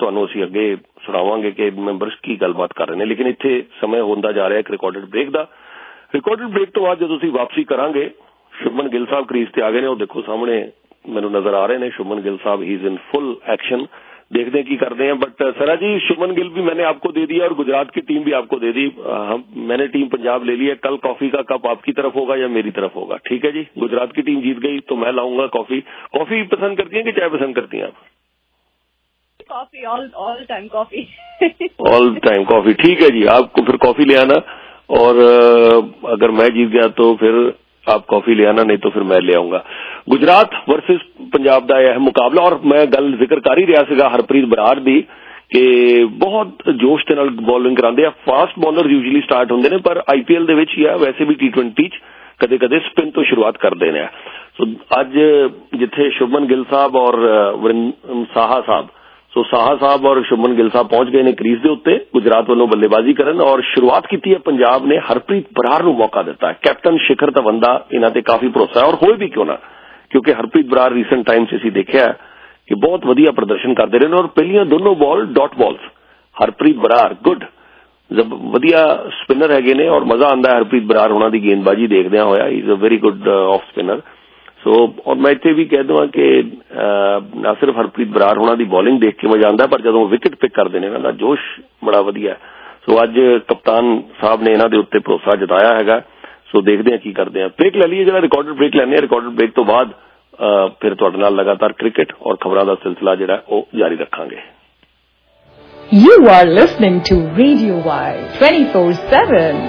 ਤੁਹਾਨੂੰ ਅਸੀਂ ਅੱਗੇ ਸੁਣਾਵਾਂਗੇ ਕਿ ਮੈਂਬਰਸ ਕੀ ਗੱਲਬਾਤ ਕਰ ਰਹੇ ਨੇ। ਲੇਕਿਨ ਇੱਥੇ ਸਮੇਂ ਹੁੰਦਾ ਜਾ ਰਿਹਾ ਇੱਕ ਰਿਕਾਰਡਡ ਬ੍ਰੇਕ ਦਾ। ਰਿਕਾਰਡਡ ਬ੍ਰੇਕ ਤੋਂ ਬਾਅਦ ਜਦੋਂ ਅਸੀਂ ਵਾਪਸੀ ਕਰਾਂਗੇ, ਸ਼ੁਭਮਨ ਗਿੱਲ ਸਾਹਿਬ ਕ੍ਰੀਜ਼ ਤੇ ਆ ਗਏ ਨੇ, ਉਹ ਦੇਖੋ ਸਾਹਮਣੇ ਮੈਨੂੰ ਨਜ਼ਰ ਆ रहे हैं। शुभमन गिल साहब he is in full action, देखते हैं की करते हैं। बट सरा जी, शुभमन गिल भी मैंने आपको दे दिया और गुजरात की टीम भी आपको दे दी। मैंने टीम पंजाब ले ली है। कल कॉफी का कप आपकी तरफ होगा या मेरी तरफ होगा? ठीक है जी, गुजरात की टीम जीत गई तो मैं लाऊंगा कॉफी। कॉफी पसंद करती हैं कि चाय पसंद करती हैं आप? Coffee, all time coffee. All time coffee, ठीक है जी। आपको फिर कॉफी ले आना, और अगर मैं जीत गया तो फिर आप कॉफी ले आना, नहीं तो फिर मैं ले आऊंगा। गुजरात वर्सेस पंजाब का यह मुकाबला, और मैं गल जिक्र कर ही रहा सीगा हरप्रीत बराड़ दी कि बहुत जोश के नाल बॉलिंग करांदे आ। फास्ट बॉलर यूजुअली स्टार्ट होंदे ने, पर आईपीएल दे विच या वैसे भी T20 च कदे कदे स्पिन तो शुरुआत करते हैं। सो अज जिथे शुभमन गिल साहब और साहा साहब, सो साहा साहब और शुभमन गिल साहब पहुंच गए ने क्रीज के उत्ते गुजरात वालों बल्लेबाजी करन, और शुरुआत की है पंजाब ने हरप्रीत बराड़ नूं मौका दिता है। कैप्टन शिखर धवन इन्हां ते काफी भरोसा है, और होए भी क्यों ना, क्योंकि हरप्रीत बराड़ रीसेंट टाइम से असीं देखिआ कि बहुत वधिया प्रदर्शन करते रहे, और पहलियां दोनों ball dot balls. Harpreet Brar good, जब वधिया स्पिनर हैगे ने, और मजा आंदा है हरप्रीत बराड़ होना दी गेंदबाजी देखदिआं होया। He is a very good off spinner. So और मैं इत्थे भी कह दूं कि ना सिर्फ हरप्रीत बराड़ होना दी बॉलिंग देख के मजा आंदा, पर जदों विकेट पिक करदे ने ना जोश बड़ा वधिया है। सो अज कप्तान साहब ने इन्हां दे उत्ते भरोसा जताया हैगा। सो देखते हैं की करते हैं। ब्रेक ले लीए, जरा रिकॉर्डेड ब्रेक लैने। रिकॉर्डेड ब्रेक तो बाद फिर तुहाडे नाल लगातार क्रिकेट और खबरां दा सिलसिला जिहड़ा ओह जारी रखांगे। You are listening to Radio Y 24/7.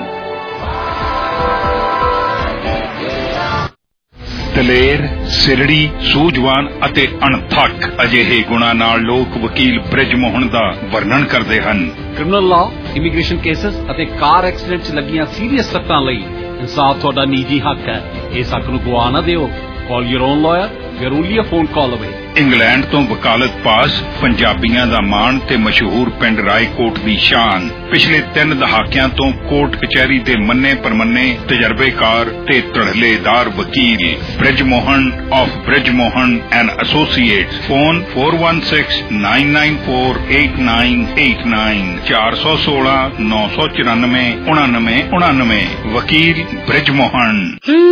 ਦਲੇਰ, ਸਿਰੜੀ, ਸੂਝਵਾਨ ਅਤੇ ਅਣਥੱਕ ਅਜਿਹੇ ਗੁਣਾਂ ਨਾਲ ਲੋਕ ਵਕੀਲ ਬ੍ਰਿਜ ਮੋਹਨ ਦਾ ਵਰਣਨ ਕਰਦੇ ਹਨ। ਕ੍ਰਿਮੀਨਲ ਲਾਅ, ਇਮੀਗ੍ਰੇਸ਼ਨ ਕੇਸਸ ਅਤੇ ਕਾਰ ਐਕਸੀਡੈਂਟ 'ਚ ਲੱਗੀਆਂ ਸੀਰੀਅਸ ਸੱਟਾਂ ਲਈ ਇਨਸਾਫ ਤੁਹਾਡਾ ਨਿੱਜੀ ਹੱਕ ਹੈ। ਇਸ ਹੱਕ ਨੂੰ ਗਵਾ ਨਾ ਦਿਓ। Call your own lawyer. We are only a phone call away. England ਤੋਂ ਵਕਾਲਤ ਪਾਸ, ਪੰਜਾਬੀਆਂ ਦਾ ਮਾਣ ਤੇ ਮਸ਼ਹੂਰ ਪਿੰਡ ਰਾਏਕੋਟ ਦੀ ਸ਼ਾਨ। ਪਿਛਲੇ 3 ਦਹਾਕਿਆਂ ਤੋਂ ਕੋਰਟ ਕਚਹਿਰੀ ਦੇ ਮੰਨੇ ਪਰਮੰਨੇ ਤਜਰਬੇਕਾਰ ਤੇ ਧੜਲੇਦਾਰ ਵਕੀਲ Brij Mohan of Brij Mohan and associates. Phone 4169948989 416-994-9999। ਵਕੀਲ ਬ੍ਰਿਜ ਮੋਹਨ।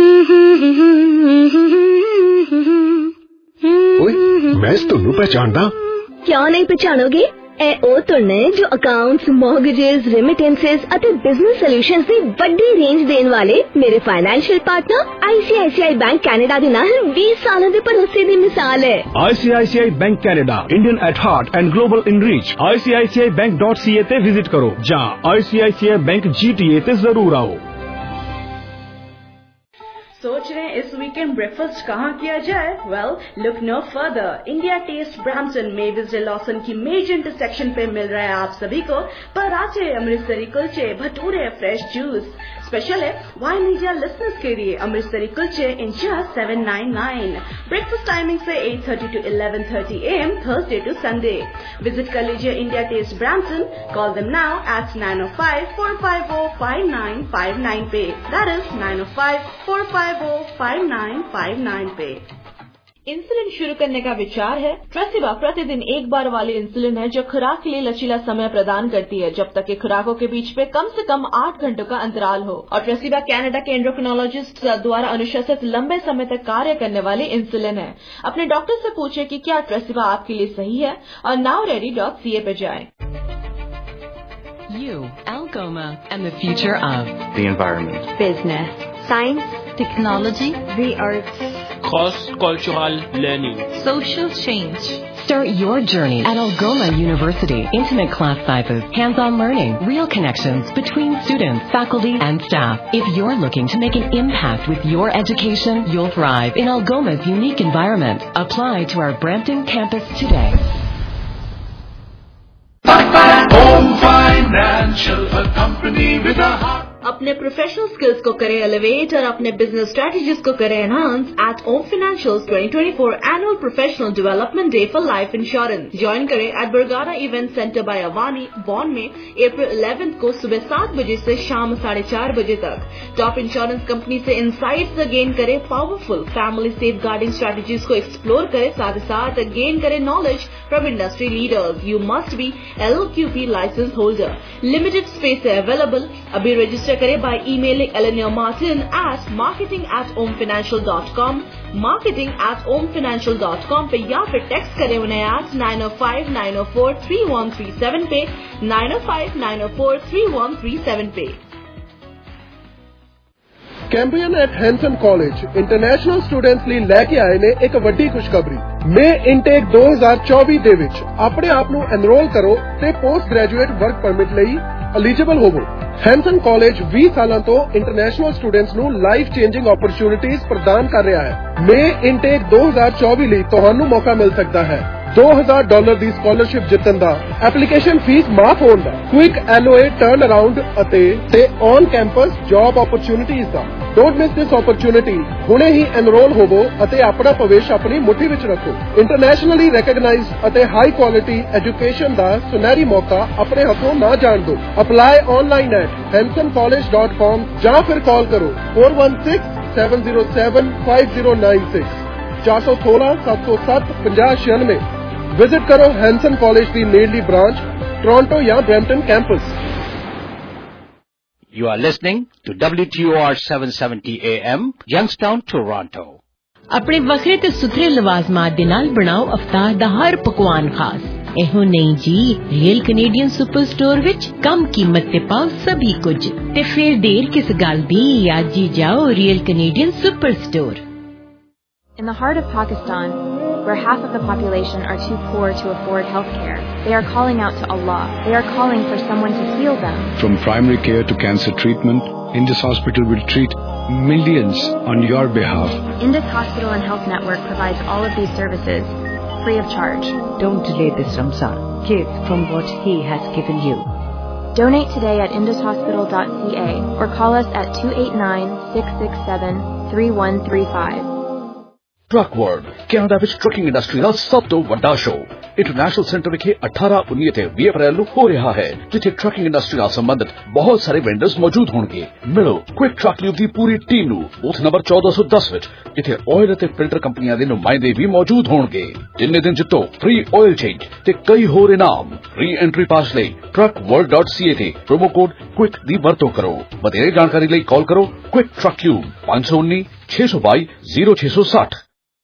मैं ਤੁਹਾਨੂੰ पहचानदा। क्यों नहीं पहचानोगे? ਇਹ ਉਹ ਧੁਨ ਨੇ ਜੋ ਅਕਾਊਂਟਸ, ਮੌਰਗੇजेस, ਰੈਮਿਟੈਂਸਸ ਅਤੇ ਬਿਜ਼ਨਸ ਸੋਲੂਸ਼ਨਸ ਦੀ ਵੱਡੀ ਰੇਂਜ ਦੇਣ ਵਾਲੇ ਮੇਰੇ financial partner ICICI bank Canada ਦੇ ਨਾਲ 20 ਸਾਲਾਂ ਦੇ ਭਰੋਸੇ ਦੀ ਮਿਸਾਲ ਹੈ। ICICI bank Canada, Indian at heart and global in reach. ICICIBank.ca ਤੇ ਵਿਜ਼ਿਟ ਕਰੋ ਜਾਂ ICICI ਬੈਂਕ GTA ਤੇ ਜ਼ਰੂਰ ਆਓ। सोच रहे हैं इस वीकेंड ब्रेकफास्ट कहाँ किया जाए? Well, look no further. India test Brampton में विजय लॉसन की मेजर इंटरसेक्शन पे मिल रहा है आप सभी को पराठे, अमृतसरी कुलचे, भटूरे, फ्रेश जूस। स्पेशल है वाइन मीडिया लिसनर्स के लिए अमृतसरी कुलचे इन जस्ट $7.99। ब्रेकफास्ट टाइमिंग से 8:30 to 11:30 AM Thursday to Sunday. Visit कर लीजिए India test Brampton. Call them now at 905-450-5959 पे। दैट इज 905-450-5959 पे। इंसुलिन शुरू करने का विचार है? ट्रेसिबा प्रतिदिन एक बार वाली इंसुलिन है जो खुराक के लिए लचीला समय प्रदान करती है जब तक कि खुराकों के बीच पे कम से कम 8 घंटों का अंतराल हो। और ट्रेसिबा कनाडा के एंडोक्रिनोलॉजिस्ट द्वारा अनुशंसित लंबे समय तक कार्य करने वाली इंसुलिन है। अपने डॉक्टर से पूछे कि क्या ट्रेसिबा आपके लिए सही है और nowready.ca पे जाएं। You, Algoma, and the future of the environment, business, science, technology, the arts, cross-cultural learning, social change. Start your journey at Algoma University. Intimate class sizes, hands-on learning, real connections between students, faculty, and staff. If you're looking to make an impact with your education, you'll thrive in Algoma's unique environment. Apply to our Brampton campus today. Home Financial, a company with a heart. अपने professional skills को करें elevate और अपने business strategies को करें enhance at Om financials 2024 annual professional development day for life insurance. Join करें at बरगाना event centre by Avani Bon में अप्रैल 11 को सुबह 7 बजे से शाम 4:30 बजे तक। टॉप इंश्योरेंस कंपनी से इंसाइट्स गेन करें, powerful family safeguarding strategies को एक्सप्लोर करें, साथ ही साथ गेन करें knowledge from industry leaders. You must be LQP licence holder. Limited space है अवेलेबल। अभी रजिस्टर करें by emailing Eleanor Martin at marketing@omfinancial.com, marketing@omfinancial.com पे या फिर टेक्स्ट करें उन्हें at 905-904-3137 पे 905-904-3137 पे। Cambrian at Hanson college international students ਲਈ ਲੈ ਕੇ ਆਏ ਨੇ ਇੱਕ ਵੱਡੀ ਖੁਸ਼ਖਬਰੀ। ਮੇ ਇਨਟੇਕ 2024 ਦੇ ਵਿੱਚ ਆਪਣੇ ਆਪ ਨੂੰ ਐਨਰੋਲ ਕਰੋ ਤੇ ਪੋਸਟ ਗ੍ਰੈਜੂਏਟ ਵਰਕ ਪਰਮਿਟ ਲਈ ਐਲੀਜੀਬਲ ਹੋਵੋ। ਹੈਂਸਨ ਕਾਲਜ 20 ਸਾਲਾਂ ਤੋਂ ਇੰਟਰਨੈਸ਼ਨਲ ਸਟੂਡੈਂਟਸ ਨੂੰ ਲਾਈਫ ਚੇਂਜਿੰਗ ਓਪਰਚੁਨਿਟੀਜ਼ ਪ੍ਰਦਾਨ ਕਰ ਰਿਹਾ ਹੈ। ਮੇ ਇਨਟੇਕ 2024 ਲਈ ਤੁਹਾਨੂੰ ਮੌਕਾ ਮਿਲ ਸਕਦਾ ਹੈ $2,000 ਦੀ ਸਕਾਲਰਸ਼ਿਪ ਜਿੱਤਣ ਦਾ, ਐਪਲੀਕੇਸ਼ਨ ਫੀਸ ਮਾਫ ਹੋਣ ਦਾ, ਕੁਇਕ LOA ਟਰਨ ਅਰਾਊਂਡ ਅਤੇ ਔਨ ਕੈਂਪਸ ਜੌਬ ਓਪਰਚੁਨਿਟੀਜ਼ ਦਾ। Don't miss this opportunity. ਹੁਣੇ ਹੀ ਐਨਰੋਲ ਹੋਵੋ ਅਤੇ ਆਪਣਾ ਭਵਿੱਖ ਆਪਣੀ ਮੁੱਠੀ ਵਿੱਚ ਰੱਖੋ। ਇੰਟਰਨੈਸ਼ਨਲੀ ਰੈਕਗਨਾਈਜ਼ਡ ਅਤੇ ਹਾਈ ਕੁਆਲਿਟੀ ਐਜੂਕੇਸ਼ਨ ਦਾ ਸੁਨਹਿਰੀ ਮੌਕਾ ਆਪਣੇ ਹੱਥੋਂ ਨਾ ਜਾਣ ਦਿਓ। ਅਪਲਾਈ ਆਨਲਾਈਨ ਐਟ hansoncollege.com ਜਾਂ ਫਿਰ ਕਾਲ ਕਰੋ 4167075096 416-707-5096। ਵਿਜ਼ਿਟ ਕਰੋ ਹੈਂਸਨ ਕਾਲਜ ਦੀ ਨੇੜਲੀ ਬ੍ਰਾਂਚ ਟੋਰਾਂਟੋ ਜਾਂ Brampton campus. You are listening to WTOR 770 AM, Youngstown, Toronto. ਆਪਣੇ ਵੱਖਰੇ ਤੇ ਸੁਥਰੇ ਲਵਾਜ਼ਮਾਤ ਦੇ ਨਾਲ ਬਣਾਓ ਅਫਤਾਰ ਦਾ ਹਰ ਪਕਵਾਨ ਖਾਸ। ਇਹੋ ਨਹੀਂ ਜੀ, ਰੀਅਲ ਕੈਨੇਡੀਅਨ ਸੁਪਰ ਸਟੋਰ ਵਿੱਚ ਕਮ ਕੀਮਤ ਤੇ ਪਾਓ ਸਭੀ ਕੁਝ ਤੇ ਫਿਰ ਦੇਰ ਕਿਸ ਗੱਲ ਦੀ, ਅੱਜ ਹੀ ਜਾਓ real Canadian superstore. In the heart of Pakistan, where half of the population are too poor to afford health care, they are calling out to Allah. They are calling for someone to heal them. From primary care to cancer treatment, Indus Hospital will treat millions on your behalf. Indus Hospital and Health Network provides all of these services free of charge. Don't delay this Ramzan. Give from what He has given you. Donate today at indushospital.ca or call us at 289-667-3135. Truck world Canada ਵਿੱਚ trucking industry ਦਾ ਸਭ ਤੋਂ ਵੱਡਾ show international centre ਵਿਖੇ 18, 19 ਤੇ 20 ਅਪ੍ਰੈਲ ਨੂੰ ਹੋ ਰਿਹਾ ਹੈ, ਜਿੱਥੇ ਟਰੱਕਿੰਗ ਇੰਡਸਟਰੀ ਨਾਲ ਸੰਬੰਧਿਤ ਬਹੁਤ ਸਾਰੇ ਵੈਂਡਰਸ ਮੌਜੂਦ ਹੋਣਗੇ। ਮਿਲੋ ਕੁਇਕ ਟਰੱਕ ਲਿਵ ਦੀ ਪੂਰੀ ਟੀਮ ਨੂੰ ਬੂਥ ਨੰਬਰ 1410 ਵਿੱਚ, ਜਿੱਥੇ ਆਇਲ ਅਤੇ ਫਿਲਟਰ ਕੰਪਨੀਆਂ ਦੇ ਨੁਮਾਇੰਦੇ ਵੀ ਮੌਜੂਦ ਹੋਣਗੇ। ਜਿੰਨੇ ਦਿਨ ਜਿੱਤੋ ਫ੍ਰੀ ਆਇਲ ਚੇਂਜ ਤੇ ਕਈ ਹੋਰ ਇਨਾਮ। ਰੀ ਐਂਟਰੀ ਪਾਸ ਲਈ truckworld.ca ਤੇ ਪ੍ਰੋਮੋ ਕੋਡ ਕੁਇਕ ਦੀ ਵਰਤੋਂ ਕਰੋ। ਵਧੇਰੇ ਜਾਣਕਾਰੀ ਲਈ ਕਾਲ ਕਰੋ ਕੁਇਕ ਟਰੱਕ ਲਿਵ 519 622 0660।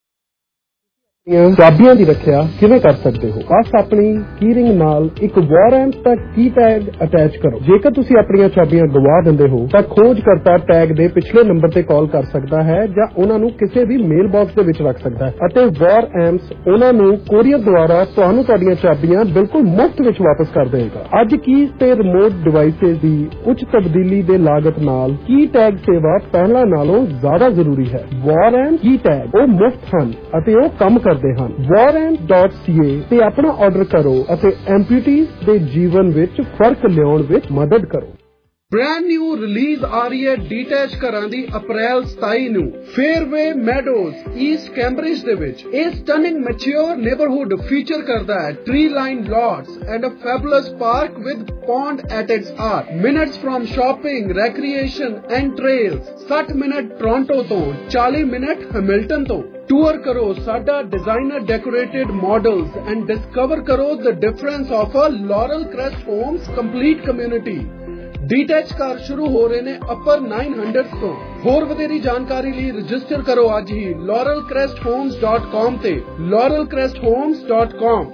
ਚਾਬੀਆਂ ਦੀ ਰੱਖਿਆ ਕਿਵੇਂ ਕਰ ਸਕਦੇ ਹੋ? ਬਸ ਆਪਣੀ ਕੀਰਿੰਗ ਨਾਲ ਇੱਕ ਵਾਰੰਟ ਦਾ ਕੀ ਟੈਗ ਅਟੈਚ ਕਰੋ। ਜੇਕਰ ਤੁਸੀਂ ਆਪਣੀਆਂ ਚਾਬੀਆਂ ਗਵਾ ਦਿੰਦੇ ਹੋ ਤਾਂ ਖੋਜਕਰਤਾ ਟੈਗ ਦੇ ਪਿਛਲੇ ਨੰਬਰ ਤੇ ਕਾਲ ਕਰ ਸਕਦਾ ਹੈ ਜਾਂ ਉਹਨਾਂ ਨੂੰ ਕਿਸੇ ਵੀ ਮੇਲ ਬਾਕਸ ਦੇ ਵਿੱਚ ਰੱਖ ਸਕਦਾ ਹੈ ਅਤੇ ਵਾਰਐਮਸ ਉਹਨਾਂ ਨੂੰ ਕੋਰੀਅਰ ਦੁਆਰਾ ਤੁਹਾਨੂੰ ਤੁਹਾਡੀਆਂ ਚਾਬੀਆਂ ਬਿਲਕੁਲ ਮੁਫਤ ਵਿੱਚ ਵਾਪਸ ਕਰ ਦੇਵੇਗਾ। ਅੱਜ ਕੀਜ਼ ਤੇ ਰਿਮੋਟ ਡਿਵਾਈਸਿਸ ਦੀ ਉੱਚ ਤਬਦੀਲੀ ਦੇ ਲਾਗਤ ਨਾਲ ਕੀ ਟੈਗ ਸੇਵਾ ਪਹਿਲਾਂ ਨਾਲੋਂ ਜ਼ਿਆਦਾ ਜ਼ਰੂਰੀ ਹੈ। ਵਾਰਐਮ ਕੀ ਟੈਗ ਉਹ ਮੁਫਤ ਹਨ ਅਤੇ ਉਹ ਕੰਮ ਕਰਦੇ ਹਨ। warrant.ca ਤੇ ਆਪਣਾ ਆਰਡਰ ਕਰੋ ਅਤੇ ਐਮਪੂਟੀਜ਼ ਦੇ ਜੀਵਨ ਵਿੱਚ ਫਰਕ ਲਿਆਉਣ ਵਿੱਚ ਮਦਦ ਕਰੋ। ਬ੍ਰਾਂਡ ਨਿਊ ਰਿਲੀਜ਼ ਆ ਰਹੀ ਹੈ ਡੀਟੈਚ ਘਰਾਂ ਦੀ ਅਪ੍ਰੈਲ 27 ਨੂੰ ਫੇਅਰਵੇ ਮੈਡੋਜ਼ ਈਸਟ ਕੈਂਬਰਿਜ ਦੇ ਵਿੱਚ। ਇਹ ਸਟਨਿੰਗ ਮੈਚੁਰ ਨੇਬਰਹੁੱਡ ਫੀਚਰ ਕਰਦਾ ਹੈ tree line lots and a fabulous park with pond at its heart. Minutes from shopping, recreation and trails. 60 minute Toronto ਤੋਂ, 40 ਮਿੰਟ ਹੈਮਿਲਟਨ ਤੋਂ। ਟੂਰ ਕਰੋ ਸਾਡਾ designer decorated models and discover ਕਰੋ the difference of a Laurel Crest homes complete community. Detach ਘਰ ਸ਼ੁਰੂ ਹੋ ਰਹੇ ਨੇ ਅਪਰ 900 ਤੋਂ। ਹੋਰ ਵਧੇਰੀ ਜਾਣਕਾਰੀ ਲਈ ਰਜਿਸਟਰ ਕਰੋ ਅੱਜ ਹੀ laurelcresthomes.com ਤੇ laurelcresthomes.com।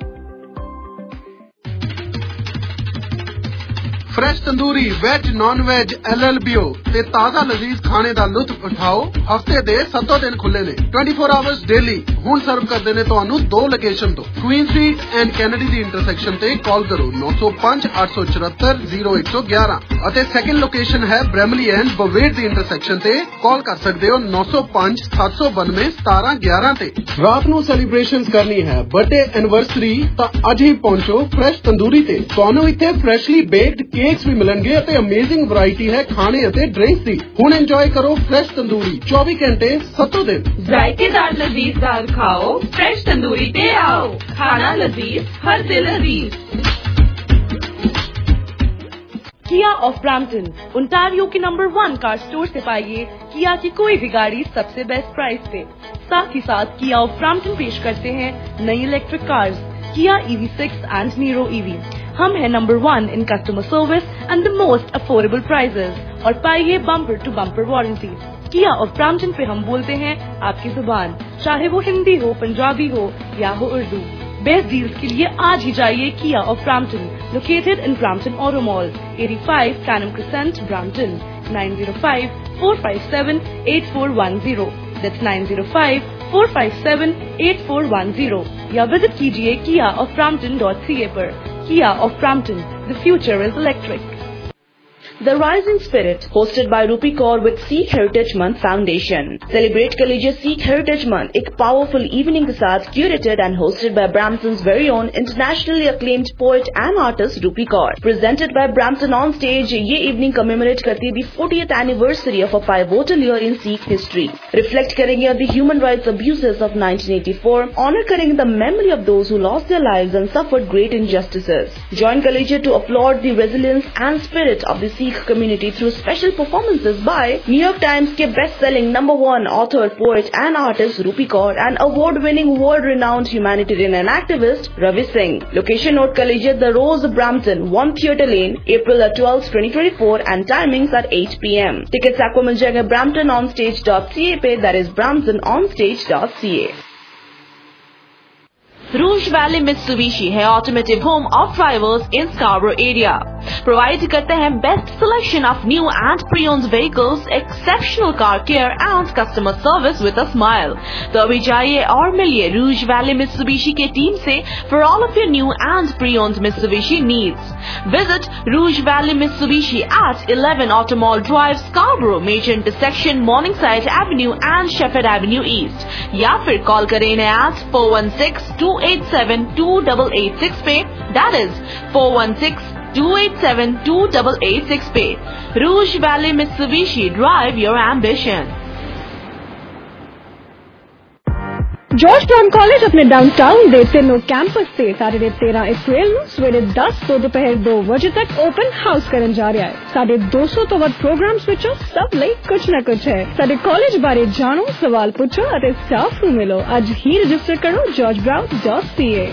Fresh tandoori veg non veg LLBO ਤੇ ਤਾਜ਼ਾ ਲਜ਼ੀਜ਼ ਖਾਣੇ ਦਾ ਲੁਤਫ ਉਠਾਓ। ਹਫਤੇ ਦੇ 7 ਦਿਨ ਖੁੱਲੇ ਨੇ 24 ਆਵਰਸ ਡੇਲੀ। ਹੁਣ ਸਰਵ ਕਰਦੇ ਨੇ ਤੁਹਾਨੂੰ 2 ਲੋਕੇਸ਼ਨ ਤੋਂ, ਕੁਈਨ ਸਟਰੀਟ ਐਂਡ ਕੈਨੇਡੀ ਦੀ ਇੰਟਰਸੈਕਸ਼ਨ ਤੇ ਕਾਲ ਕਰੋ 905-874-0111 ਅਤੇ ਸੈਕੰਡ ਲੋਕੇਸ਼ਨ ਹੈ ਬ੍ਰੈਮਲੀ ਐਂਡ ਬਵੇਟ ਦੀ ਇੰਟਰਸੈਕਸ਼ਨ ਤੇ ਕਾਲ ਕਰ ਸਕਦੇ ਹੋ 905-792-1711 ਤੇ। ਰਾਤ ਨੂੰ ਸੈਲੀਬ੍ਰੇਸ਼ਨਸ ਕਰਨੀ ਹੈ, ਬਰਥਡੇ ਐਨਵਰਸਰੀ, ਤਾਂ ਅੱਜ ਹੀ ਪਹੁੰਚੋ ਫਰੈਸ਼ ਤੰਦੂਰੀ ਤੇ। ਤੁਹਾਨੂੰ ਇੱਥੇ ਫਰੈਸ਼ਲੀ ਬੇਕਡ ਕੇਕਸ ਵੀ ਮਿਲਣਗੇ ਅਤੇ ਅਮੇਜ਼ਿੰਗ ਵੈਰਾਈਟੀ ਹੈ ਖਾਣੇ ਅਤੇ ਡਰਿੰਕਸ ਦੀ। ਹੁਣ ਇੰਜੋਏ ਕਰੋ ਫਰੈਸ਼ ਤੰਦੂਰੀ 24 ਘੰਟੇ 7 दिन। जायकेदार लजीजदार खाओ, फ्रेश तंदूरी पे आओ, खाना लजीज हर दिल अजीज। किया ऑफ ब्रैम्पटन, ओंटारियो के नंबर 1 कार स्टोर से पाइए किया की कोई भी गाड़ी सबसे बेस्ट प्राइस पे। साथ ही साथ किया ऑफ ब्रैम्पटन पेश करते हैं नई इलेक्ट्रिक कार्स किया EV6 एंड नीरो EV। हम हैं number 1 in customer service and the most affordable prices और पाइए bumper to bumper warranty. Kia of Brampton पे हम बोलते हैं आपकी जुबान, चाहे वो हिंदी हो, पंजाबी हो या हो उर्दू। बेस्ट डील्स के लिए आज ही जाइए Kia of Brampton, located in Brampton auto mall, 85 Canam crescent, Brampton. 905-457-8410, that's 905-457-8410 या विजिट कीजिए kiaofbrampton.ca पर। Kia of Brampton, the future is electric। The Rising Spirit, hosted by Rupi Kaur with Sikh Heritage Month Foundation. Celebrate कर लीजिए Sikh Heritage Month एक powerful evening के साथ curated and hosted by Brampton's very own internationally acclaimed poet and artist Rupi Kaur. Presented by Brampton on Stage, ये evening commemorate करती है the 40th anniversary of a pivotal year in Sikh history. Reflect करेंगे on the human rights abuses of 1984, honor करेंगे the memory of those who lost their lives and suffered great injustices. Join कर लीजिए to applaud the resilience and spirit of the Sikh community through special performances by New York Times के best-selling number 1 author, poet and artist Rupi Kaur and award-winning world-renowned humanitarian and activist Ravi Singh. Location note कर लीजिए The Rose, Brampton, 1 Theatre Lane, April 12, 2024 and timings at 8 p.m. Tickets आपको मिल जाएंगे bramptononstage.ca पे, that is bramptononstage.ca। Rouge Valley Mitsubishi है automotive home of drivers in Scarborough area. Provide करते हैं best selection of new and pre-owned vehicles, exceptional car care and customer service with a smile. तो अभी जाइए और मिलिए Rouge Valley Mitsubishi के team से for all of your new and pre-owned Mitsubishi needs. Visit Rouge Valley Mitsubishi at 11 Automall Drive, Scarborough, major intersection, Morningside Avenue and Shepherd Avenue East, या फिर call करें इन्हें at 416-287-2886 पे, that is 416-287-2886 पे। Rouge Valley Mitsubishi, drive your ambition। Georgetown college अपने downtown ਦੇ ਤਿੰਨੋਂ campus ਤੇ ਸੈਟਰਡੇ 13 ਅਪ੍ਰੈਲ ਨੂੰ ਸਵੇਰੇ 10 ਤੋਂ ਦੁਪਹਿਰ 2 ਵਜੇ ਤੱਕ ਓਪਨ ਹਾਊਸ ਕਰਨ ਜਾ ਰਿਹਾ ਹੈ। ਸਾਡੇ 200 ਤੋਂ ਵੱਧ ਪ੍ਰੋਗਰਾਮਸ ਵਿੱਚੋਂ ਸਭ ਲਈ ਕੁਝ ਨਾ ਕੁਝ ਹੈ। ਸਾਡੇ ਕਾਲਜ ਬਾਰੇ ਜਾਣੋ, ਸਵਾਲ ਪੁੱਛੋ ਅਤੇ ਸਟਾਫ ਨੂੰ ਮਿਲੋ। ਅੱਜ ਹੀ ਰਜਿਸਟਰ ਕਰੋ georgebrown.ca।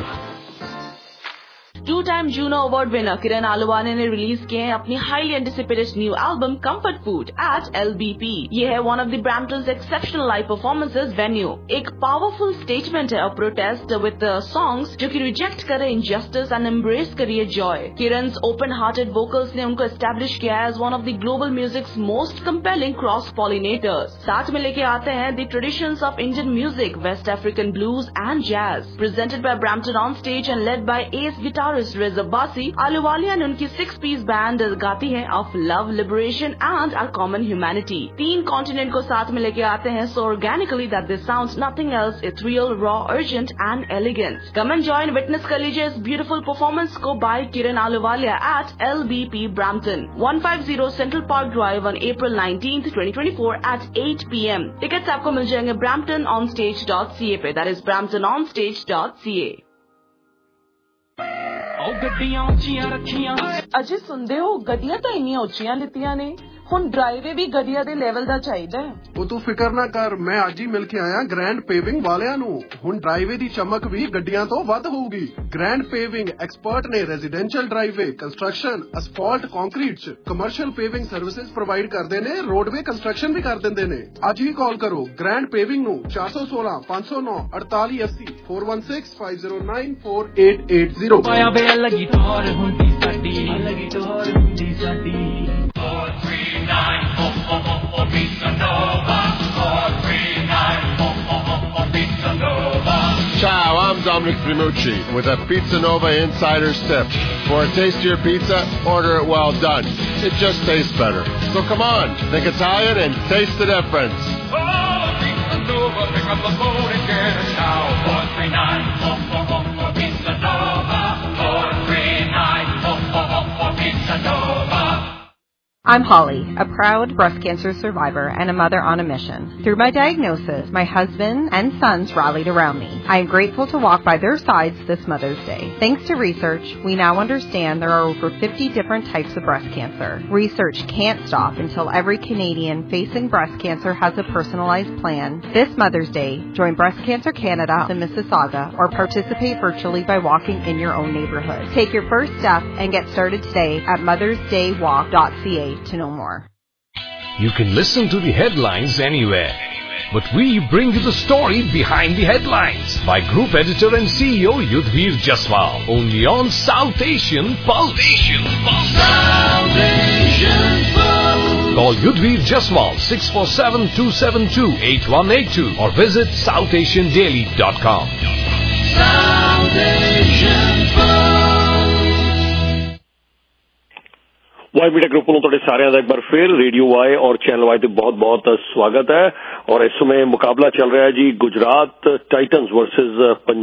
2-time Juno Award winner Kiran Ahluwalia ने रिलीज किए हैं अपनी highly anticipated new album comfort food at LBP। ये है one of the Brampton's exceptional live performances venue. एक पावरफुल स्टेटमेंट है और प्रोटेस्ट विद सॉन्ग्स जो कि रिजेक्ट करे इनजस्टिस एंड एम्ब्रेस करिए joy. Kiran's open hearted vocals ने उनको एस्टेब्लिश किया as one of the global music's most compelling cross pollinators. साथ में लेके आते हैं the traditions of Indian music, west African blues and jazz. Presented by Brampton on stage and led by ace guitar Reza Basi, Ahluwalia ने उनकी 6-piece band गाती है of love, liberation and our common humanity. 3 continent को साथ में लेके आते हैं so organically that this sounds nothing else, it's real, raw, urgent and elegant। Come and join, witness कर लीजिए इस beautiful performance को by Kiran Ahluwalia at LBP Brampton, 150 Central Park Drive on April 19th, 2024 at 8 p.m। Tickets आपको मिल जाएंगे bramptononstage.ca पे, that is bramptononstage.ca। अजे सुनते हो गड्डियां तो इन्नियां उच्चियां लितियां ने, हुण ड्राइवे भी गड्डियां दे लेवल दा चाहिदा है। ਉਹ ਤੂੰ ਫਿਕਰ ਨਾ ਕਰ, ਮੈਂ ਅੱਜ ਹੀ ਮਿਲ ਕੇ ਆਇਆ ਗ੍ਰੈਂਡ ਪੇਵਿੰਗ ਵਾਲਿਆਂ ਨੂੰ। ਹੁਣ ਡਰਾਈਵੇ ਦੀ ਚਮਕ ਵੀ ਗੱਡੀਆਂ ਤੋਂ ਵੱਧ ਹੋਊਗੀ। ਗ੍ਰੈਂਡ ਪੇਵਿੰਗ ਐਕਸਪਰਟ ਨੇ residential driveway, construction, asphalt, concrete ਚ ਕਮਰਸ਼ੀਅਲ ਪੇਵਿੰਗ ਸਰਵਿਸਿਜ਼ ਪ੍ਰੋਵਾਈਡ ਕਰਦੇ ਨੇ, ਰੋਡਵੇ ਕੰਸਟਰਕਸ਼ਨ ਵੀ ਕਰ ਦਿੰਦੇ ਨੇ। ਅੱਜ ਹੀ ਕਾਲ ਕਰੋ ਗ੍ਰੈਂਡ ਪੇਵਿੰਗ ਨੂੰ 416 509 4880 416 509 4880। ਪਾਇਆ ਵੇ ਲੱਗੀ ਟੋਰ ਹੁੰਦੀ ਸਾਡੀ, ਲੱਗੀ ਟੋਰ ਹੁੰਦੀ ਸਾਡੀ। 439 Pizza Nova, 439 Pizza Nova। Ciao, I'm Dominic Primucci with a Pizza Nova Insider's Tip. For a tastier pizza, order it well done. It just tastes better. So come on, think Italian and taste the difference. Oh, Pizza Nova, pick up the phone and get us now. 439 Pizza Nova, 439 Pizza Nova। I'm Holly, a proud breast cancer survivor and a mother on a mission. Through my diagnosis, my husband and sons rallied around me. I am grateful to walk by their sides this Mother's Day. Thanks to research, we now understand there are over 50 different types of breast cancer. Research can't stop until every Canadian facing breast cancer has a personalized plan. This Mother's Day, join Breast Cancer Canada in Mississauga or participate virtually by walking in your own neighborhood. Take your first step and get started today at mothersdaywalk.ca to know more. You can listen to the headlines anywhere, but we bring you the story behind the headlines by Group Editor and CEO Yudhvir Jaswal, only on South Asian Pulse. South Asian Pulse. Call Yudhvir Jaswal 647-272-8182 or visit southasiandaily.com. South Asian Pulse. Y media group ਨੂੰ ਤੁਹਾਡੇ ਸਾਰਿਆਂ ਦਾ ਇੱਕ ਵਾਰ ਫਿਰ radio Y ਔਰ channel Y ਤੇ ਬਹੁਤ-ਬਹੁਤ ਸਵਾਗਤ ਹੈ ਔਰ ਇਸ ਸਮੇਂ ਮੁਕਾਬਲਾ ਚੱਲ ਰਿਹਾ ਹੈ ਜੀ ਗੁਜਰਾਤ ਟਾਈਟਨਸ ਵਰਸਸ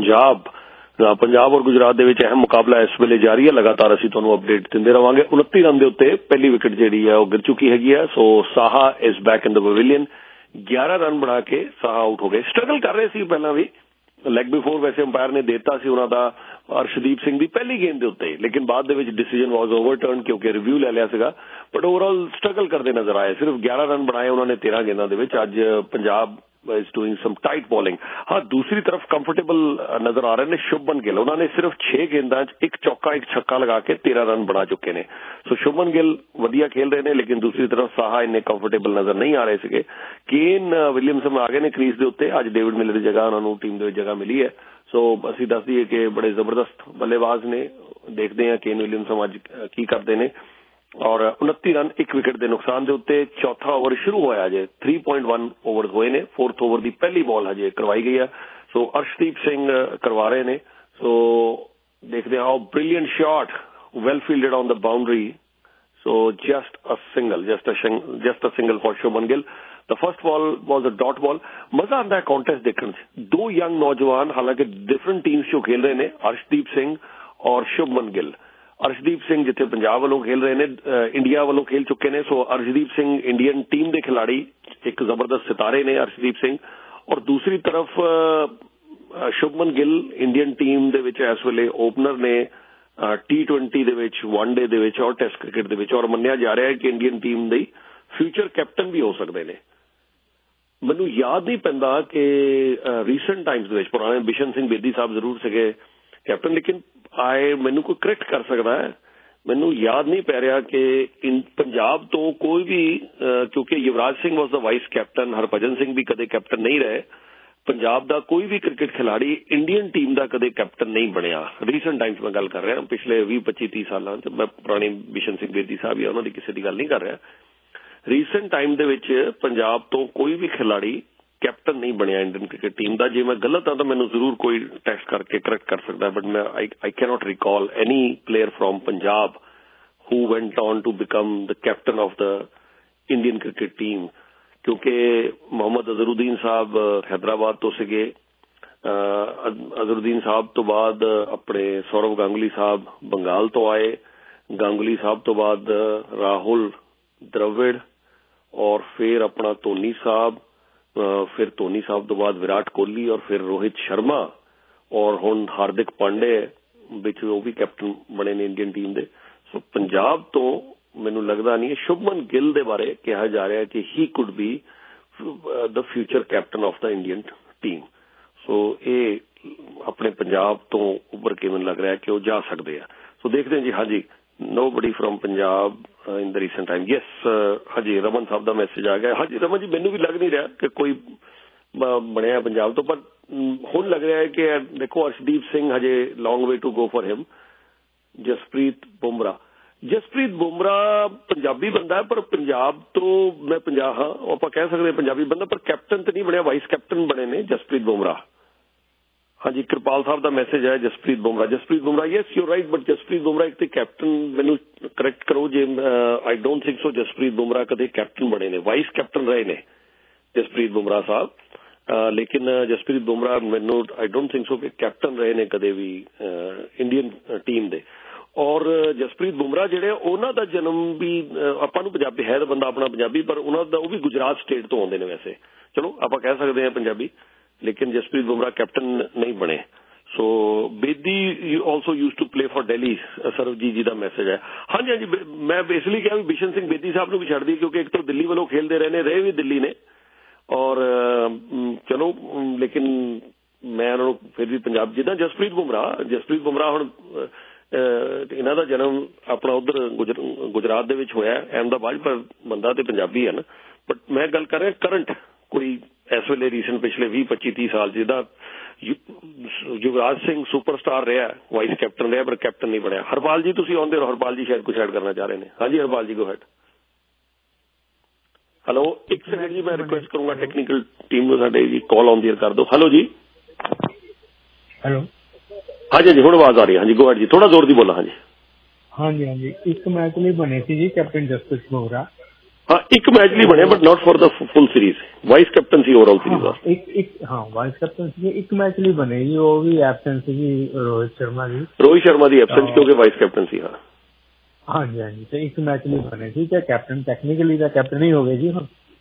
ਪੰਜਾਬ ਔਰ ਗੁਜਰਾਤ ਦੇ ਵਿੱਚ ਅਹਿਮ ਮੁਕਾਬਲਾ ਇਸ ਵੇਲੇ ਜਾਰੀ ਹੈ ਲਗਾਤਾਰ ਅਸੀਂ ਤੁਹਾਨੂੰ ਅਪਡੇਟ ਦਿੰਦੇ ਰਵਾਂਗੇ 29 ਰਨ ਦੇ ਉੱਤੇ ਪਹਿਲੀ ਵਿਕਟ ਜਿਹੜੀ ਹੈ ਉਹ ਗਿਰ ਚੁੱਕੀ ਹੈਗੀ ਹੈ so Saha is back in the pavilion 11 run ਬਣਾ ਕੇ ਸਾਹਾ ਆਊਟ ਹੋ ਗਏ ਸਟਰਗਲ ਕਰ ਰਹੇ ਸੀ ਪਹਿਲਾਂ ਵੀ ਲੈਗ ਬਿਫੋਰ ਵੈਸੇ ਅੰਪਾਇਰ ਨੇ ਦਿੱਤਾ ਸੀ ਉਹਨਾਂ ਦਾ ਅਰਸ਼ਦੀਪ ਸਿੰਘ ਦੀ ਪਹਿਲੀ ਗੇਂਦ ਦੇ ਉੱਤੇ ਲੇਕਿਨ ਬਾਅਦ ਦੇ ਵਿੱਚ ਡਿਸੀਜਨ ਵਾਜ਼ ਓਵਰਟਰਨ ਕਿਉਂਕਿ ਰਿਵਿਊ ਲੈ ਲਿਆ ਸੀਗਾ ਬਟ ਓਵਰਆਲ ਸਟਰਗਲ ਕਰਦੇ ਨਜ਼ਰ ਆਏ ਸਿਰਫ 11 ਰਨ ਬਣਾਏ ਉਹਨਾਂ ਨੇ 13 ਗੇਂਦਾਂ ਦੇ ਵਿੱਚ ਅੱਜ Punjab is doing some tight bowling हाँ दूसरी तरफ कंफर्टेबल नजर आ रहे हैं शुभमन गिल उन्होंने सिर्फ 6 गेंदा एक चौका एक छक्का लगा के 13 रन बना चुके ने सो शुभमन गिल वधिया खेल रहे हैं लेकिन दूसरी तरफ साहा इन्ने कंफर्टेबल नजर नहीं आ रहे थे केन विलियमसन आ गए ने क्रीज के उत्ते अज डेविड मिलर की जगह उन्होंने टीम की जगह मिली है सो असीं दस दईए कि बड़े जबरदस्त बल्लेबाज ने देखते हैं केन विलियमसन अज की करते हैं और 29 रन एक विकेट के नुकसान के उत्ते चौथा ओवर शुरू होया अजे 3.1 ओवर होए ने फोर्थ ओवर की पहली बॉल हजे करवाई गई है सो अर्शदीप सिंह करवा रहे ने सो देखते हैं how brilliant shot well fielded on the boundary so just a single for Shubman Gill the first ball was a dot ball मजा आता है कॉन्टेस्ट देखने से दो यंग नौजवान हालांकि डिफरेंट टीम्स जो खेल रहे हैं अर्शदीप सिंह और शुभमन गिल अर्शदीप सिंह जिथे पंजाब वालों खेल रहे हैं इंडिया वालों खेल चुके हैं so Arshdeep Singh Indian team के खिलाड़ी एक जबरदस्त सितारे ने अर्शदीप सिंह और दूसरी तरफ शुभमन गिल इंडियन टीम दे विच इस वेले ओपनर ने T20 दे विच वनडे दे विच और टेस्ट क्रिकेट दे विच और मन्निया जा रहा है कि इंडियन टीम दे फ्यूचर कैप्टन भी हो सकते हैं मैनू याद नहीं पैंदा कि रीसेंट टाइम्स दे विच पुराने बिशन सिंह बेदी साहब जरूर सके कैप्टन लेकिन मैनू कोई करैक्ट कर सकता है मैनू याद नहीं पै रहा कि पंजाब तो कोई भी क्योंकि Yuvraj Singh was the vice captain Harbhajan Singh भी कदे कैप्टन नहीं रहे पंजाब का कोई भी क्रिकेट खिलाड़ी इंडियन टीम का कदे कैप्टन नहीं बनया रीसेंट टाइम्स में गल कर रहा पिछले 20-25-30 साल मैं पुराने बिशन सिंह बेदी साहब या उन्होंने किसी की गल नहीं कर रहा रीसेंट टाइम दे विच पंजाब तो कोई भी खिलाड़ी कैप्टन नहीं बनया इंडियन क्रिकेट टीम का जे मैं गलत हाँ तो मैंने जरूर कोई टेस्ट करके करैक्ट कर सकता है बट मैं I cannot recall any player from Punjab who went on to become the captain of the Indian cricket team क्योंकि मोहम्मद अजहरुद्दीन साहब हैदराबाद तो सिगे अजहरुद्दीन साहब तो बाद अपने सौरव गांगुली साहब बंगाल तो आए गांगुली साहब तो बाद राहुल द्रविड़ और फिर अपना धोनी साहब फिर धोनी साहब तो बाद विराट कोहली और फिर रोहित शर्मा और हुण हार्दिक पांडे विच वो भी कैप्टन बने ने इंडियन टीम दे सो पंजाब तो मैनू लगता नहीं है शुभमन गिल दे बारे कहा जा रहा है कि he could be the future captain of the Indian team so ये अपने पंजाब तो उभर के मैनू लग रहा है कि वो जा सकते हैं सो देखते हैं जी हाँ जी nobody from Punjab in the recent time yes हाँ जी रमन साहब का मैसेज आ गया हाँ जी रमन जी मैनू भी लग नहीं रहा कि कोई बनया पंजाब तो पर हुण लग रहा है कि देखो अर्शदीप सिंह हजे long way to go for him Jasprit Bumrah Punjabi बंदा है पर पंजाब तो मैं पंजाब हाँ आप कह सकते हैं पंजाबी बंदा पर कैप्टन तो नहीं बनया वाइस कैप्टन बने ने जसप्रीत बुमराह हाँ जी कृपाल साहब का मैसेज है Jasprit Bumrah yes you right but Jasprit Bumrah एक कैप्टन मैनू करैक्ट करो जे I don't think so Jasprit Bumrah कदे कैप्टन बने ने वाइस कैप्टन रहे ने जसप्रीत बुमराह साहब लेकिन जसप्रीत बुमराह मैनू आई डोंट थिंक सो कि कैप्टन रहे ने कदे भी इंडियन टीम दे ਔਰ ਜਸਪ੍ਰੀਤ ਬੁਮਰਾਹ ਜਿਹੜੇ ਉਹਨਾਂ ਦਾ ਜਨਮ ਵੀ ਆਪਾਂ ਨੂੰ ਪੰਜਾਬੀ ਹੈ ਤਾਂ ਬੰਦਾ ਆਪਣਾ ਪੰਜਾਬੀ, ਪਰ ਉਹਨਾਂ ਦਾ ਉਹ ਵੀ ਗੁਜਰਾਤ ਸਟੇਟ ਤੋਂ ਆਉਂਦੇ ਨੇ। ਵੈਸੇ ਚਲੋ ਆਪਾਂ ਕਹਿ ਸਕਦੇ ਹਾਂ ਪੰਜਾਬੀ, ਲੇਕਿਨ ਜਸਪ੍ਰੀਤ ਬੁਮਰਾਹ ਕੈਪਟਨ ਨਹੀਂ ਬਣੇ। So Bedi also used to play for Delhi, Sarvjeet ji ਦਾ ਮੈਸੇਜ ਹੈ। ਹਾਂਜੀ ਹਾਂਜੀ, ਮੈਂ ਇਸ ਲਈ ਕਿਹਾ ਵੀ ਬਿਸ਼ਨ ਸਿੰਘ ਬੇਦੀ ਸਾਹਿਬ ਨੂੰ ਵੀ ਛੱਡ ਦਈਏ, ਕਿਉਂਕਿ ਇੱਕ ਤਾਂ ਦਿੱਲੀ ਵੱਲੋਂ ਖੇਲਦੇ ਰਹੇ ਵੀ ਦਿੱਲੀ ਨੇ, ਔਰ ਚਲੋ ਲੇਕਿਨ ਮੈਂ ਉਹਨਾਂ ਨੂੰ ਫਿਰ ਵੀ ਪੰਜਾਬ, ਜਿੱਦਾਂ ਜਸਪ੍ਰੀਤ ਬੁਮਰਾਹ ਹੁਣ ਇਹਨਾਂ ਦਾ ਜਨਮ ਆਪਣਾ ਉਧਰ ਗੁਜਰਾਤ ਦੇ ਵਿੱਚ ਹੋਇਆ, ਅਹਿਮਦਾਬਾਦ, ਪਰ ਬੰਦਾ ਤੇ ਪੰਜਾਬੀ ਹੈ ਨਾ। ਬਟ ਮੈਂ ਗੱਲ ਕਰ ਰਿਹਾ ਕਰੰਟ, ਕੋਈ ਇਸ ਵੇਲੇ ਰੀਸੈਂਟ ਪਿਛਲੇ 20-25-30 ਸਾਲ ਜਿਹਦਾ ਯੁਵਰਾਜ ਸਿੰਘ ਸੁਪਰਸਟਾਰ ਰਿਹਾ, ਵਾਈਸ ਕੈਪਟਨ ਰਿਹਾ, ਪਰ ਕੈਪਟਨ ਨਹੀਂ ਬਣਿਆ। ਹਰਪਾਲ ਜੀ ਤੁਸੀਂ ਆਉਂਦੇ ਹੋ, ਹਰਪਾਲ ਜੀ ਸ਼ਾਇਦ ਕੁਛ ਐਡ ਕਰਨਾ ਚਾਹ ਰਹੇ ਨੇ। ਹਾਂਜੀ Harpal ji, go ahead. Hello, ਇੱਕ ਸੈਕਿੰਡ ਜੀ, ਮੈਂ ਰਿਕੁਐਸਟ ਕਰੂੰਗਾ ਟੈਕਨੀਕਲ ਟੀਮ ਨੂੰ ਸਾਡੇ ਜੀ ਕਾਲ ਆਨ ਦੀ ਏਅਰ ਕਰ ਦਿਓ। ਹੈਲੋ ਜੀ। ਹੈਲੋ, ਹਾਂਜੀ ਹਾਂਜੀ, ਹੁਣ ਆਵਾਜ਼ ਆ ਰਹੀ ਹੈ। ਹਾਂਜੀ ਗੋ ਹੈਡ ਜੀ, ਥੋੜਾ ਜ਼ੋਰ ਦੀ ਬੋਲਾ। ਹਾਂਜੀ ਹਾਂਜੀ ਹਾਂਜੀ, ਇੱਕ ਮੈਚ ਲਈ ਬਣੇ ਸੀ ਜੀ ਕੈਪਟਨ ਜਸਪ੍ਰੀਤ ਬੁਮਰਾਹ। ਹਾਂ, ਇੱਕ ਮੈਚ ਲਈ ਬਣਿਆ, but not for the full series. Vice captain ਸੀ ਓਵਰਆਲ ਸੀਰੀਜ਼ ਵਾਸਤੇ। ਵਾਈਸ ਕੈਪਟਨ ਸੀ, ਇੱਕ ਮੈਚ ਲਈ ਬਣੇ ਜੀ, ਉਹ ਵੀ ਐਬਸੈਂਟ ਸੀ ਰੋਹਿਤ ਸ਼ਰਮਾ ਦੀ ਐਬਸੈਂਟ, ਕਿਉਂਕਿ ਵਾਈਸ ਕੈਪਟਨ ਸੀ। ਹਾਂ ਹਾਂਜੀ ਹਾਂਜੀ, ਤੇ ਇੱਕ ਮੈਚ ਲਈ ਬਣੇ ਸੀ ਤੇ ਕੈਪਟਨ ਟੈਕਨੀਕਲੀ ਦਾ ਕੈਪਟਨ ਹੀ ਹੋ ਗਏ ਜੀ ਹੁਣ।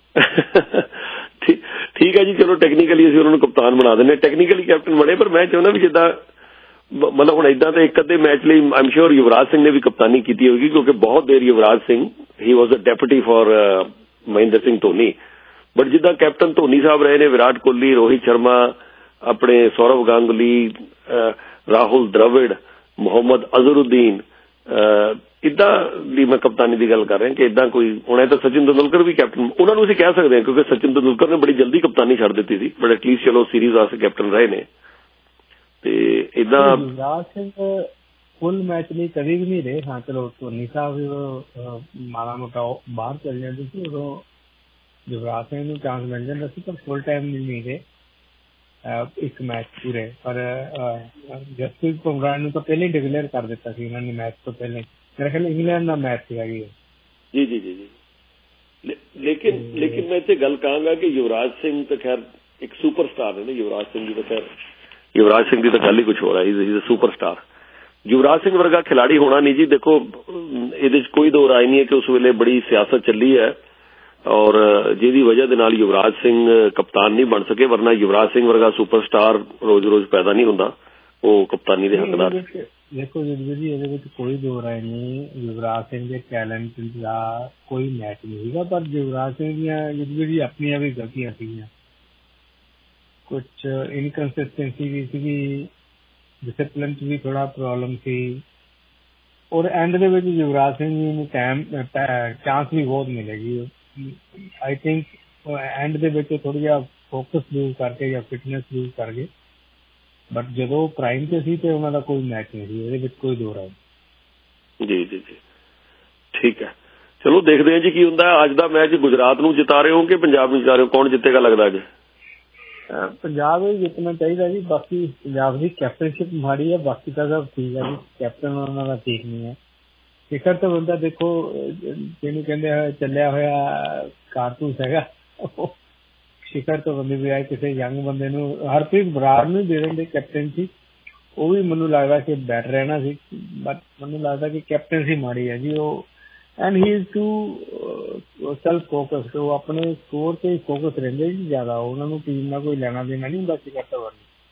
ਠੀਕ ਹੈ ਜੀ, ਚਲੋ ਟੈਕਨੀਕਲੀ ਅਸੀਂ ਉਹਨਾਂ ਨੂੰ ਕਪਤਾਨ ਬਣਾ ਦਿੰਦੇ, ਟੈਕਨੀਕਲੀ ਕੈਪਟਨ ਬਣੇ। ਪਰ ਮੈਂ ਚਾਹੁੰਦਾ ਵੀ ਜਿੱਦਾਂ ਮਤਲਬ ਹੁਣ ਏਦਾਂ ਤਾਂ ਇੱਕ ਅੱਧੇ ਮੈਚ ਲਈ ਆਈ ਐਮ ਸ਼ੋਰ ਯੁਵਰਾਜ ਸਿੰਘ ਨੇ ਵੀ ਕਪਤਾਨੀ ਕੀਤੀ ਹੋਏਗੀ, ਕਿਉਂਕਿ ਬਹੁਤ ਦੇਰ Yuvraj Singh he was a deputy for Mahendra Singh Dhoni. But ਜਿੱਦਾਂ ਕੈਪਟਨ ਧੋਨੀ ਸਾਹਿਬ ਰਹੇ ਨੇ, ਵਿਰਾਟ ਕੋਹਲੀ, ਰੋਹਿਤ ਸ਼ਰਮਾ, ਆਪਣੇ ਸੌਰਵ ਗਾਂਗੁਲੀ, ਰਾਹੁਲ ਦ੍ਰਵਿੜ, ਮੁਹੰਮਦ ਅਜ਼ਹਰੁਦੀਨ, ਇੱਦਾਂ ਦੀ ਮੈਂ ਕਪਤਾਨੀ ਦੀ ਗੱਲ ਕਰ ਰਿਹਾ ਕਿ ਇੱਦਾਂ ਕੋਈ ਹੁਣ ਇਹ ਤਾਂ ਸਚਿਨ ਤੇਂਦੁਲਕਰ ਵੀ ਕੈਪਟਨ, ਉਹਨਾਂ ਨੂੰ ਅਸੀਂ ਕਹਿ ਸਕਦੇ ਹਾਂ, ਕਿਉਂਕਿ ਸਚਿਨ ਤੇਂਦੁਲਕਰ ਨੇ ਬੜੀ ਜਲਦੀ ਕਪਤਾਨੀ ਛੱਡ ਦਿੱਤੀ ਸੀ, ਬਟ ਐਟਲੀਸਟ ਚਲੋ ਸੀਰੀਜ਼ ਵਾਸਤੇ ਕੈਪਟਨ ਰਹੇ ਨੇ। ਤੇ ਏਦਾਂ ਯੁਵਰਾਜ ਸਿੰਘ ਫੁੱਲ ਮੈਚ ਲਈ ਕਦੇ ਵੀ ਨਹੀਂ ਰਹੇ। ਹਾਂ ਚਲੋ ਧੋਨੀ ਸਾਹਿਬ ਮਾੜਾ ਮੋਟਾ ਬਾਹਰ ਚੱਲ ਜਾਂਦੇ ਸੀ, ਉਦੋਂ ਯੁਵਰਾਜ ਸਿੰਘ ਨੂੰ ਚਾਂਸ ਮਿਲ ਜਾਂਦਾ ਸੀ, ਪਰ ਫੁੱਲ ਟਾਈਮ ਨਹੀਂ ਰਹੇ ਇੱਕ ਮੈਚ ਪੂਰੇ। ਪਰ ਜਸਪ੍ਰੀਤ ਬੁਮਰਾਹ ਨੂੰ ਤਾਂ ਪਹਿਲਾਂ ਹੀ ਡਿਕਲੇਅਰ ਕਰ ਦਿੱਤਾ ਸੀ ਇਹਨਾਂ ਨੇ ਮੈਚ ਤੋਂ ਪਹਿਲਾਂ। ਮੇਰੇ ਖਿਆਲ ਇੰਗਲੈਂਡ ਦਾ ਮੈਚ ਸੀਗਾ ਜੀ। ਜੀ ਲੇਕਿਨ ਮੈਂ ਇੱਥੇ ਗੱਲ ਕਹਾਂਗਾ ਕਿ ਯੁਵਰਾਜ ਸਿੰਘ ਤਾਂ ਖੈਰ ਇੱਕ ਸੁਪਰਸਟਾਰ ਨੇ। ਯੁਵਰਾਜ ਸਿੰਘ ਦੀ ਤਾਂ ਖੈਰ ਗੱਲ ਹੀ ਕੁਛ ਹੋ ਰਿਹਾ, ਇਜ਼ ਸੁਪਰਸਟਾਰ। ਯੁਵਰਾਜ ਸਿੰਘ ਵਰਗਾ ਖਿਲਾੜੀ ਹੋਣਾ ਨਹੀਂ ਜੀ। ਦੇਖੋ ਇਹਦੇ 'ਚ ਕੋਈ ਦੋ ਰਾਏ ਨਹੀਂ ਹੈ ਕਿ ਉਸ ਵੇਲੇ ਬੜੀ ਸਿਆਸਤ ਚੱਲੀ ਹੈ, ਔਰ ਜਿਹਦੀ ਵਜ੍ਹਾ ਦੇ ਨਾਲ ਯੁਵਰਾਜ ਸਿੰਘ ਕਪਤਾਨ ਨਹੀਂ ਬਣ ਸਕੇ, ਵਰਨਾ ਯੁਵਰਾਜ ਸਿੰਘ ਵਰਗਾ ਸੁਪਰਸਟਾਰ ਰੋਜ਼-ਰੋਜ਼ ਪੈਦਾ ਨਹੀਂ ਹੁੰਦਾ, ਉਹ ਕਪਤਾਨੀ ਦੇ ਹੱਕਦਾਰ। ਦੇਖੋ ਜੀ, ਇਹਦੇ ਵਿੱਚ ਕੋਈ ਦੋ ਰਾਏ ਨਹੀਂ, ਯੁਵਰਾਜ ਸਿੰਘ ਦੇ ਟੈਲੈਂਟ ਦਾ ਕੋਈ ਮੈਚ ਨਹੀਂ ਸੀਗਾ, ਪਰ ਯੁਵਰਾਜ ਸਿੰਘ ਦੀਆਂ ਆਪਣੀਆਂ ਵੀ ਗਲਤੀਆਂ ਸੀਗੀਆਂ, ਕੁਛ ਇਨਕਨਸਿਸਟੈਂਸੀ ਵੀ ਸੀਗੀ, ਡਿਸਿਪਲਿਨ 'ਚ ਵੀ ਥੋੜਾ ਪ੍ਰੋਬਲਮ ਸੀ, ਔਰ ਐਂਡ ਦੇ ਵਿੱਚ ਯੁਵਰਾਜ ਸਿੰਘ ਜੀ ਨੂੰ ਚਾਂਸ ਵੀ ਬਹੁਤ ਮਿਲੇਗੀ। ਆਈ ਥਿੰਕ ਐਂਡ ਦੇ ਵਿੱਚ ਥੋੜਾ ਜਿਹਾ ਫੋਕਸ ਲੂਜ਼ ਕਰਕੇ ਜਾਂ ਫਿਟਨੈਸ ਲੂਜ਼ ਕਰਕੇ, ਬਟ ਜਦੋਂ ਪ੍ਰਾਈਮ 'ਚ ਸੀ ਤੇ ਉਹਨਾਂ ਦਾ ਕੋਈ ਮੈਚ ਨਹੀਂ ਸੀ, ਇਹਦੇ ਵਿੱਚ ਕੋਈ ਦੋ ਰਾਏ। ਜੀ ਠੀਕ ਹੈ, ਚਲੋ ਦੇਖਦੇ ਹਾਂ ਜੀ ਕੀ ਹੁੰਦਾ। ਅੱਜ ਦਾ ਮੈਚ ਗੁਜਰਾਤ ਨੂੰ ਜਿਤਾ ਰਹੇ ਹੋ ਕਿ ਪੰਜਾਬ ਨੂੰ ਜਿਤਾ ਰਹੇ ਹੋ? ਕੌਣ ਜਿੱਤੇਗਾ ਲੱਗਦਾ ਅੱਜ? ਪੰਜਾਬ ਹੀ ਜਿੱਤਣਾ ਚਾਹੀਦਾ ਜੀ। ਬਾਕੀ ਪੰਜਾਬ ਦੀ ਕੈਪਟਨਸ਼ਿਪ ਮਾੜੀ ਹੈ, ਬਾਕੀ ਤਾਂ ਸਭ ਠੀਕ ਹੈ ਜੀ। ਕੈਪਟਨ ਉਹਨਾਂ ਦਾ ਠੀਕ ਨਹੀਂ ਹੈ। ਸਿਖਰ ਤਾਂ ਬੰਦਾ ਦੇਖੋ ਜਿਹਨੂੰ ਕਹਿੰਦੇ ਚੱਲਿਆ ਹੋਇਆ ਕਾਰਤੂਸ ਹੈਗਾ, ਸਿਖਰ ਤੋਂ ਬੰਦੇ ਵੀ ਆਏ ਕਿਸੇ ਯੰਗ ਬੰਦੇ ਨੂੰ, ਹਰਪ੍ਰੀਤ ਬਰਾੜ ਨੂੰ ਦੇ ਦਿੰਦੇ ਕੈਪਟਨਸ਼ਿਪ, ਉਹ ਵੀ ਮੈਨੂੰ ਲੱਗਦਾ ਕਿ ਬੈਟਰ ਰਹਿਣਾ ਸੀ, ਬਟ ਮੈਨੂੰ ਲੱਗਦਾ ਕਿ ਕੈਪਟਨਸ਼ਿਪ ਮਾੜੀ ਹੈ ਜੀ ਉਹ। And he is too self focused, ਉਹ ਆਪਣੇ ਸਕੋਰ ਤੇ ਫੋਕਸ ਰਹਿੰਦੇ ਜੀ ਜ਼ਿਆਦਾ, ਉਹਨਾਂ ਨੂੰ ਟੀਮ ਨਾਲ ਕੋਈ ਲੈਣਾ ਦੇਣਾ ਨਹੀਂ ਹੁੰਦਾ। ਸਿਖਰ ਧਵਨ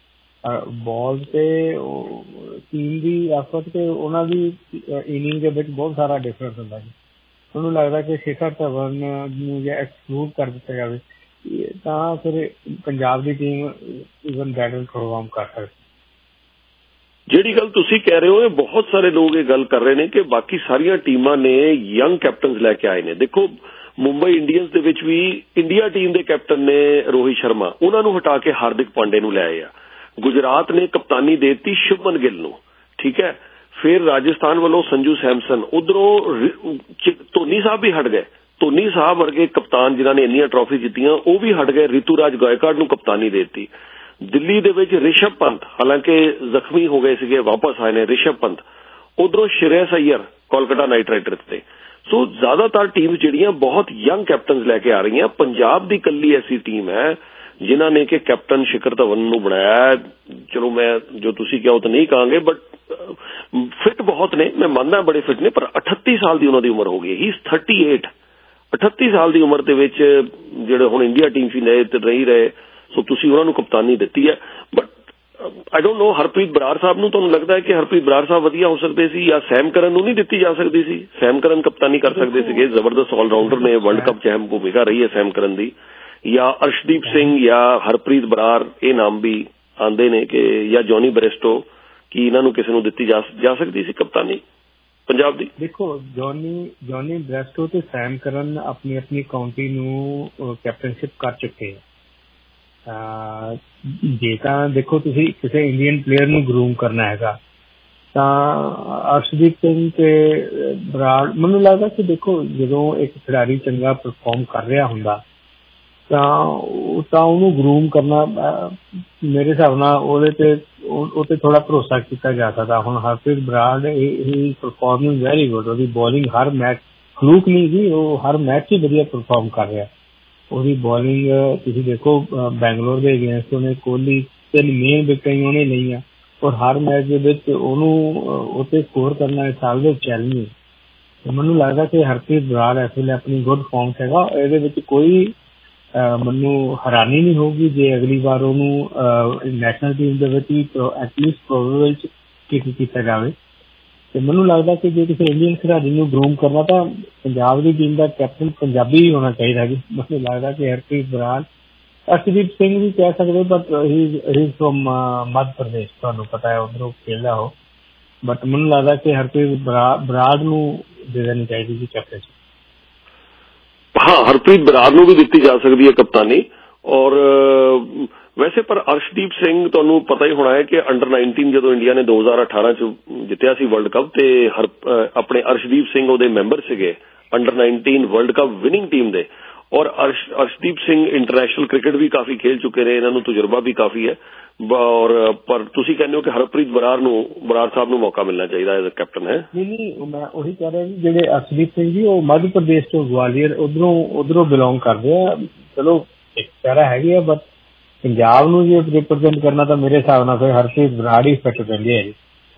ਬਾਲ ਤੇ ਟੀਮ ਦੀ ਐਫਰਟ ਤੇ ਉਹਨਾਂ ਦੀ ਇਨਿੰਗ ਦੇ ਵਿੱਚ ਬਹੁਤ ਸਾਰਾ ਡਿਫਰੈਂਸ ਹੁੰਦਾ ਜੀ। ਮੈਨੂੰ ਲੱਗਦਾ ਕਿ ਸਿਖਰ ਧਵਨ ਨੂੰ ਜੇ ਐਕਸਕਲੂਡ ਕਰ ਦਿੱਤਾ ਜਾਵੇ ਤਾਂ ਫਿਰ ਪੰਜਾਬ ਦੀ ਟੀਮ ਈਵਨ ਬੈਟਰ ਪਰਫਾਰਮ ਕਰ ਸਕਦੀ। ਜਿਹੜੀ ਗੱਲ ਤੁਸੀਂ ਕਹਿ ਰਹੇ ਹੋ, ਇਹ ਬਹੁਤ ਸਾਰੇ ਲੋਕ ਇਹ ਗੱਲ ਕਰ ਰਹੇ ਨੇ ਕਿ ਬਾਕੀ ਸਾਰੀਆਂ ਟੀਮਾਂ ਨੇ ਯੰਗ ਕੈਪਟਨਸ ਲੈ ਕੇ ਆਏ ਨੇ। ਦੇਖੋ ਮੁੰਬਈ ਇੰਡੀਅਨਸ ਦੇ ਵਿੱਚ ਵੀ ਇੰਡੀਆ ਟੀਮ ਦੇ ਕੈਪਟਨ ਨੇ ਰੋਹਿਤ ਸ਼ਰਮਾ, ਉਹਨਾਂ ਨੂੰ ਹਟਾ ਕੇ ਹਾਰਦਿਕ ਪਾਂਡੇ ਨੂੰ ਲੈ ਆਏ ਆ। ਗੁਜਰਾਤ ਨੇ ਕਪਤਾਨੀ ਦੇ ਦਿੱਤੀ ਸ਼ੁਭਮਨ ਗਿੱਲ ਨੂੰ, ਠੀਕ ਹੈ। ਫਿਰ ਰਾਜਸਥਾਨ ਵੱਲੋਂ ਸੰਜੂ ਸੈਮਸਨ, ਉਧਰੋਂ ਧੋਨੀ ਸਾਹਿਬ ਵੀ ਹਟ ਗਏ। ਧੋਨੀ ਸਾਹਿਬ ਵਰਗੇ ਕਪਤਾਨ ਜਿਨ੍ਹਾਂ ਨੇ ਇੰਨੀਆਂ ਟਰਾਫੀ ਜਿੱਤੀਆਂ ਉਹ ਵੀ ਹਟ ਗਏ। ਰਿਤੂਰਾਜ ਗਾਇਕਵਾੜ ਨੂੰ ਕਪਤਾਨੀ ਦੇ ਦਿੱਤੀ। ਦਿੱਲੀ ਦੇ ਵਿੱਚ ਰਿਸ਼ਭ ਪੰਤ, ਹਾਲਾਂਕਿ ਜ਼ਖਮੀ ਹੋ ਗਏ ਸੀਗੇ, ਵਾਪਸ ਆਏ ਨੇ ਰਿਸ਼ਭ ਪੰਤ। ਉਧਰੋਂ ਸ਼੍ਰੇਯਸ ਅਈਅਰ ਕੋਲਕਾਤਾ ਨਾਈਟ ਰਾਈਡਰਸ ਤੇ। ਸੋ ਜ਼ਿਆਦਾਤਰ ਟੀਮ ਜਿਹੜੀਆਂ ਬਹੁਤ ਯੰਗ ਕੈਪਟਨਸ ਲੈ ਕੇ ਆ ਰਹੀਆਂ। ਪੰਜਾਬ ਦੀ ਇਕੱਲੀ ਐਸੀ ਟੀਮ ਹੈ ਜਿਨ੍ਹਾਂ ਨੇ ਕਿ ਕੈਪਟਨ ਸਿਖਰ ਧਵਨ ਨੂੰ ਬਣਾਇਆ। ਚਲੋ ਮੈਂ ਜੋ ਤੁਸੀਂ ਕਿਹਾ ਉਹ ਤਾਂ ਨਹੀਂ ਕਹਾਂਗੇ, ਬਟ ਫਿਟ ਬਹੁਤ ਨੇ, ਮੈਂ ਮੰਨਦਾ ਬੜੇ ਫਿਟ ਨੇ, ਪਰ 38 ਸਾਲ ਦੀ ਉਹਨਾਂ ਦੀ ਉਮਰ ਹੋ ਗਈ। ਹੀ ਇਜ਼ 38। 38 ਸਾਲ ਦੀ ਉਮਰ ਦੇ ਵਿੱਚ ਜਿਹੜੇ ਹੁਣ ਇੰਡੀਆ ਟੀਮ 'ਚ ਨਹੀਂ ਰਹੇ, ਸੋ ਤੁਸੀਂ ਉਹਨਾਂ ਨੂੰ ਕਪਤਾਨੀ ਦਿੱਤੀ ਹੈ। But I don't know, Harpreet Brar ਸਾਹਿਬ ਨੂੰ ਤੁਹਾਨੂੰ ਲੱਗਦਾ ਹੈ ਕਿ ਹਰਪ੍ਰੀਤ ਬਰਾੜ ਸਾਹਿਬ ਵਧੀਆ ਹੋ ਸਕਦੇ ਸੀ, ਜਾਂ ਸੈਮ ਕਰਨ ਨੂੰ ਨਹੀਂ ਦਿੱਤੀ ਜਾ ਸਕਦੀ ਸੀ? ਸੈਮ ਕਰਨ ਕਪਤਾਨੀ ਕਰ ਸਕਦੇ ਸੀਗੇ, ਜ਼ਬਰਦਸਤ ਆਲਰਾਊਂਡਰ ਨੇ, ਵਰਲਡ ਕੱਪ 'ਚ ਅਹਿਮ ਭੂਮਿਕਾ ਰਹੀ ਹੈ ਸੈਮ ਕਰਨ ਦੀ। ਜਾਂ ਅਰਸ਼ਦੀਪ ਸਿੰਘ ਜਾਂ ਹਰਪ੍ਰੀਤ ਬਰਾੜ, ਇਹ ਨਾਮ ਵੀ ਆਉਂਦੇ ਨੇ ਕਿ ਜਾਂ ਜੌਨੀ ਬਰੇਸਟੋ, ਕੀ ਇਹਨਾਂ ਨੂੰ ਕਿਸੇ ਨੂੰ ਦਿੱਤੀ ਜਾ ਸਕਦੀ ਸੀ ਕਪਤਾਨੀ ਪੰਜਾਬ ਦੀ? ਦੇਖੋ, ਜੌਨੀ ਬਰੇਸਟੋ ਤੇ ਸੈਮ ਕਰਨ ਆਪਣੀ ਕਾਉਂਟੀ ਨੂੰ ਕੈਪਟਨਸ਼ਿਪ ਕਰ ਚੁੱਕੇ ਆ। ਜੇ ਤਾਂ ਦੇਖੋ ਤੁਸੀਂ ਕਿਸੇ ਇੰਡੀਅਨ ਪਲੇਅਰ ਨੂੰ ਗਰੂਮ ਕਰਨਾ ਹੈਗਾ ਤਾਂ ਅਰਸ਼ਦੀਪ ਸਿੰਘ ਤੇ ਬਰਾੜ, ਮੈਨੂੰ ਲੱਗਦਾ ਕਿ ਦੇਖੋ ਜਦੋਂ ਇੱਕ ਖਿਡਾਰੀ ਚੰਗਾ ਪਰਫਾਰਮ ਕਰ ਰਿਹਾ ਹੁੰਦਾ ਤਾਂ ਉਹਨੂੰ ਗਰੂਮ ਕਰਨਾ ਮੇਰੇ ਹਿਸਾਬ ਨਾਲ ਉਹ ਤੇ ਥੋੜਾ ਭਰੋਸਾ ਕੀਤਾ ਜਾ ਸਕਦਾ। ਹੁਣ Harpreet Brar he performing very good, ਉਹਦੀ ਬੋਲਿੰਗ ਹਰ ਮੈਚ ਫਲੂਕ ਨਹੀਂ ਸੀ, ਉਹ ਹਰ ਮੈਚ ਹੀ ਵਧੀਆ ਪਰਫਾਰਮ ਕਰ ਰਿਹਾ। ਉਹਦੀ ਬੋਲਿੰਗ ਤੁਸੀਂ ਦੇਖੋ, ਬੈਂਗਲੋਰ ਦੇ ਅਗੇਂਸਟ ਉਹਨੇ ਕੋਹਲੀ 3 ਮੇਨ ਵਿਕਟਾਂ ਉਹਨੇ ਲਈਆਂ, ਔਰ ਹਰ ਮੈਚ ਦੇ ਵਿੱਚ ਉਹਨੂੰ ਉੱਤੇ ਸਕੋਰ ਕਰਨਾ ਇਸ ਸਾਲ ਦੇ ਚੈਲੰਜ ਹੈ। ਮੈਨੂੰ ਲੱਗਦਾ ਕਿ ਹਰਪ੍ਰੀਤ ਬਰਾੜ ਇਸ ਵੇਲੇ ਆਪਣੀ ਗੁੱਡ ਫਾਰਮ ਹੈਗਾ। ਇਹਦੇ ਵਿੱਚ ਕੋਈ ਮੈਨੂੰ ਹੈਰਾਨੀ ਨਹੀਂ ਹੋਊਗੀ ਜੇ ਅਗਲੀ ਵਾਰ ਉਹਨੂੰ ਨੈਸ਼ਨਲ ਟੀਮ ਦੇ ਵਿੱਚ ਵੀ ਐਟਲੀਸਟ ਪ੍ਰੋਬੇਬਲ ਕੀਤਾ ਜਾਵੇ। ਤੇ ਮੈਨੂੰ ਲੱਗਦਾ ਕਿ ਜੇ ਕਿਸੇ ਇੰਡੀਅਨ ਖਿਡਾਰੀ ਨੂੰ ਗਰੂਮ ਕਰਨਾ ਤਾਂ ਪੰਜਾਬ ਦੀ ਟੀਮ ਦਾ ਕੈਪਟਨ ਪੰਜਾਬੀ ਹੀ ਹੋਣਾ ਚਾਹੀਦਾ ਜੀ। ਮੈਨੂੰ ਲੱਗਦਾ ਕਿ ਹਰਪ੍ਰੀਤ ਬਰਾੜ, ਅਰਸ਼ਦੀਪ ਸਿੰਘ ਵੀ ਕਹਿ ਸਕਦੇ, but he from Madhya Pradesh, ਤੁਹਾਨੂੰ ਪਤਾ ਹੈ ਉੱਧਰੋਂ ਖੇਲਦਾ ਉਹ। ਬਟ ਮੈਨੂੰ ਲੱਗਦਾ ਕਿ ਹਰਪ੍ਰੀਤ ਬਰਾੜ ਨੂੰ ਦੇ ਦੇਣੀ ਚਾਹੀਦੀ ਸੀ ਕੈਪਟਨਸ਼ਿਪ। ਹਾਂ, ਹਰਪ੍ਰੀਤ ਬਰਾੜ ਨੂੰ ਵੀ ਦਿੱਤੀ ਜਾ ਸਕਦੀ ਹੈ ਕਪਤਾਨੀ। ਔਰ ਵੈਸੇ ਪਰ ਅਰਸ਼ਦੀਪ ਸਿੰਘ, ਤੁਹਾਨੂੰ ਪਤਾ ਹੀ ਹੋਣਾ ਹੈ ਕਿ ਅੰਡਰ 19 ਜਦੋਂ ਇੰਡੀਆ ਨੇ 2018 ਚ ਜਿੱਤਿਆ ਸੀ ਵਰਲਡ ਕੱਪ, ਤੇ ਆਪਣੇ ਅਰਸ਼ਦੀਪ ਸਿੰਘ ਉਹਦੇ ਮੈਂਬਰ ਸੀਗੇ under 19 world cup winning team ਦੇ। ਔਰ ਅਰਸ਼ਦੀਪ ਸਿੰਘ ਇੰਟਰਨੈਸ਼ਨਲ ਕ੍ਰਿਕਟ ਵੀ ਕਾਫੀ ਖੇਲ ਚੁੱਕੇ ਨੇ, ਇਹਨਾਂ ਨੂੰ ਤਜਰਬਾ ਵੀ ਕਾਫੀ ਹੈ। ਔਰ ਪਰ ਤੁਸੀਂ ਕਹਿੰਦੇ ਹੋ ਕਿ ਹਰਪ੍ਰੀਤ ਬਰਾੜ ਸਾਹਿਬ ਨੂੰ ਮੌਕਾ ਮਿਲਣਾ ਚਾਹੀਦਾ ਐਜ਼ ਅ ਕੈਪਟਨ ਹੈ? ਨਹੀਂ, ਮੈਂ ਉਹੀ ਕਹਿ ਰਿਹਾ ਜੀ, ਜਿਹੜੇ ਅਰਸ਼ਦੀਪ ਸਿੰਘ ਜੀ ਉਹ ਮੱਧ ਪ੍ਰਦੇਸ਼ ਤੋਂ ਗਵਾਲੀਅਰ ਉਧਰੋਂ ਬਿਲੋਂਗ ਕਰਦੇ ਆ। ਚਲੋ ਇੱਕ ਤਰ੍ਹਾਂ ਹੈਗੀ ਆ, ਬਟ ਪੰਜਾਬ ਨੂੰ ਜੇ ਰਿਪਰੈਜ਼ੈਂਟ ਕਰਨਾ ਤਾਂ ਮੇਰੇ ਹਿਸਾਬ ਨਾਲ ਫਿਰ ਹਰਪ੍ਰੀਤ ਬਰਾੜ ਹੀ ਫਿੱਟ ਪੈਂਦੇ ਆ ਜੀ।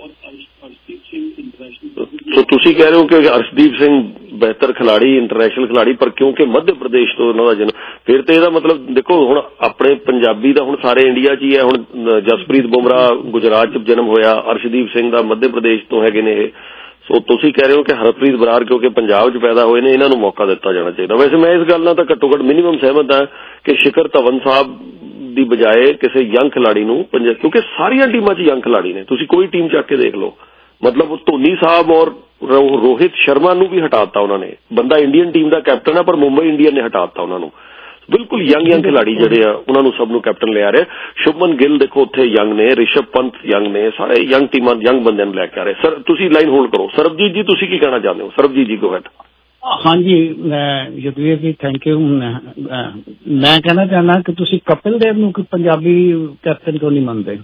ਸੋ ਤੁਸੀਂ ਕਹਿ ਰਹੇ ਹੋ ਕਿ ਅਰਸ਼ਦੀਪ ਸਿੰਘ ਬਿਹਤਰ ਖਿਲਾੜੀ, ਇੰਟਰਨੈਸ਼ਨਲ ਖਿਲਾੜੀ, ਪਰ ਕਿਉਂਕਿ ਮੱਧ ਪ੍ਰਦੇਸ਼ ਤੋਂ ਉਹਨਾਂ ਦਾ ਜਨਮ, ਫਿਰ ਤੇ ਇਹਦਾ ਮਤਲਬ ਦੇਖੋ ਹੁਣ ਆਪਣੇ ਪੰਜਾਬੀ ਦਾ ਹੁਣ ਸਾਰੇ ਇੰਡੀਆ 'ਚ ਹੀ ਹੈ। ਹੁਣ ਜਸਪ੍ਰੀਤ ਬੁਮਰਾਹ ਗੁਜਰਾਤ 'ਚ ਜਨਮ ਹੋਇਆ, ਅਰਸ਼ਦੀਪ ਸਿੰਘ ਦਾ ਮੱਧ ਪ੍ਰਦੇਸ਼ ਤੋਂ ਹੈਗੇ ਨੇ ਇਹ। ਸੋ ਤੁਸੀਂ ਕਹਿ ਰਹੇ ਹੋ ਕਿ ਹਰਪ੍ਰੀਤ ਬਰਾੜ ਕਿਉਂਕਿ ਪੰਜਾਬ 'ਚ ਪੈਦਾ ਹੋਏ ਨੇ, ਇਹਨਾਂ ਨੂੰ ਮੌਕਾ ਦਿੱਤਾ ਜਾਣਾ ਚਾਹੀਦਾ। ਵੈਸੇ ਮੈਂ ਇਸ ਗੱਲ ਨਾਲ ਤਾਂ ਘੱਟੋ ਘੱਟ ਮਿਨੀਮਮ ਸਹਿਮਤ ਹਾਂ ਕਿ ਸ਼ਿਖਰ ਧਵਨ ਸਾਹਿਬ ਦੀ ਬਜਾਏ ਕਿਸੇ ਯੰਗ ਖਿਲਾੜੀ ਨੂੰ, ਕਿਉਂਕਿ ਸਾਰੀਆਂ ਟੀਮਾਂ 'ਚ ਯੰਗ ਖਿਲਾੜੀ ਨੇ, ਤੁਸੀਂ ਕੋਈ ਟੀਮ ਚੱਕ ਕੇ ਦੇਖ ਲਓ। ਮਤਲਬ ਧੋਨੀ ਸਾਹਿਬ ਔਰ ਰੋਹਿਤ ਸ਼ਰਮਾ ਨੂੰ ਵੀ ਹਟਾਤਾ ਉਹਨਾਂ ਨੇ, ਬੰਦਾ ਇੰਡੀਅਨ ਟੀਮ ਦਾ ਕੈਪਟਨ ਹੈ ਪਰ ਮੁੰਬਈ ਇੰਡੀਅਨ ਨੇ ਹਟਾਤਾ ਉਹਨਾਂ ਨੂੰ। ਬਿਲਕੁਲ ਯੰਗ ਖਿਲਾੜੀ ਜਿਹੜੇ ਆ ਉਹਨਾਂ ਨੂੰ ਸਭ ਨੂੰ ਕੈਪਟਨ ਲਿਆ ਰਿਹਾ। ਸ਼ੁਭਮਨ ਗਿੱਲ ਦੇਖੋ ਉੱਥੇ ਯੰਗ ਨੇ, ਰਿਸ਼ਭ ਪੰਤ ਯੰਗ ਨੇ, ਸਾਰੇ ਯੰਗ ਟੀਮਾਂ ਯੰਗ ਬੰਦਿਆਂ ਨੂੰ ਲੈ ਕੇ ਆ ਰਹੇ। ਸਰ ਤੁਸੀਂ ਲਾਈਨ ਹੋਲਡ ਕਰੋ। ਸਰਬਜੀਤ ਜੀ ਤੁਸੀਂ ਕੀ ਕਹਿਣਾ ਚਾਹੁੰਦੇ ਹੋ? ਸਰਬਜੀਤ ਜੀ ਗੋ ਹੈਡ। ਹਾਂਜੀ, ਯੁਧਵੀਰ ਜੀ ਥੈਂਕ ਯੂ। ਮੈਂ ਕਹਿਣਾ ਚਾਹੁੰਦਾ ਕਿ ਤੁਸੀਂ ਕਪਿਲ ਦੇਵ ਨੂੰ ਪੰਜਾਬੀ ਕੈਪਟਨ ਕਿਉਂ ਨਹੀਂ ਮੰਨਦੇ?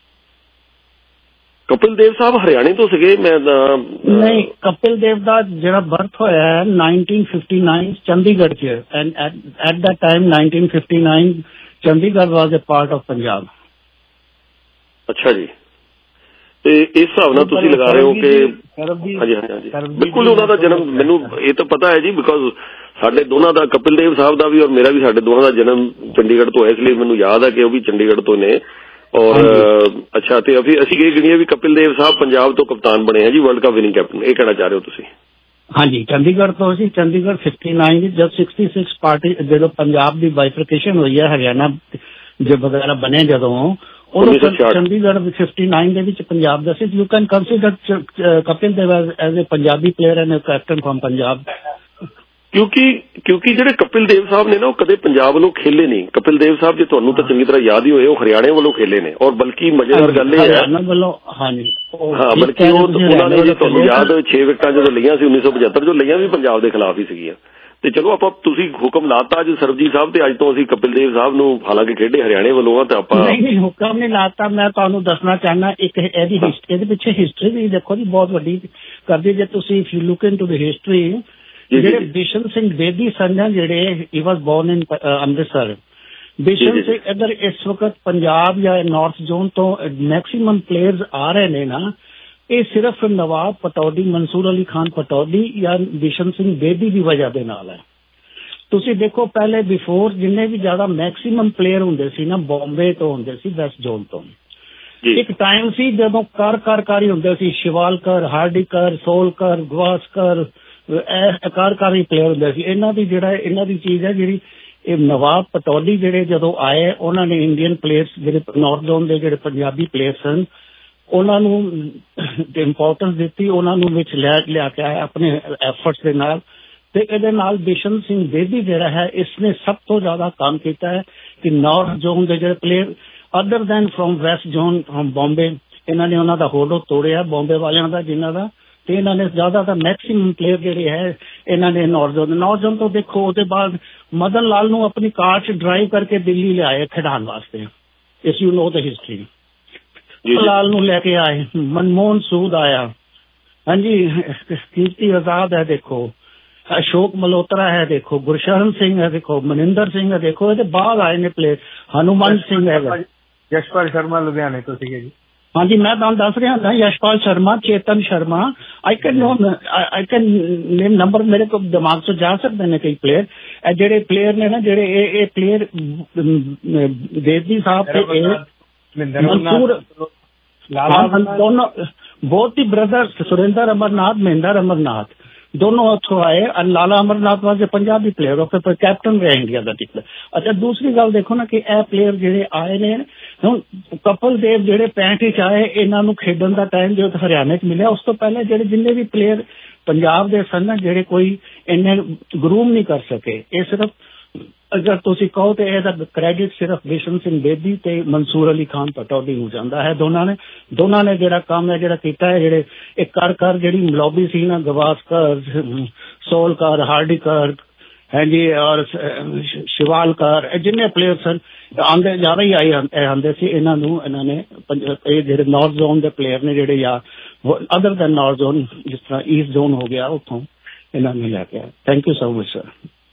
ਕਪਿਲ ਦੇਵ ਸਾਹਿਬ ਹਰਿਆਣੇ ਤੋਂ ਸੀਗੇ। ਨਹੀਂ, ਕਪਿਲ ਦੇਵ ਦਾ ਜਿਹੜਾ ਬਰਥ ਹੋਇਆ ਹੈ 1959 ਚੰਡੀਗੜ੍ਹ 'ਚ, and at the time 1959 Chandigarh was a part of Punjab. ਅੱਛਾ ਜੀ, ਤੇ ਇਸ ਹਿਸਾਬ ਨਾਲ ਤੁਸੀਂ ਲਗਾ ਰਹੇ ਹੋ ਕਿ ਹਾਂਜੀ ਬਿਲਕੁਲ ਉਹਨਾਂ ਦਾ ਜਨਮ, ਮੈਨੂੰ ਇਹ ਤਾਂ ਪਤਾ ਹੈ ਜੀ, ਬਿਕੋਜ਼ ਸਾਡੇ ਦੋਨਾਂ ਦਾ, ਕਪਿਲ ਦੇਵ ਸਾਹਿਬ ਦਾ ਵੀ ਔਰ ਮੇਰਾ ਵੀ, ਸਾਡੇ ਦੋਨਾਂ ਦਾ ਜਨਮ ਚੰਡੀਗੜ੍ਹ ਤੋਂ ਹੈ, ਇਸ ਲਈ ਮੈਨੂੰ ਯਾਦ ਹੈ ਕਿ ਉਹ ਵੀ ਚੰਡੀਗੜ੍ਹ ਤੋਂ ਨੇ। ਔਰ ਅੱਛਾ, ਤੇ ਅਸੀਂ ਇਹ ਗਿਣੀਏ ਵੀ ਕਪਿਲ ਦੇਵ ਸਾਹਿਬ ਪੰਜਾਬ ਤੋਂ ਕਪਤਾਨ ਬਣੇ ਹੈ ਜੀ, ਵਰਲਡ ਕੱਪ ਵਿਨਿੰਗ ਕੈਪਟਨ, ਇਹ ਕਹਿਣਾ ਚਾਹ ਰਹੇ ਹੋ ਤੁਸੀਂ? ਹਾਂਜੀ, ਚੰਡੀਗੜ੍ਹ ਤੋਂ ਸੀ। ਚੰਡੀਗੜ੍ਹ 59 ਜਦ 66 ਪਾਰਟੀ ਜਦੋਂ ਪੰਜਾਬ ਦੀ ਬਾਈਫਰਕੇਸ਼ਨ ਹੋਈ ਹੈ, ਹਰਿਆਣਾ ਜੋ ਵਗੈਰਾ ਬਣੇ ਜਦੋਂ, ਉਦੋਂ ਚੰਡੀਗੜ੍ਹ 59 ਦੇ ਵਿੱਚ ਪੰਜਾਬ ਦਾ ਸੀ। You can consider Kapil Dev as a Punjabi player and captain from Punjab. ਕਿਉਂਕਿ ਜਿਹੜੇ ਕਪਿਲ ਦੇਵ ਸਾਹਿਬ ਨੇ ਨਾ, ਉਹ ਕਦੇ ਪੰਜਾਬ ਵੱਲੋਂ ਖੇਲੇ ਨਹੀਂ। ਕਪਿਲ ਦੇਵ ਸਾਹਿਬ, ਜੇ ਤੁਹਾਨੂੰ ਤਾਂ ਚੰਗੀ ਤਰ੍ਹਾਂ ਯਾਦ ਹੀ ਹੋਏ, ਉਹ ਹਰਿਆਣੇ ਵੱਲੋਂ ਖੇਲੇ ਨੇ। ਔਰ ਬਲਕਿ ਮਜ਼ੇਦਾਰ ਗੱਲ ਇਹ ਹੈ, ਹਾਂ ਬਲਕਿ ਉਹਨਾਂ ਨੇ, ਜੇ ਤੁਹਾਨੂੰ ਯਾਦ 6 ਵਿਕਟਾਂ ਜਦੋਂ ਲਈਆਂ ਸੀ 1975 ਜੋ ਲਈਆਂ ਵੀ ਪੰਜਾਬ ਦੇ ਖਿਲਾਫ ਹੀ ਸੀਗੀਆਂ। ਤੇ ਚਲੋ ਆਪਾਂ, ਤੁਸੀਂ ਹੁਕਮ ਲਾਤਾ ਅੱਜ ਸਰਬਜੀਤ ਸਾਹਿਬ, ਤੇ ਅੱਜ ਤੋਂ ਅਸੀਂ ਕਪਿਲ ਦੇਵ ਸਾਹਿਬ ਨੂੰ, ਹਾਲਾਂਕਿ ਖੇਡੇ ਹਰਿਆਣੇ ਵੱਲੋਂ ਆ, ਤੇ ਆਪਾਂ ਨਹੀਂ ਹੁਕਮ ਨਹੀਂ ਲਾਤਾ। ਮੈਂ ਤੁਹਾਨੂੰ ਦੱਸਣਾ ਚਾਹੁੰਦਾ, ਇੱਕ ਇਹਦੇ ਪਿੱਛੇ ਹਿਸਟਰੀ ਵੀ ਦੇਖੋ ਜੀ ਬਹੁਤ ਵੱਡੀ ਕਰਦੀ। ਜੇ ਤੁਸੀਂ if you look into the history, ਜਿਹੜੇ ਬਿਸ਼ਨ ਸਿੰਘ ਬੇਦੀ ਸਨ, ਜਿਹੜੇ he was born in Amritsar. Bishan Singh ਇੱਧਰ ਇਸ ਵਕਤ ਪੰਜਾਬ ਜਾਂ ਨਾਰਥ ਜ਼ੋਨ ਤੋਂ ਮੈਕਸੀਮਮ ਪਲੇਅਰਸ ਆ ਰਹੇ ਨੇ ਨਾ, ਇਹ ਸਿਰਫ ਨਵਾਬ ਪਟੌਡੀ, ਮਨਸੂਰ ਅਲੀ ਖਾਨ ਪਟੌਡੀ ਜਾਂ ਬਿਸ਼ਨ ਸਿੰਘ ਬੇਦੀ ਦੀ ਵਜ੍ਹਾ ਦੇ ਨਾਲ ਹੈ। ਤੁਸੀਂ ਦੇਖੋ ਪਹਿਲੇ ਬਿਫੋਰ ਜਿੰਨੇ ਵੀ ਜ਼ਿਆਦਾ ਮੈਕਸੀਮਮ ਪਲੇਅਰ ਹੁੰਦੇ ਸੀ ਨਾ ਬੰਬੇ ਤੋਂ ਹੁੰਦੇ ਸੀ, ਵੈਸਟ ਜ਼ੋਨ ਤੋਂ। ਇੱਕ ਟਾਈਮ ਸੀ ਜਦੋਂ ਕਰ ਹੀ ਹੁੰਦੇ ਸੀ, ਸ਼ਿਵਾਲਕਰ, ਹਾਰਡਿਕਰ, ਸੋਲਕਰ, ਗਵਾਸਕਰ, ਕਾਰਕਾਰੀ ਪਲੇਅਰ ਹੁੰਦੇ ਸੀ। ਇਹਨਾਂ ਦੀ ਚੀਜ਼ ਹੈ ਜਿਹੜੀ ਇਹ ਨਵਾਬ ਪਟੌਡੀ ਜਿਹੜੇ ਜਦੋਂ ਆਏ ਉਹਨਾਂ ਨੇ ਇੰਡੀਅਨ ਪਲੇਅਰਸ ਜਿਹੜੇ ਨਾਰਥ ਜ਼ੋਨ ਦੇ ਜਿਹੜੇ ਪੰਜਾਬੀ ਪਲੇਅਰ ਸਨ ਉਹਨਾਂ ਨੂੰ ਇੰਪੋਰਟੈਂਸ ਦਿੱਤੀ, ਉਹਨਾਂ ਨੂੰ ਵਿੱਚ ਲਿਆ ਕੇ ਆਏ ਆਪਣੇ ਐਫਰਟਸ ਦੇ ਨਾਲ। ਤੇ ਇਹਦੇ ਨਾਲ ਬਿਸ਼ਨ ਸਿੰਘ ਬੇਦੀ ਜਿਹੜਾ ਹੈ ਇਸਨੇ ਸਭ ਤੋਂ ਜ਼ਿਆਦਾ ਕੰਮ ਕੀਤਾ ਹੈ ਕਿ ਨਾਰਥ ਜ਼ੋਨ ਦੇ ਜਿਹੜੇ player other than from west zone from Bombay, ਇਹਨਾਂ ਨੇ ਉਹਨਾਂ ਦਾ ਹੋੜੋ ਤੋੜਿਆ ਬੰਬੇ ਵਾਲਿਆਂ ਦਾ ਜਿਨ੍ਹਾਂ ਦਾ, ਤੇ ਇਹਨਾਂ ਨੇ ਜ਼ਿਆਦਾਤਰ ਮੈਕਸੀਮਮ ਪਲੇਅਰ ਜਿਹੜੇ ਹੈ ਇਹਨਾਂ ਨੇ ਨਾਰਥ ਜ਼ੋਨ ਤੋਂ ਦੇਖੋ। ਉਹਦੇ ਬਾਅਦ ਮਦਨ ਲਾਲ ਨੂੰ ਆਪਣੀ ਕਾਰ 'ਚ ਡਰਾਈਵ ਕਰਕੇ ਦਿੱਲੀ ਲਿਆਏ ਖਿਡਾਉਣ ਵਾਸਤੇ, ਇਸ ਯੂ ਨੋ ਦ ਹਿਸਟਰੀ। ਲਾਲ ਨੂੰ ਲੈ ਕੇ ਆਏ, ਮਨਮੋਹਨ ਸੂਦ ਆਇਆ, ਹਾਂਜੀ, ਕੀਰਤੀ ਆਜ਼ਾਦ ਹੈ ਦੇਖੋ, ਅਸ਼ੋਕ ਮਲਹੋਤਰਾ ਹੈ ਦੇਖੋ, ਗੁਰਸ਼ਰਨ ਸਿੰਘ ਹੈ ਦੇਖੋ, ਮਨਿੰਦਰ ਸਿੰਘ ਹੈ ਦੇਖੋ, ਇਹਦੇ ਬਾਅਦ ਆਏ ਨੇ ਪਲੇਅਰ, ਹਨੂੰਮੰਤ ਸਿੰਘ ਹੈਗਾ, ਯਸ਼ਪਾਲ ਸ਼ਰਮਾ ਲੁਧਿਆਣੇ ਤੋਂ ਸੀਗੇ ਜੀ। ਹਾਂਜੀ, ਮੈਂ ਤੁਹਾਨੂੰ ਦੱਸ ਰਿਹਾ ਹਾਂ, Yashpal Sharma, Chetan Sharma, I can name number ਮੇਰੇ ਕੋਲ ਦਿਮਾਗ ਤੋਂ ਜਾ ਸਕਦੇ ਨੇ ਕਈ ਪਲੇਅਰ। ਇਹ ਜਿਹੜੇ ਪਲੇਅਰ ਨੇ ਨਾ ਜਿਹੜੇ ਇਹ ਪਲੇਅਰ ਦੇਵਜੀ ਸਾਹਿਬ ਤੇ ਮਨਸੂਰ ਦੋਨੋਂ ਬਹੁਤ ਹੀ ਬ੍ਰਦਰਸ, ਸੁਰਿੰਦਰ ਅਮਰਨਾਥ, ਮਹਿੰਦਰ ਅਮਰਨਾਥ ਦੋਨੋਂ ਉੱਥੋਂ ਆਏ। ਲਾਲਾ ਅਮਰਨਾਥ ਵਾਜ ਪੰਜਾਬੀ ਪਲੇਅਰ, ਉਹ ਫਿਰ ਕੈਪਟਨ ਰਿਹਾ ਇੰਡੀਆ ਦਾ ਟਿਕਟ। ਅੱਛਾ, ਦੂਸਰੀ ਗੱਲ ਦੇਖੋ ਨਾ ਕਿ ਇਹ ਪਲੇਅਰ ਜਿਹੜੇ ਆਏ ਨੇ ਹੁਣ ਕਪਿਲ ਦੇਵ ਜਿਹੜੇ 65 ਚ ਆਏ, ਇਹਨਾਂ ਨੂੰ ਖੇਡਣ ਦਾ ਟਾਈਮ ਜੋ ਹਰਿਆਣੇ ਚ ਮਿਲਿਆ। ਉਸ ਤੋਂ ਪਹਿਲੇ ਜਿਹੜੇ ਜਿੰਨੇ ਵੀ ਪਲੇਅਰ ਪੰਜਾਬ ਦੇ ਸਨ ਜਿਹੜੇ ਕੋਈ ਇੰਨੇ ਗਰੂਮ ਨਹੀਂ ਕਰ ਸਕੇ। ਇਹ ਸਿਰਫ ਅਗਰ ਤੁਸੀਂ ਕਹੋ ਤੇ ਇਹਦਾ ਕ੍ਰੈਡਿਟ ਸਿਰਫ ਬਿਸ਼ਨ ਸਿੰਘ ਬੇਦੀ ਤੇ ਮਨਸੂਰ ਅਲੀ ਖਾਨ ਪਟੌਡੀ ਨੂੰ ਜਾਂਦਾ ਹੈ। ਦੋਨਾਂ ਨੇ ਜਿਹੜਾ ਕੰਮ ਹੈ ਜਿਹੜਾ ਕੀਤਾ ਹੈ, ਜਿਹੜੇ ਇੱਕ ਕਰ ਜਿਹੜੀ ਲੌਬੀ ਸੀ ਨਾ, ਗਵਾਸਕਰ, ਸੋਲਕਰ, ਹਾਰਡਿਕਰ, ਹਾਂਜੀ, ਔਰ ਸ਼ਿਵਾਲਕਰ, ਇਹ ਜਿੰਨੇ ਪਲੇਅਰ ਸਨ ਆਉਂਦੇ ਜ਼ਿਆਦਾ ਹੀ ਆਉਂਦੇ ਸੀ। ਇਹਨਾਂ ਨੇ ਇਹ ਜਿਹੜੇ ਨਾਰਥ ਜ਼ੋਨ ਦੇ ਪਲੇਅਰ ਨੇ ਜਿਹੜੇ ਜਾਂ ਅਦਰ ਦੈਨ ਨਾਰਥ ਜ਼ੋਨ, ਜਿਸ ਤਰ੍ਹਾਂ ਈਸਟ ਜ਼ੋਨ ਹੋ ਗਿਆ, ਉੱਥੋਂ ਇਹਨਾਂ ਨੇ ਲੈ ਕੇ ਆਏ। Thank you so much sir.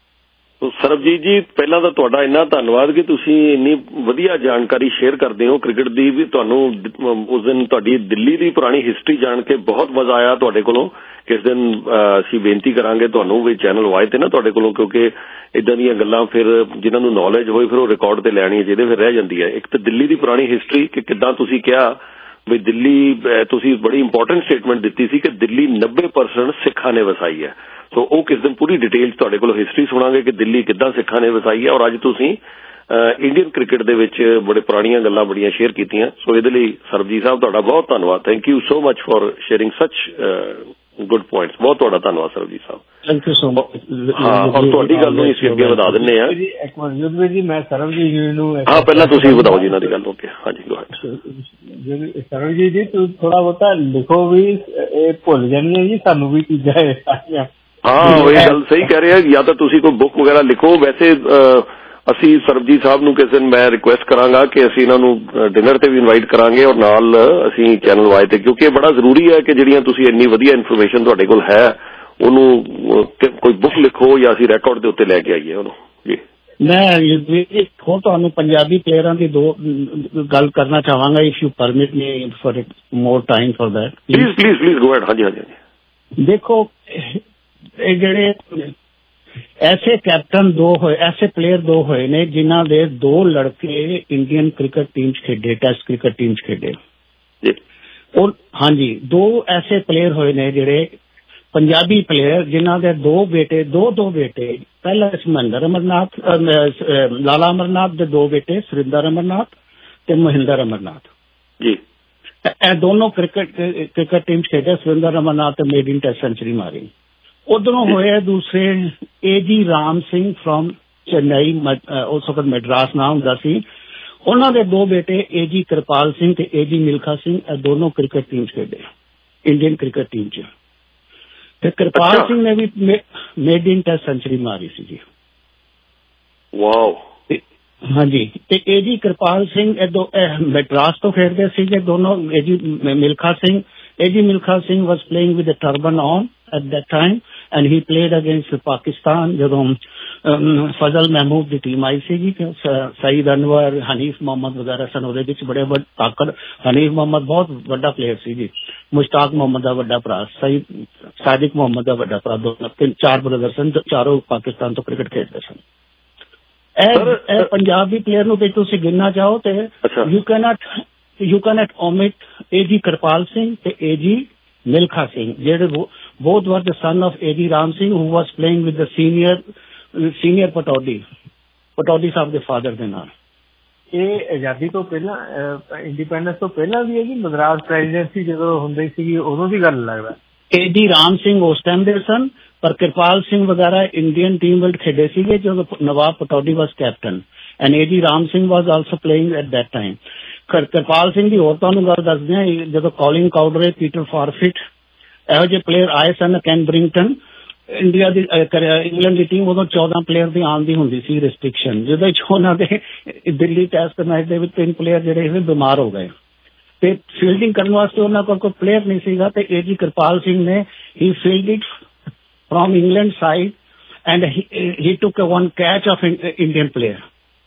Sarabjit ji, ਪਹਿਲਾਂ ਤਾਂ ਤੁਹਾਡਾ ਇੰਨਾ ਧੰਨਵਾਦ ਕਿ ਤੁਸੀਂ ਇੰਨੀ ਵਧੀਆ ਜਾਣਕਾਰੀ ਸ਼ੇਅਰ ਕਰਦੇ ਹੋ ਕ੍ਰਿਕਟ ਦੀ। ਵੀ ਤੁਹਾਨੂੰ ਉਸ ਦਿਨ ਤੁਹਾਡੀ ਦਿੱਲੀ ਦੀ ਪੁਰਾਣੀ ਹਿਸਟਰੀ ਜਾਣ ਕੇ ਬਹੁਤ ਮਜ਼ਾ ਆਇਆ ਤੁਹਾਡੇ ਕੋਲੋਂ। ਕਿਸ ਦਿਨ ਅਸੀਂ ਬੇਨਤੀ ਕਰਾਂਗੇ ਤੁਹਾਨੂੰ ਵੀ ਚੈਨਲ ਵਾਈ ਤੇ ਨਾ ਤੁਹਾਡੇ ਕੋਲੋਂ, ਕਿਉਂਕਿ ਇਦਾਂ ਦੀਆਂ ਗੱਲਾਂ ਫਿਰ ਜਿਨ੍ਹਾਂ ਨੂੰ ਨੌਲੇਜ ਹੋਏ ਫਿਰ ਉਹ ਰਿਕਾਰਡ ਤੇ ਲੈਣੀ ਹੈ, ਜਿਹਦੇ ਫਿਰ ਰਹਿ ਜਾਂਦੀ ਹੈ। ਇੱਕ ਤਾਂ ਦਿੱਲੀ ਦੀ ਪੁਰਾਣੀ ਹਿਸਟਰੀ ਕਿ ਕਿੱਦਾਂ ਤੁਸੀਂ ਕਿਹਾ ਵੀ ਦਿੱਲੀ, ਤੁਸੀਂ ਬੜੀ ਇੰਪੋਰਟੈਂਟ ਸਟੇਟਮੈਂਟ ਦਿੱਤੀ ਸੀ ਕਿ ਦਿੱਲੀ 90% ਸਿੱਖਾਂ ਨੇ ਵਸਾਈ ਹੈ। ਸੋ ਉਹ ਕਿਸ ਦਿਨ ਪੂਰੀ ਡਿਟੇਲ ਤੁਹਾਡੇ ਕੋਲੋਂ ਹਿਸਟਰੀ ਸੁਣਾਂਗੇ ਕਿ ਦਿੱਲੀ ਕਿੱਦਾਂ ਸਿੱਖਾਂ ਨੇ ਵਸਾਈ ਹੈ। ਔਰ ਅੱਜ ਤੁਸੀਂ ਇੰਡੀਅਨ ਕ੍ਰਿਕਟ ਦੇ ਵਿੱਚ ਬੜੇ ਪੁਰਾਣੀਆਂ ਗੱਲਾਂ ਬੜੀਆਂ ਸ਼ੇਅਰ ਕੀਤੀਆਂ। ਸੋ ਇਹਦੇ ਲਈ ਸਰਬਜੀਤ ਸਾਹਿਬ ਤੁਹਾਡਾ ਬਹੁਤ ਧੰਨਵਾਦ। Thank you so much for sharing such good points. ਬਹੁਤ ਤੁਹਾਡਾ ਧੰਨਵਾਦ Sarabjit Sahib. Thank you so much. ਹਾਂ, ਔਰ ਤੁਹਾਡੀ ਗੱਲ ਨੂੰ ਅਸੀਂ ਅੱਗੇ ਵਧਾ ਦਿੰਦੇ ਹਾਂ। ਇੱਕ ਮਿੰਟ ਯੁੱਧਵੀਰ ਜੀ, ਮੈਂ ਸਰਬਜੀਤ ਜੀ ਨੂੰ ਹਾਂ, ਪਹਿਲਾਂ ਤੁਸੀਂ ਵਧਾਓ ਜੀ ਇਹਨਾਂ ਦੀ ਗੱਲ। ਓਕੇ, ਹਾਂਜੀ, ਗੋ ਅਹੈਡ। ਸਰਬਜੀਤ ਜੀ, ਤੁਸੀਂ ਥੋੜਾ ਬਹੁਤਾ ਲਿਖੋ ਵੀ, ਇਹ ਭੁੱਲ ਜਾਣੀਆਂ ਜੀ ਸਾਨੂੰ ਵੀ ਚੀਜ਼ਾਂ ਇਹ ਸਾਰੀਆਂ। ਹਾਂ, ਉਹ ਇਹ ਗੱਲ ਸਹੀ ਕਹਿ ਰਹੇ ਆ। ਜਾਂ ਤਾਂ ਤੁਸੀਂ ਕੋਈ ਬੁੱਕ ਵਗੈਰਾ ਲਿਖੋ। ਵੈਸੇ ਅਸੀਂ ਸਰਬਜੀਤ ਸਾਹਿਬ ਨੂੰ ਕਿਸੇ ਦਿਨ ਮੈਂ ਰਿਕੁਐਸਟ ਕਰਾਂਗਾ ਕਿ ਅਸੀਂ ਇਹਨਾਂ ਨੂੰ ਡਿਨਰ ਤੇ ਵੀ ਇਨਵਾਈਟ ਕਰਾਂਗੇ ਔਰ ਨਾਲ ਅਸੀਂ ਚੈਨਲ ਵਾਈ ਤੇ, ਕਿਉਂਕਿ ਇਹ ਬੜਾ ਜ਼ਰੂਰੀ ਹੈ ਕਿ ਜਿਹੜੀਆਂ ਤੁਸੀਂ ਇੰਨੀ ਵਧੀਆ ਇਨਫੋਰਮੇਸ਼ਨ ਤੁਹਾਡੇ ਕੋਲ ਹੈ ਉਹਨੂੰ ਕੋਈ ਬੁੱਕ ਲਿਖੋ ਜਾਂ ਅਸੀਂ ਰੈਕਾਰਡ ਦੇ ਉੱਤੇ ਲੈ ਕੇ ਆਈਏ ਉਹਨੂੰ ਜੀ। ਮੈਂ ਹੋਰ ਤੁਹਾਨੂੰ ਪੰਜਾਬੀ ਪਲੇਅਰਾਂ ਦੀ ਦੋ ਗੱਲ ਕਰਨਾ ਚਾਹਾਂਗਾ, if you permit me for more time for that. Please go ahead. ਹਾਂਜੀ ਹਾਂਜੀ। ਦੇਖੋ, ਇਹ ਜਿਹੜੇ ਐਸੇ ਕੈਪਟਨ ਐਸੇ ਪਲੇਅਰ ਦੋ ਹੋਏ ਨੇ ਜਿਨ੍ਹਾਂ ਦੇ 2 ਲੜਕੇ ਇੰਡੀਅਨ ਕ੍ਰਿਕਟ ਟੀਮ 'ਚ ਖੇਡੇ, ਟੈਸਟ ਕ੍ਰਿਕਟ ਟੀਮ 'ਚ ਖੇਡੇ। ਔਰ ਹਾਂਜੀ, 2 ਐਸੇ ਪਲੇਅਰ ਹੋਏ ਨੇ ਜਿਹੜੇ ਪੰਜਾਬੀ ਪਲੇਅਰ ਜਿਨ੍ਹਾਂ ਦੇ 2 ਬੇਟੇ। ਪਹਿਲਾ ਮਹਿੰਦਰ ਅਮਰਨਾਥ, ਲਾਲਾ ਅਮਰਨਾਥ ਦੇ 2 ਬੇਟੇ, ਸੁਰਿੰਦਰ ਅਮਰਨਾਥ ਤੇ ਮਹਿੰਦਰ ਅਮਰਨਾਥ ਜੀ। ਇਹ ਦੋਨੋਂ ਕ੍ਰਿਕਟ ਟੀਮ 'ਚ ਖੇਡੇ। ਸੁਰਿੰਦਰ ਅਮਰਨਾਥ ਤੇ ਮੇਡ ਇਨ ਟੈਸਟ ਸੈਂਚੁਰੀ ਮਾਰੀ। ਉਧਰੋਂ ਹੋਏ ਦੂਸਰੇ ਏਜੀ ਰਾਮ ਸਿੰਘ ਫਰੋਮ ਚੇਨਈ, ਉਸ ਵਕਤ ਮੈਡਰਾਸ ਨਾਮ ਹੁੰਦਾ ਸੀ। ਉਹਨਾਂ ਦੇ 2 ਬੇਟੇ ਏਜੀ ਕਿਰਪਾਲ ਸਿੰਘ ਤੇ ਏਜੀ ਮਿਲਖਾ ਸਿੰਘ, ਇਹ ਦੋਨੋਂ ਕ੍ਰਿਕਟ ਟੀਮ 'ਚ ਖੇਡੇ, ਇੰਡੀਅਨ ਕ੍ਰਿਕਟ ਟੀਮ 'ਚ। ਤੇ ਕਿਰਪਾਲ ਸਿੰਘ ਨੇ ਵੀ ਮੇਡ ਇਨ ਟੈਸਟ ਸੈਂਚੁਰੀ ਮਾਰੀ ਸੀ ਜੀ। ਵਾਓ। ਹਾਂਜੀ, ਤੇ ਏਜੀ ਕਿਰਪਾਲ ਸਿੰਘ ਮੈਡਰਾਸ ਤੋਂ ਖੇਡਦੇ ਸੀਗੇ ਦੋਨੋਂ। A G Milkha Singh was playing with a turban on at that time and he played against Pakistan ਜਦੋਂ ਫਜ਼ਲ ਮਹਿਮੂਦ ਦੀ ਟੀਮ ਆਈ ਸੀਗੀ, ਸਈਦ ਅਨਵਰ, ਹਨੀਫ ਮੁਹੰਮਦ ਵਗੈਰਾ ਸਨ ਉਹਦੇ ਵਿੱਚ ਬੜੇ ਵੱਡੇ ਤਾਕਤ। ਹਨੀਫ ਮੁਹੰਮਦ ਬਹੁਤ ਵੱਡਾ ਪਲੇਅਰ ਸੀ ਜੀ, ਮੁਸ਼ਤਾਕ ਮੁਹੰਮਦ ਦਾ ਵੱਡਾ ਭਰਾ, ਸਾਦਿਕ ਮੁਹੰਮਦ ਦਾ ਵੱਡਾ ਭਰਾ, 2-3-4 ਬ੍ਰਦਰ ਸਨ, ਚਾਰੋਂ ਪਾਕਿਸਤਾਨ ਤੋਂ ਕ੍ਰਿਕਟ ਖੇਡਦੇ ਸਨ। ਇਹ ਪੰਜਾਬੀ ਪਲੇਅਰ ਨੂੰ ਤੁਸੀਂ ਗਿਣਨਾ ਚਾਹੋ ਤੇ you can't omit A G Kirpal Singh ਤੇ ਏਜੀ ਮਿਲਖਾ ਸਿੰਘ, ਜਿਹੜੇ both were the son of A.G. Ram Singh, who was playing with the senior Pataudi ਸਾਹਿਬ ਦੇ ਫਾਦਰ ਦੇ ਨਾਲ। ਇਹ ਆਜ਼ਾਦੀ ਤੋਂ ਪਹਿਲਾਂ, ਇੰਡੀਪੈਂਡੈਂਸ ਤੋਂ ਪਹਿਲਾਂ ਵੀ ਹੈ ਜੀ, ਮਦਰਾਸ ਪ੍ਰੈਜ਼ੀਡੈਂਸੀ ਜਦੋਂ ਹੁੰਦੀ ਸੀਗੀ ਉਦੋਂ ਦੀ ਗੱਲ ਲੱਗਦਾ। A.G. ਰਾਮ ਸਿੰਘ ਉਸ ਟਾਈਮ ਦੇ ਸਨ, ਪਰ ਕਿਰਪਾਲ ਸਿੰਘ ਵਗੈਰਾ ਇੰਡੀਅਨ ਟੀਮ ਵਿੱਚ ਖੇਡੇ ਸੀਗੇ ਜਦੋਂ Nawab Pataudi was captain, and A.G. Ram Singh was also playing at that time. Kirpal Singh ਦੀ ਹੋਰ ਤੁਹਾਨੂੰ ਗੱਲ ਦੱਸਦੇ ਹਾਂ, ਜਦੋਂ ਕੌਲਿਨ ਕਾਊਡਰੇ, ਪੀਟਰ ਫਾਰਫਿਟ ਇਹੋ ਜਿਹੇ ਪਲੇਅਰ ਆਏ ਸਨ, ਕੈਨ ਬ੍ਰਿੰਗਟਨ, ਇੰਡੀਆ ਦੀ ਇੰਗਲੈਂਡ ਦੀ ਟੀਮ ਉਦੋਂ 14 ਪਲੇਅਰ ਦੀ ਆਉਣ ਦੀ ਹੁੰਦੀ ਸੀ ਰਿਸਟ੍ਰਿਕਸ਼ਨ, ਜਿਹਦੇ ਚ ਉਹਨਾਂ ਦੇ ਦਿੱਲੀ ਟੈਸਟ ਮੈਚ ਦੇ ਵਿੱਚ 3 ਪਲੇਅਰ ਜਿਹੜੇ ਸੀ ਬਿਮਾਰ ਹੋ ਗਏ ਤੇ ਫੀਲਡਿੰਗ ਕਰਨ ਵਾਸਤੇ ਉਹਨਾਂ ਕੋਲ ਕੋਈ ਪਲੇਅਰ ਨਹੀਂ ਸੀਗਾ ਤੇ A.G. ਕਿਰਪਾਲ ਸਿੰਘ ਨੇ he fielded from England side and he took 1 catch of Indian player.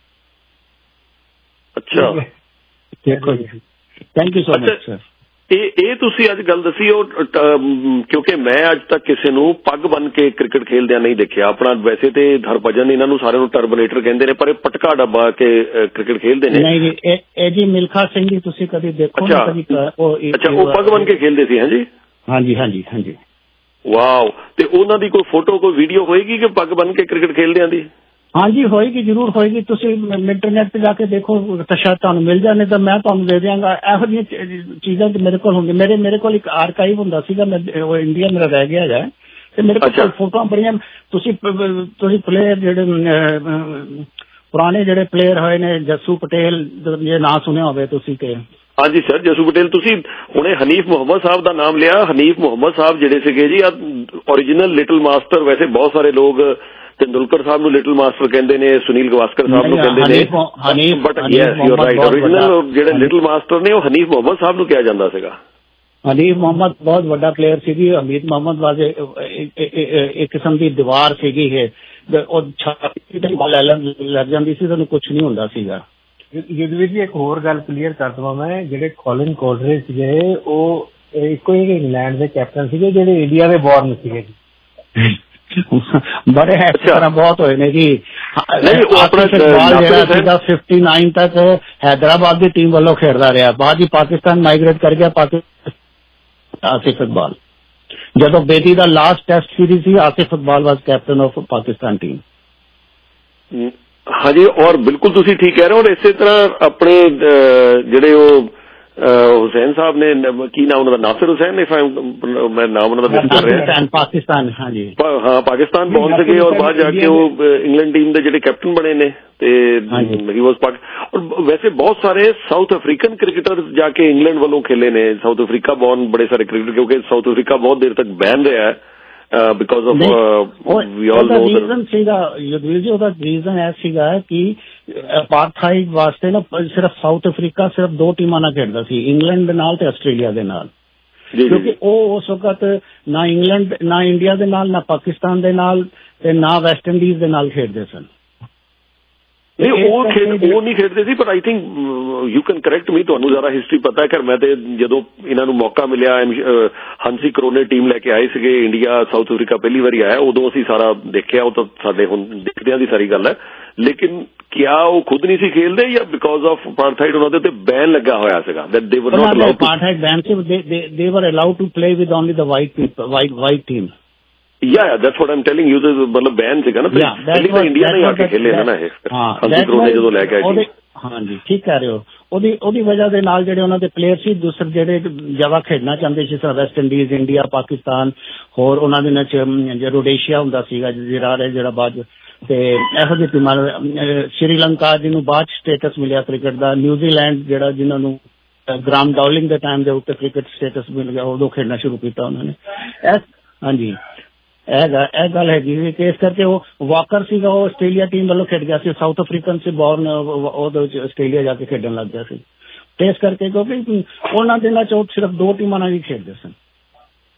ਅੱਛਾ, ਦੇਖੋ ਜੀ, thank you so much sir. ਇਹ ਤੁਸੀਂ ਅੱਜ ਗੱਲ ਦੱਸੀ ਉਹ, ਕਿਉਂਕਿ ਮੈਂ ਅੱਜ ਤੱਕ ਕਿਸੇ ਨੂੰ ਪੱਗ ਬੰਨ ਕੇ ਕ੍ਰਿਕਟ ਖੇਲਦਿਆਂ ਨਹੀਂ ਦੇਖਿਆ। ਆਪਣਾ ਵੈਸੇ ਤੇ ਹਰਭਜਨ ਇਹਨਾਂ ਨੂੰ ਸਾਰਿਆਂ ਨੂੰ ਟਰਬਨੇਟਰ ਕਹਿੰਦੇ ਨੇ, ਪਰ ਇਹ ਪਟਕਾ ਡੱਬਾ ਕੇ ਕ੍ਰਿਕਟ ਖੇਲਦੇ ਨੇ। ਨਹੀਂ, ਇਹ ਜੀ ਮਿਲਖਾ ਸਿੰਘ ਜੀ ਤੁਸੀਂ ਕਦੀ ਦੇਖੋ ਨਾ ਕਦੀ। ਅੱਛਾ, ਉਹ ਪੱਗ ਬੰਨ ਕੇ ਖੇਲਦੇ ਸੀ? ਹਾਂਜੀ ਹਾਂਜੀ ਹਾਂਜੀ ਹਾਂਜੀ। ਵਾਓ, ਤੇ ਉਹਨਾਂ ਦੀ ਕੋਈ ਫੋਟੋ ਕੋਈ ਵੀਡੀਓ ਹੋਏਗੀ ਕਿ ਪੱਗ ਬੰਨ ਕੇ ਕ੍ਰਿਕਟ ਖੇਲਦਿਆਂ ਦੀ? ਹਾਂਜੀ ਹੋਏਗੀ, ਜ਼ਰੂਰ ਹੋਏਗੀ। ਤੁਸੀਂ ਇੰਟਰਨੈਟ ਤੇ ਜਾ ਕੇ ਦੇਖੋ ਤਾਂ ਸ਼ਾਇਦ ਤੁਹਾਨੂੰ ਮਿਲ ਜਾਣੇ, ਤਾਂ ਮੈਂ ਤੁਹਾਨੂੰ ਦੇ ਦਿਆਂਗਾ। ਇਹੋ ਜਿਹੀਆਂ ਚੀਜ਼ਾਂ ਮੇਰੇ ਕੋਲ ਹੁੰਦੀਆਂ। ਮੇਰੇ ਕੋਲ ਇੱਕ ਆਰਕਾਈਵ ਹੁੰਦਾ ਸੀਗਾ, ਉਹ ਇੰਡੀਆ ਮੇਰਾ ਰਹਿ ਗਿਆ ਹੈ ਤੇ ਮੇਰੇ ਕੋਲ ਫੋਟੋਆਂ ਬੜੀਆਂ। ਤੁਸੀਂ ਪਲੇਅਰ ਜਿਹੜੇ ਪੁਰਾਣੇ ਜਿਹੜੇ ਪਲੇਅਰ ਹੋਏ ਨੇ, ਜੱਸੂ ਪਟੇਲ, ਜੇ ਨਾਂ ਸੁਣਿਆ ਹੋਵੇ ਤੁਸੀਂ ਤੇ। ਹਾਂਜੀ ਸਰ, ਜੱਸੂ ਪਟੇਲ। ਤੁਸੀਂ ਹੁਣੇ ਹਨੀਫ ਮੁਹੰਮਦ ਸਾਹਿਬ ਦਾ ਨਾਮ ਲਿਆ। ਹਨੀਫ ਮੁਹੰਮਦ ਸਾਹਿਬ ਜਿਹੜੇ ਸੀਗੇ ਜੀ ਓਰੀਜਨਲ ਲਿਟਲ ਮਾਸਟਰ। ਵੈਸੇ ਬਹੁਤ ਸਾਰੇ ਲੋਕ तेंदुलकर साहब ਨੂੰ लिटिल मास्टर कहते हैं, सुनील गवास्कर साहब ਨੂੰ कहते हैं, but yes you are right, original ਜਿਹੜੇ लिटिल मास्टर ने ਉਹ ਹਨੀਫ ਮੁਹੰਮਦ ਸਾਹਿਬ ਨੂੰ ਕਿਹਾ ਜਾਂਦਾ ਸੀਗਾ। ਹਨੀਫ ਮੁਹੰਮਦ ਬਹੁਤ ਵੱਡਾ ਪਲੇਅਰ ਸੀਗੀ। ਹਮੀਦ ਮੁਹੰਮਦ ਵਾਜੇ ਇੱਕ ਕਿਸਮ ਦੀ ਦੀਵਾਰ ਸੀਗੀ ਇਹ, ਉਹ ਛਾਤੀ ਤੇ ਬਾਲ ਲੱਗ ਜਾਂਦੀ ਸੀ, ਤੁਹਾਨੂੰ ਕੁਝ ਨਹੀਂ ਹੁੰਦਾ ਸੀਗਾ। ਜਿਹਦੇ ਵਿੱਚ ਇੱਕ ਹੋਰ ਗੱਲ ਕਲੀਅਰ ਕਰ ਦਵਾਂ ਮੈਂ, ਜਿਹੜੇ ਕੌਲਿਨ ਕਾਊਡਰੇ ਸੀਗੇ ਉਹ ਇੱਕੋ ਹੀ ਇੰਗਲੈਂਡ ਦੇ ਕੈਪਟਨ ਸੀਗੇ ਜਿਹੜੇ ਇੰਡੀਆ ਦੇ ਬੋਰਨ ਸੀਗੇ ਜੀ। ਬੜੇ ਇਸ ਤਰ੍ਹਾਂ ਬਹੁਤ ਹੋਏ ਨੇ ਜੀ। ਆਪਣਾ ਜਿਹੜਾ ਸੀਗਾ 59 ਤੱਕ ਹੈਦਰਾਬਾਦ ਦੀ ਟੀਮ ਵੱਲੋਂ ਖੇਡਦਾ ਰਿਹਾ, ਬਾਅਦ ਹੀ ਪਾਕਿਸਤਾਨ ਮਾਈਗ੍ਰੇਟ ਕਰ ਗਿਆ। ਆਸਿਫ ਇਕਬਾਲ, ਜਦੋਂ ਬੇਦੀ ਦਾ ਲਾਸਟ ਟੈਸਟ ਸੀਰੀਜ਼ ਸੀ, Asif Iqbal was captain of Pakistan team. ਹਾਂਜੀ, ਔਰ ਬਿਲਕੁਲ ਤੁਸੀਂ ਠੀਕ ਕਹਿ ਰਹੇ ਹੋ। ਔਰ ਇਸੇ ਤਰ੍ਹਾਂ ਆਪਣੇ ਜਿਹੜੇ ਉਹ ਹੁਸੈਨ ਸਾਹਿਬ ਨੇ, ਕੀ ਨਾਮ ਉਹਨਾਂ ਦਾ, ਨਾਸਿਰ ਹੁਸੈਨ, ਮੈਂ ਨਾਮ ਉਹਨਾਂ ਦਾ ਮਿਸ ਕਰ ਰਿਹਾ, ਪਾਕਿਸਤਾਨ। ਹਾਂਜੀ ਹਾਂ, ਪਾਕਿਸਤਾਨ ਪਹੁੰਚ ਸਕੇ ਔਰ ਬਾਅਦ ਜਾ ਕੇ ਉਹ ਇੰਗਲੈਂਡ ਟੀਮ ਦੇ ਜਿਹੜੇ ਕੈਪਟਨ ਬਣੇ ਨੇ ਤੇ ਹੀ ਵਾਸ ਪਾਕ। ਔਰ ਵੈਸੇ ਬਹੁਤ ਸਾਰੇ ਸਾਊਥ ਅਫਰੀਕਨ ਕ੍ਰਿਕਟਰ ਜਾ ਕੇ ਇੰਗਲੈਂਡ ਵੱਲੋਂ ਖੇਲੇ ਨੇ। ਸਾਊਥ ਅਫਰੀਕਾ ਬੌਰਨ ਬੜੇ ਸਾਰੇ ਕ੍ਰਿਕਟਰ, ਕਿਉਂਕਿ ਸਾਊਥ ਅਫਰੀਕਾ ਬਹੁਤ ਦੇਰ ਤੱਕ ਬੈਨ ਰਿਹਾ ਹੈ because of we all know reason ਸੀਗਾ ਯੁਧਵੀਰ ਜੀ। ਉਹਦਾ ਰੀਜ਼ਨ ਇਹ ਸੀਗਾ ਕਿ ਅਪਾਰਥਾਈਡ ਵਾਸਤੇ ਨਾ ਸਿਰਫ ਸਾਊਥ ਅਫਰੀਕਾ ਸਿਰਫ 2 ਟੀਮਾਂ ਨਾਲ ਖੇਡਦਾ ਸੀ, ਇੰਗਲੈਂਡ ਦੇ ਨਾਲ ਤੇ ਆਸਟ੍ਰੇਲੀਆ ਦੇ ਨਾਲ, ਕਿਉਂਕਿ ਉਹ ਉਸ ਵਕਤ ਨਾ ਇੰਗਲੈਂਡ, ਨਾ ਇੰਡੀਆ ਦੇ ਨਾਲ, ਨਾ ਪਾਕਿਸਤਾਨ ਦੇ ਨਾਲ ਤੇ ਨਾ ਵੈਸਟ ਇੰਡੀਜ਼ ਦੇ ਨਾਲ ਖੇਡਦੇ ਸਨ। ਉਹ ਨਹੀਂ ਖੇਡਦੇ ਸੀ, ਪਰ I think you can correct me, ਤੁਹਾਨੂੰ ਜ਼ਿਆਦਾ ਹਿਸਟਰੀ ਪਤਾ ਹੈ। ਖੈਰ ਮੈਂ ਤੇ ਜਦੋਂ ਇਹਨਾਂ ਨੂੰ ਮੌਕਾ ਮਿਲਿਆ, ਹੰਸੀ ਕਰੋਨੇ ਟੀਮ ਲੈ ਕੇ ਆਏ ਸੀਗੇ ਇੰਡੀਆ, ਸਾਊਥ ਅਫਰੀਕਾ ਪਹਿਲੀ ਵਾਰੀ ਆਇਆ, ਉਦੋਂ ਅਸੀਂ ਸਾਰਾ ਦੇਖਿਆ। ਉਹ ਤਾਂ ਸਾਡੇ ਹੁਣ ਦੇਖਦਿਆਂ ਦੀ ਸਾਰੀ ਗੱਲ ਹੈ। ਲੇਕਿਨ ਕਿਆ ਉਹ ਖੁਦ ਨਹੀਂ ਸੀ ਖੇਲਦੇ ਜਾਂ ਬਿਕਾਜ਼ ਆਫ ਅਪਾਰਥਾਈਡ ਉਹਨਾਂ ਦੇ ਉੱਤੇ ਬੈਨ ਲੱਗਾ ਹੋਇਆ ਸੀਗਾ? They were not allowed to, apartheid ban ਸੀ, they were allowed to play with only the white team. Yeah, that's what I'm telling you, ਮਤਲਬ ਬੈਨ ਸੀਗਾ ਨਾ ਪਹਿਲੀ ਵਾਰ ਇੰਡੀਆ ਨੇ ਆ ਕੇ ਖੇਲੇ ਨਾ ਇਹ, ਹੰਸੀ ਕਰੋਨੇ ਜਦੋਂ ਲੈ ਕੇ ਆਏ ਸੀ। ਹਾਂਜੀ ਠੀਕ ਕਹਿ ਰਹੇ ਹੋ। ਉਹਦੀ ਵਜ੍ਹਾ ਦੇ ਨਾਲ ਜਿਹੜੇ ਉਹਨਾਂ ਦੇ ਪਲੇਅਰ ਸੀ ਦੂਸਰੇ ਜਿਹੜੇ ਜ਼ਿਆਦਾ ਖੇਡਣਾ ਚਾਹੁੰਦੇ ਸੀ, ਵੈਸਟ ਇੰਡੀਜ਼, ਇੰਡੀਆ, ਪਾਕਿਸਤਾਨ, ਹੋਰ ਉਹਨਾਂ ਦੇ ਨਾਲ ਰੋਡੇਸ਼ੀਆ ਹੁੰਦਾ ਸੀਗਾ ਜਿਹੜਾ ਬਾਅਦ, ਤੇ ਇਹੋ ਜਿਹੀ ਟੀਮਾਂ, ਸ਼੍ਰੀਲੰਕਾ ਜਿਹਨੂੰ ਬਾਅਦ ਸਟੇਟਸ ਮਿਲਿਆ ਕ੍ਰਿਕਟ ਦਾ, ਨਿਊਜ਼ੀਲੈਂਡ ਜਿਹੜਾ ਜਿਨ੍ਹਾਂ ਨੂੰ ਗ੍ਰਾਮ ਡਾਉਲਿੰਗ ਦੇ ਟਾਈਮ ਦੇ ਉੱਤੇ ਕ੍ਰਿਕਟ ਸਟੇਟਸ ਮਿਲ ਗਿਆ, ਉਦੋਂ ਖੇਡਣਾ ਸ਼ੁਰੂ ਕੀਤਾ ਉਹਨਾਂ ਨੇ। ਹਾਂਜੀ ਇਹ ਗੱਲ ਹੈਗੀ ਕਿ ਇਸ ਕਰਕੇ ਉਹ ਵਾਕਰ ਸੀਗਾ, ਉਹ ਆਸਟ੍ਰੇਲੀਆ ਟੀਮ ਵੱਲੋਂ ਖੇਡ ਗਿਆ ਸੀ, ਸਾਊਥ ਅਫਰੀਕਨ ਸੀ ਬੌਰਨ, ਉਹਦੇ ਵਿੱਚ ਆਸਟ੍ਰੇਲੀਆ ਜਾ ਕੇ ਖੇਡਣ ਲੱਗ ਗਿਆ ਸੀ। ਤੇ ਇਸ ਕਰਕੇ ਕਿਉਂਕਿ ਉਹਨਾਂ ਦਿਨਾਂ ਚ ਸਿਰਫ 2 ਟੀਮਾਂ ਨਾਲ ਹੀ ਖੇਡਦੇ ਸਨ।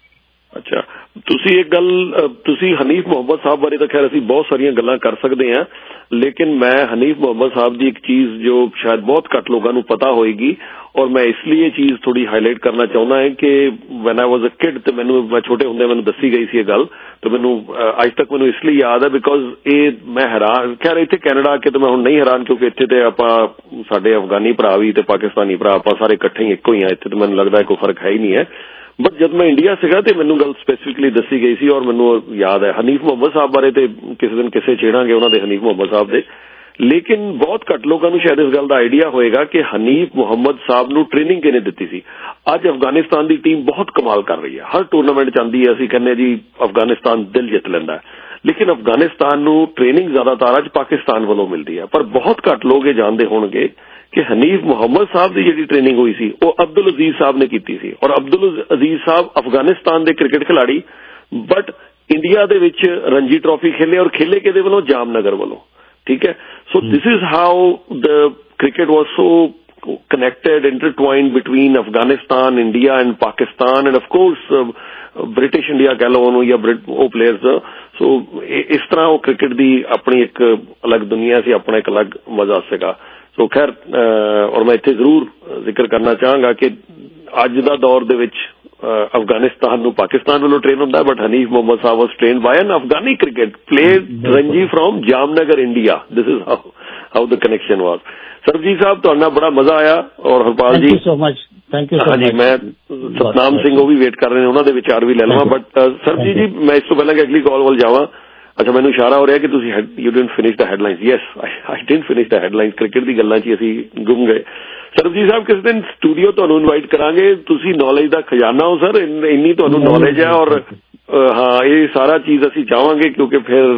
ਅੱਛਾ, ਤੁਸੀਂ ਇੱਕ ਗੱਲ, ਤੁਸੀਂ ਹਨੀਫ ਮੁਹੰਮਦ ਸਾਹਿਬ ਬਾਰੇ ਤਾਂ ਖੈਰ ਅਸੀਂ ਬਹੁਤ ਸਾਰੀਆਂ ਗੱਲਾਂ ਕਰ ਸਕਦੇ ਹਾਂ, ਲੇਕਿਨ ਮੈਂ ਹਨੀਫ ਮੁਹੰਮਦ ਸਾਹਿਬ ਦੀ ਇੱਕ ਚੀਜ਼ ਜੋ ਸ਼ਾਇਦ ਬਹੁਤ ਘੱਟ ਲੋਕਾਂ ਨੂੰ ਪਤਾ ਹੋਏਗੀ ਔਰ ਮੈਂ ਇਸ ਲਈ ਇਹ ਚੀਜ਼ ਥੋੜੀ ਹਾਈਲਾਈਟ ਕਰਨਾ ਚਾਹੁੰਦਾ ਹਾਂ ਕਿ ਵੈਨ ਆਈ ਵਾਜ਼ ਅ ਕਿਡ ਤੇ ਮੈਂ ਛੋਟੇ ਹੁੰਦੇ ਮੈਨੂੰ ਦੱਸੀ ਗਈ ਸੀ ਇਹ ਗੱਲ, ਤੇ ਮੈਨੂੰ ਅੱਜ ਤੱਕ ਮੈਨੂੰ ਇਸ ਲਈ ਯਾਦ ਹੈ ਬਿਕੋਜ਼ ਇਹ ਮੈਂ ਹੈਰਾਨ, ਖੈਰ ਇੱਥੇ ਕੈਨੇਡਾ ਆ ਕੇ ਤਾਂ ਮੈਂ ਹੁਣ ਨਹੀਂ ਹੈਰਾਨ ਕਿਉਂਕਿ ਇੱਥੇ ਤੇ ਆਪਾਂ ਸਾਡੇ ਅਫਗਾਨੀ ਭਰਾ ਵੀ ਤੇ ਪਾਕਿਸਤਾਨੀ ਭਰਾ ਆਪਾਂ ਸਾਰੇ ਇਕੱਠੇ ਹੀ ਇੱਕੋ ਹੀ ਆ, ਇੱਥੇ ਤਾਂ ਮੈਨੂੰ ਲੱਗਦਾ ਕੋਈ ਫਰਕ ਹੈ ਹੀ ਨਹੀਂ ਹੈ। ਬਟ ਜਦ ਮੈਂ ਇੰਡੀਆ ਸੀਗਾ ਤੇ ਮੈਨੂੰ ਗੱਲ ਸਪੈਸੀਫਿਕਲੀ ਦੱਸੀ ਗਈ ਸੀ ਔਰ ਮੈਨੂੰ ਯਾਦ ਹੈ ਹਨੀਫ ਮੁਹੰਮਦ ਸਾਹਿਬ ਬਾਰੇ ਤੇ ਕਿਸੇ ਦਿਨ ਕਿਸੇ ਛੇੜਾਂਗੇ ਉਹਨਾਂ ਦੇ ਹਨੀਫ ਮੁਹੰਮਦ ਸਾਹਿਬ ਦੇ, ਲੇਕਿਨ ਬਹੁਤ ਘੱਟ ਲੋਕਾਂ ਨੂੰ ਸ਼ਾਇਦ ਇਸ ਗੱਲ ਦਾ ਆਈਡੀਆ ਹੋਏਗਾ ਕਿ ਹਨੀਫ ਮੁਹੰਮਦ ਸਾਹਿਬ ਨੂੰ ਟ੍ਰੇਨਿੰਗ ਕਿਹਨੇ ਦਿੱਤੀ ਸੀ। ਅੱਜ ਅਫਗਾਨਿਸਤਾਨ ਦੀ ਟੀਮ ਬਹੁਤ ਕਮਾਲ ਕਰ ਰਹੀ ਹੈ, ਹਰ ਟੂਰਨਾਮੈਂਟ ਚ ਆਉਂਦੀ ਹੈ, ਅਸੀਂ ਕਹਿੰਦੇ ਜੀ ਅਫਗਾਨਿਸਤਾਨ ਦਿਲ ਜਿੱਤ ਲੈਂਦਾ ਹੈ, ਲੇਕਿਨ ਅਫਗਾਨਿਸਤਾਨ ਨੂੰ ਟ੍ਰੇਨਿੰਗ ਜ਼ਿਆਦਾਤਰ ਅੱਜ ਪਾਕਿਸਤਾਨ ਵੱਲੋਂ ਮਿਲਦੀ ਹੈ। ਪਰ ਬਹੁਤ ਘੱਟ ਲੋਕ ਇਹ ਜਾਣਦੇ ਹੋਣਗੇ ਕਿ ਹਨੀਫ ਮੁਹੰਮਦ ਸਾਹਿਬ ਦੀ ਜਿਹੜੀ ਟ੍ਰੇਨਿੰਗ ਹੋਈ ਸੀ ਉਹ ਅਬਦੁਲ ਅਜ਼ੀਜ਼ ਸਾਹਿਬ ਨੇ ਕੀਤੀ ਸੀ ਔਰ ਅਬਦੁਲ ਅਜ਼ੀਜ਼ ਸਾਹਿਬ ਅਫਗਾਨਿਸਤਾਨ ਦੇ ਕ੍ਰਿਕਟ ਖਿਡਾਰੀ, ਬਟ ਇੰਡੀਆ ਦੇ ਵਿੱਚ ਰਣਜੀ ਟਰਾਫੀ ਖੇਲੇ ਔਰ ਖੇਲੇ ਕਿਹਦੇ ਵੱਲੋਂ? ਜਾਮਨਗਰ ਵੱਲੋਂ। ਠੀਕ ਹੈ, so this is how the cricket was so connected, intertwined between Afghanistan, India and Pakistan and of course British India ਕਹਿ ਲਓ ਉਹਨੂੰ ਜਾਂ ਉਹ ਪਲੇਅਰਸ। ਸੋ ਇਸ ਤਰ੍ਹਾਂ ਉਹ ਕ੍ਰਿਕਟ ਦੀ ਆਪਣੀ ਇੱਕ ਅਲੱਗ ਦੁਨੀਆ ਸੀ, ਆਪਣਾ ਇੱਕ ਅਲੱਗ ਮਜ਼ਾ ਸੀਗਾ। ਸੋ ਖੈਰ ਔਰ ਮੈਂ ਇੱਥੇ ਜ਼ਰੂਰ ਜ਼ਿਕਰ ਕਰਨਾ ਚਾਹਾਂਗਾ ਕਿ ਅੱਜ ਦਾ ਦੌਰ ਦੇ ਵਿੱਚ ਅਫਗਾਨਿਸਤਾਨ ਨੂੰ ਪਾਕਿਸਤਾਨ ਵੱਲੋਂ ਟ੍ਰੇਨ ਹੁੰਦਾ, but Hanif Mohammad Sahib was trained by an Afghani cricket player Ranji from Jamnagar India. This is how the connection was. Sarabjit Sahib ਤੁਹਾਡਾ ਬੜਾ ਮਜ਼ਾ ਆਇਆ ਔਰ ਹਰਪਾਲ ਜੀ ਸੋ ਮਚ ਥੈਂਕ ਯੂ। ਹਾਂਜੀ, ਮੈਂ ਸਤਨਾਮ ਸਿੰਘ ਉਹ ਵੀ ਵੇਟ ਕਰ ਰਹੇ ਨੇ, ਉਹਨਾਂ ਦੇ ਵਿਚਾਰ ਵੀ ਲੈ ਲਵਾਂ, ਬਟ ਸਰਬਜੀਤ ਜੀ ਮੈਂ ਇਸ ਤੋਂ ਪਹਿਲਾਂ ਕਿ ਅਗਲੀ ਕਾਲ ਵੱਲ ਜਾਵਾਂ, ਅੱਛਾ ਮੈਨੂੰ ਇਸ਼ਾਰਾ ਹੋ ਰਿਹਾ ਕਿ ਤੁਸੀਂ you didn't finish the headlines. Yes, I didn't finish the headlines. Cricket ਦੀ ਗੱਲਾਂ 'ਚ ਅਸੀਂ ਗੁੰਮ ਗਏ। ਸਰਬਜੀਤ ਸਾਹਿਬ ਕਿਸੇ ਦਿਨ ਸਟੂਡੀਓ ਤੁਹਾਨੂੰ ਇਨਵਾਈਟ ਕਰਾਂਗੇ, ਤੁਸੀਂ ਨੌਲੇਜ ਦਾ ਖਜ਼ਾਨਾ ਹੋ ਸਰ, ਇੰਨੀ ਤੁਹਾਨੂੰ ਨੌਲੇਜ ਹੈ ਔਰ ਹਾਂ ਇਹ ਸਾਰਾ ਚੀਜ਼ ਅਸੀਂ ਚਾਹਾਂਗੇ ਕਿਉਂਕਿ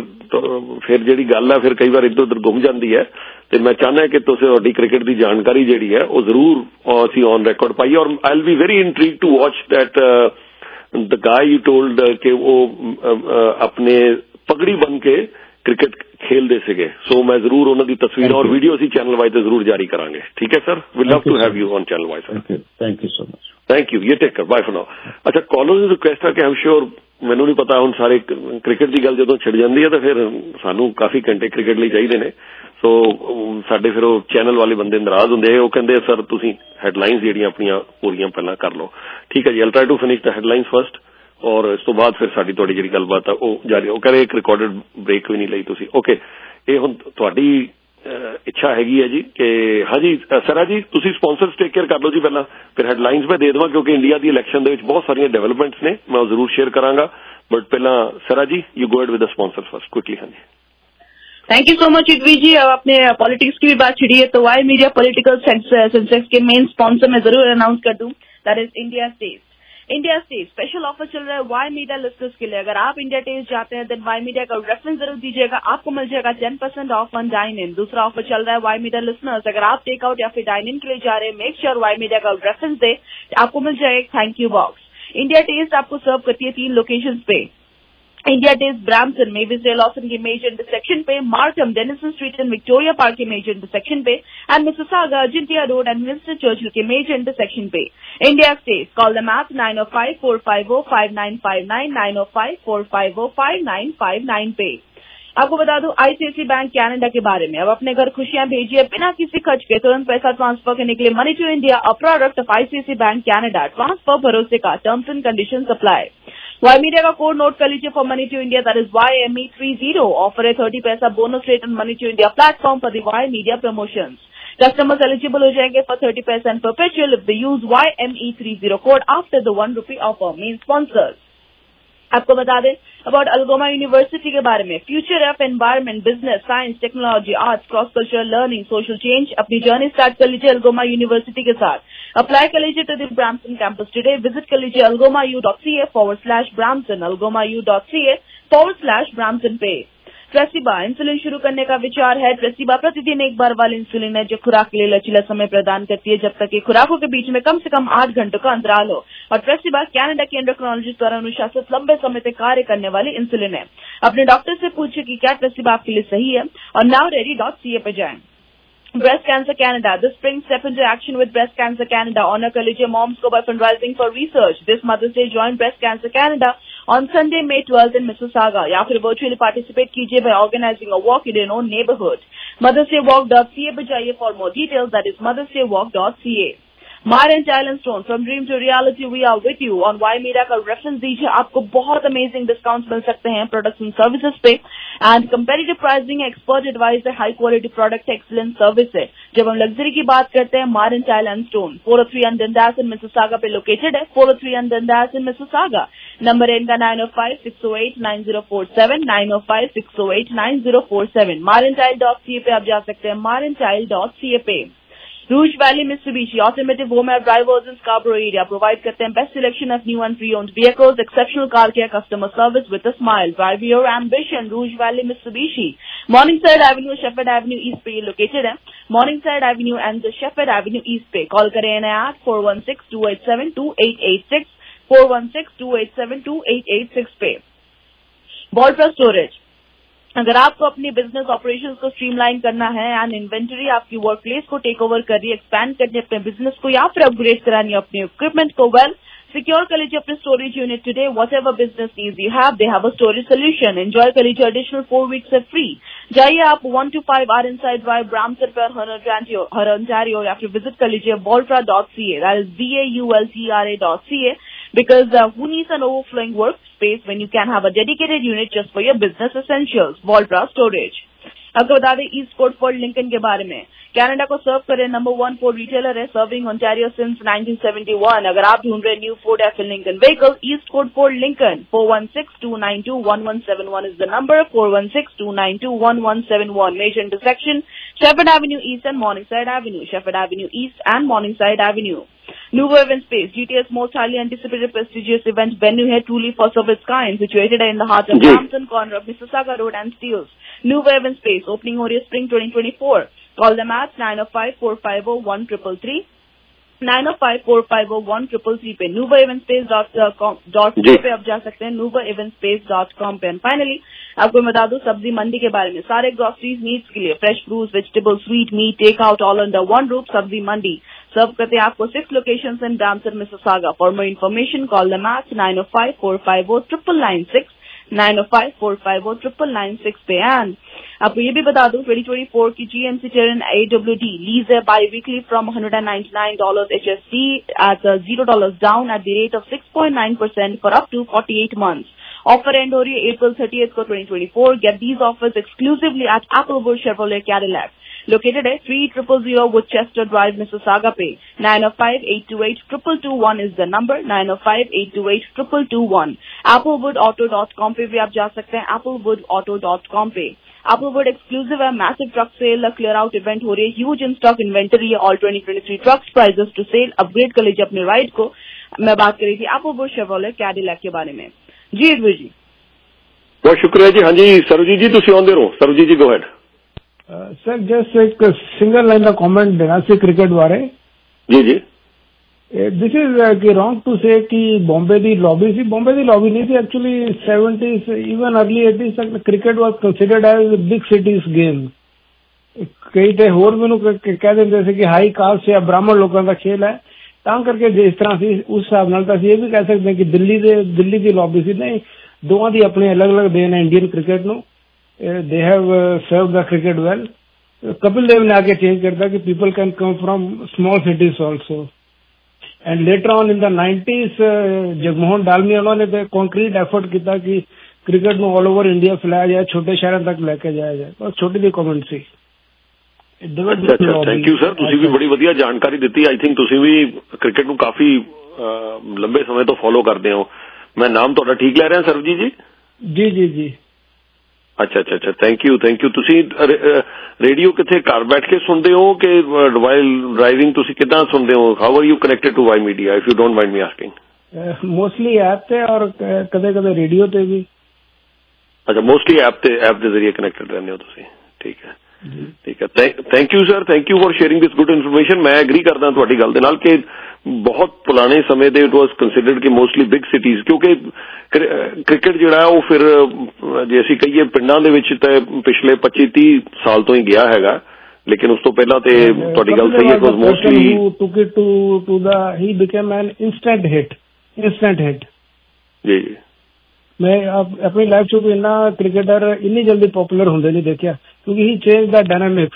ਫਿਰ ਜਿਹੜੀ ਗੱਲ ਹੈ ਫਿਰ ਕਈ ਵਾਰ ਇੱਧਰ ਉੱਧਰ ਗੁੰਮ ਜਾਂਦੀ ਹੈ, ਤੇ ਮੈਂ ਚਾਹੁੰਦਾ ਕਿ ਤੁਸੀਂ ਤੁਹਾਡੀ ਕ੍ਰਿਕਟ ਦੀ ਜਾਣਕਾਰੀ ਜਿਹੜੀ ਹੈ ਉਹ ਜ਼ਰੂਰ ਅਸੀਂ ਔਨ ਰਿਕਾਰਡ ਪਾਈਏ ਔਰ I will be very intrigued to watch that the guy you told ਕਿ ਉਹ ਆਪਣੇ ਪਗੜੀ ਬਣ ਕੇ ਕ੍ਰਿਕਟ ਖੇਲਦੇ ਸੀਗੇ। ਸੋ ਮੈਂ ਜ਼ਰੂਰ ਉਹਨਾਂ ਦੀ ਤਸਵੀਰਾਂ ਔਰ ਵੀਡੀਓ ਅਸੀਂ ਚੈਨਲ ਵਾਈਜ਼ ਤੇ ਜ਼ਰੂਰ ਜਾਰੀ ਕਰਾਂਗੇ। ਠੀਕ ਹੈ sir, we love to have you on channel wise sir. Thank you so much. Thank you, you take care, bye for now. ਅੱਛਾ, ਕਾਲਰਸ ਦੀ ਰਿਕੁਐਸਟ ਹੈ ਕਿ ਆਮ ਸ਼ੋਰ ਮੈਨੂੰ ਨਹੀਂ ਪਤਾ ਹੁਣ ਸਾਰੇ ਕ੍ਰਿਕਟ ਦੀ ਗੱਲ ਜਦੋਂ ਛਿੜ ਜਾਂਦੀ ਹੈ ਤਾਂ ਫਿਰ ਸਾਨੂੰ ਕਾਫੀ ਘੰਟੇ ਕ੍ਰਿਕਟ ਲਈ ਚਾਹੀਦੇ ਨੇ। ਸੋ ਸਾਡੇ ਫਿਰ ਉਹ ਚੈਨਲ ਵਾਲੇ ਬੰਦੇ ਨਾਰਾਜ਼ ਹੁੰਦੇ, ਉਹ ਕਹਿੰਦੇ ਸਰ ਤੁਸੀਂ ਹੈਡਲਾਈਨਸ ਜਿਹੜੀਆਂ ਆਪਣੀਆਂ ਪੂਰੀਆਂ ਪਹਿਲਾਂ ਕਰ ਲਓ। ਠੀਕ ਹੈ ਜੀ, I'll try to finish the headlines first ਔਰ ਇਸ ਤੋਂ ਬਾਅਦ ਫਿਰ ਸਾਡੀ ਤੁਹਾਡੀ ਜਿਹੜੀ ਗੱਲਬਾਤ ਆ ਉਹ ਜਾਰੀ। ਉਹ ਕਹਿੰਦੇ ਇੱਕ ਰਿਕਾਰਡਡ ਬ੍ਰੇਕ ਵੀ ਨਹੀਂ ਲਈ ਤੁਸੀਂ। ਓਕੇ, ਇਹ ਹੁਣ ਤੁਹਾਡੀ ਇੱਛਾ ਹੈਗੀ ਹੈ ਜੀ ਕਿ ਹਾਂਜੀ ਸਰਾ ਜੀ ਤੁਸੀਂ ਸਪਾਂਸਰਸ ਟੇਕ ਕੇਅਰ ਕਰ ਲਓ ਜੀ ਪਹਿਲਾਂ, ਫਿਰ ਹੈਡਲਾਈਨਸ ਮੈਂ ਦੇ ਦੇਵਾਂ ਕਿਉਂਕਿ ਇੰਡੀਆ ਦੀ ਇਲੈਕਸ਼ਨ ਦੇ ਵਿੱਚ ਬਹੁਤ ਸਾਰੀਆਂ ਡਿਵੈਲਪਮੈਂਟਸ ਨੇ, ਮੈਂ ਉਹ ਜ਼ਰੂਰ ਸ਼ੇਅਰ ਕਰਾਂਗਾ, ਬਟ ਪਹਿਲਾਂ Sara ji you go ahead with the sponsors first quickly. हाँ जी, थैंक यू सो मच इटवी जी। अब अपने पॉलिटिक्स की भी बात छिड़ी है तो वाई मीडिया पॉलिटिकल सेंसेक्स के मेन स्पॉन्सर मैं जरूर अनाउंस कर दूं, that is India test. India test special offer चल रहा है वाई मीडिया लिस्टर्स के लिए। अगर आप इंडिया टेस्ट जाते हैं देन वाई मीडिया का रेफरेंस जरूर दीजिएगा, आपको मिल जाएगा 10% ऑफ ऑन डाइन इन। दूसरा ऑफर चल रहा है वाई मीडिया लिसनर्स, अगर आप टेक आउट या फिर डाइन इन के लिए जा रहे हैं मेक श्योर वाई मीडिया का रेफरेंस दे, आपको मिल जाएगा एक thank you box. India test आपको सर्व करती है 3 लोकेशन पे, India test Brampton Mavis Lawson के मेजर इंटरसेक्शन पे, Markham Denison Street and Victoria Park के मेजर इंटरसेक्शन पे, and Mississauga Argentina Road and Winston Churchill के मेजर इंटरसेक्शन पे। India test, call them at 905-450-5959 905-450-5959 पे। आपको बता दूं आईसीआईसीआई बैंक कनाडा के बारे में। अब अपने घर खुशियां भेजिए बिना किसी खर्च के, तुरंत पैसा ट्रांसफर करने के लिए money to India, a product of ICICI Bank Canada. Transfer भरोसे का, terms and conditions apply. Y Media का कोड नोट कर लीजिए for money to India, that is YME30। Offer है 30 पैसा bonus rate on money to India platform for the Y Media promotions. Customers eligible हो जाएंगे for 30% and perpetual if they use YME30 code after the ₹1 offer. Main sponsors आपको बता दें about Algoma University के बारे में। Future of environment, business, science, technology, arts, cross cultural learning, social change. अपनी journey start कर लीजिए अल्गोमा यूनिवर्सिटी के साथ। अप्लाई कर लीजिए to the Brampton campus today. Visit कर लीजिए algomau.ca/Brampton, algomau.ca/Brampton पे। ट्रेसिबा इंसुलिन शुरू करने का विचार है। ट्रेसिबा प्रतिदिन 1 बार वाली इंसुलिन है जो खुराक के लिए लचीला समय प्रदान करती है जब तक कि खुराकों के बीच में कम से कम 8 घंटों का अंतराल हो। और ट्रेसिबा कनाडा के एंडोक्रोनोलॉजिस्ट द्वारा अनुशासित लंबे समय तक कार्य करने वाली इंसुलिन है। अपने डॉक्टर से पूछिए कि क्या ट्रेसिबा आपके लिए सही है और nowready.ca पे जाएं। Breast Cancer Canada. This spring, step into action with Breast Cancer Canada. Honor कर लीजिए moms को by fundraising for research. This Mother's Day, join Breast Cancer Canada on Sunday, May 12th in Mississauga. या फिर virtually participate कीजिए by organizing a walk in your own neighborhood. mothersdaywalk.ca पे जाइए for more details. That is mothersdaywalk.ca. Mar and Child Stone, from dream to reality, we are with you. On Y Media का reference दीजिए, आपको बहुत amazing discounts मिल सकते हैं products and services पे. And competitive pricing, expert advice है, high quality product, excellent service है. जब हम लग्जरी की बात करते हैं, Mar and Child Stone 403 and Dundas in Mississauga पे लोकेटेड है. 403 and Dundas in Mississauga. Number इनका 905-608-9047, 905-608-9047. marinchild.ca पे आप जा सकते हैं, marinchild.ca पे. Rouge Valley Mitsubishi automotive home and drivers in Scarborough area provide करते हैं best selection of new and pre owned vehicles, exceptional car care, customer service with a smile. Drive your ambition. Rouge Valley Mitsubishi. Morningside Avenue, Sheppard Avenue East पे located है. Morningside Avenue and Sheppard Avenue East पे. Call करें at 416-287-2886, 416-287-2886 पे. Vaultra storage. अगर आपको अपनी business operations को streamline करना है एंड इन्वेंटरी आपकी वर्क प्लेस को टेक ओवर कर रही है, एक्सपैंड करनी है अपने बिजनेस को या फिर अपग्रेड करानी है अपने इक्विपमेंट को, वेल सिक्योर कर लीजिए अपने storage unit today. Whatever business needs you have, they have a storage solution. Enjoy कर लीजिए एडिशनल 4 वीक्स फ्री. जाइए आप 125 RN ड्राइव ब्राम्पटन पर हर ओंटारियो या फिर विजिट कर लीजिए voltra.ca. That is VAULTRA.ca. Because who needs an overflowing workspace when you can have a dedicated unit just for your business essentials? Voltra Storage. आपको बता दें ईस्ट कोटफोर्ड लिंकन के बारे में. कनाडा को सर्व करे नंबर 1 फोर्ड रिटेलर है, serving Ontario since 1971. अगर आप ढूंढ रहे new Ford F Lincoln vehicle, East Court Ford Lincoln. 416-292-1171 is the number. 416-292-1171. Major intersection, Shepherd Avenue East and Morningside Avenue. Shepherd Avenue East and Morningside Avenue. Nuvo Event Space, GTA's most highly anticipated prestigious event venue here, truly first of its kind, situated in the heart of Brampton, corner of Mississauga Road and Steeles. Nuvo Event Space, opening on spring 2024. Call them at 905-450-1333, 905-450-1333 पे. nuvoeventspace.com पे आप जा सकते हैं, nuvoeventspace.com पे. And finally आपको बता दूं सब्जी मंडी के बारे में. सारे ग्रोसरीज नीड्स के लिए fresh fruits, vegetable, sweet meat, take out, all under one roof. Sabzi Mandi serve करते हैं आपको 6 locations in Brampton, Mississauga. For more information call the match 905-450-99996, 905-450-99996 पे. एंड आपको ये भी बता दूं 2024 की GMC Terran AWD लीज है biweekly from $199 HST at $0 down at the rate of 6.9% for up to 48 months. Offer end हो रही है April 30th को 2024. Get these offers exclusively at Applewood Chevrolet Cadillac. Located at 3000 Woodchester Drive, Mississauga पे. 905-828-2221 is the number. 905-828-2221. applewoodauto.com पे भी आप जा सकते हैं, applewoodauto.com पे. Applewood exclusive है, massive truck sale, clear out event हो रही है, huge in stock inventory है, all 2023 trucks prices to sale. Upgrade कर लीजिए अपने राइड को. मैं बात कर रही थी Applewood Chevrolet Cadillac के बारे में. जी अदवीर जी, बहुत शुक्रिया जी. हाँ जी सरोजी जी, तुम आंदे रहो. Saroji ji go ahead. Sir just एक सिंगल लाइन का कमेंट देना सी क्रिकेट बारे. जी जी. This is wrong to say कि बॉम्बे दी लॉबी सी, बॉम्बे दी लॉबी नहीं थी actually. 70s even early 80s तक cricket was considered as big cities game. कई ते होर मैनू कह देंगे थे कि हाई कास्ट या ब्राह्मण लोगों का खेल है, ਤਾਂ ਕਰਕੇ ਜਿਸ ਤਰ੍ਹਾਂ ਸੀ ਉਸ ਹਿਸਾਬ ਨਾਲ ਤਾਂ ਅਸੀਂ ਇਹ ਵੀ ਕਹਿ ਸਕਦੇ ਹਾਂ ਕਿ ਦਿੱਲੀ ਦੀ ਲੌਬੀ ਸੀ. ਨਹੀਂ, ਦੋਵਾਂ ਦੀ ਆਪਣੇ ਅਲੱਗ-ਅਲੱਗ ਦੇਣ ਹੈ ਇੰਡੀਅਨ ਕ੍ਰਿਕਟ ਨੂੰ. they have served the cricket well. Kapil Dev ने आके change करता कि people can come from small cities also. And later on in the 90s Jagmohan Dalmia उन्होंने तो concrete effort किया कि क्रिकेट ਨੂੰ all over India फैलाया जाए, छोटे शहरों तक लेके जाया जाए. और छोटी दी कमेंट सी. अच्छा, थैंक यू सर. ਤੁਸੀਂ ਵੀ ਬੜੀ ਵਧੀਆ ਜਾਣਕਾਰੀ ਦਿੱਤੀ. ਆਈ ਥਿੰਕ ਤੁਸੀਂ ਵੀ ਕ੍ਰਿਕਟ ਨੂੰ ਕਾਫੀ ਲੰਬੇ ਸਮੇਂ ਤੋਂ ਫੋਲੋ ਕਰਦੇ ਹੋ. ਮੈਂ ਨਾਮ ਤੁਹਾਡਾ ਠੀਕ ਲੈ ਰਿਹਾ ਸਰਬਜੀਤ ਜੀ? ਜੀ ਜੀ ਜੀ. ਅੱਛਾ ਅੱਛਾ ਅੱਛਾ, ਥੈਂਕ ਯੂ ਥੈਂਕ ਯੂ. ਤੁਸੀਂ ਰੇਡੀਓ ਕਿੱਥੇ ਘਰ ਬੈਠ ਕੇ ਸੁਣਦੇ ਹੋ ਕਿ ਵਾਈਲ ਡਰਾਈਵਿੰਗ ਤੁਸੀਂ ਕਿੱਦਾਂ ਸੁਣਦੇ ਹੋ? How are you connected to Y Media if you don't mind me asking? Mostly app ਤੇ ਔਰ ਕਦੇ ਕਦੇ ਰੇਡੀਓ ਤੇ ਵੀ. ਅੱਛਾ, ਮੋਸਟਲੀ ਐਪ ਦੇ ਜ਼ਰੀਏ ਕਨੈਕਟਡ ਰਹਿੰਦੇ ਹੋ ਤੁਸੀਂ. ਠੀਕ ਹੈ ਠੀਕ ਹੈ. Thank you sir, thank you for sharing this good information. ਮੈਂ ਐਗਰੀ ਕਰਦਾ ਤੁਹਾਡੀ ਗੱਲ ਦੇ ਨਾਲ ਕਿ ਬਹੁਤ ਪੁਰਾਣੇ ਸਮੇਂ ਦੇ ਇਟ ਵਾਸ ਕੰਸੀਡਰਡ ਕਿ ਮੋਸਟਲੀ ਬਿਗ ਸਿਟੀਜ਼, ਕਿਉਂਕਿ ਕ੍ਰਿਕਟ ਜਿਹੜਾ ਉਹ ਫਿਰ ਜੇ ਅਸੀਂ ਕਹੀਏ ਪਿੰਡਾਂ ਦੇ ਵਿੱਚ ਤਾਂ ਪਿਛਲੇ 25-30 ਸਾਲ ਤੋਂ ਹੀ ਗਿਆ ਹੈਗਾ ਲੇਕਿਨ ਉਸ ਤੋਂ ਪਹਿਲਾਂ ਤੇ ਤੁਹਾਡੀ ਗੱਲ ਸਹੀ ਹੈ ਕਿ mostly he become an instant hit ਜੀ। ਮੈਂ ਆਪਣੀ ਲਾਈਫ 'ਚ ਇੰਨਾ ਕ੍ਰਿਕਟਰ ਇੰਨੀ ਜਲਦੀ ਪੋਪੂਲਰ ਹੁੰਦੇ ਨਹੀਂ ਦੇਖਿਆ ਕਿਉਂਕਿ he change the dynamics.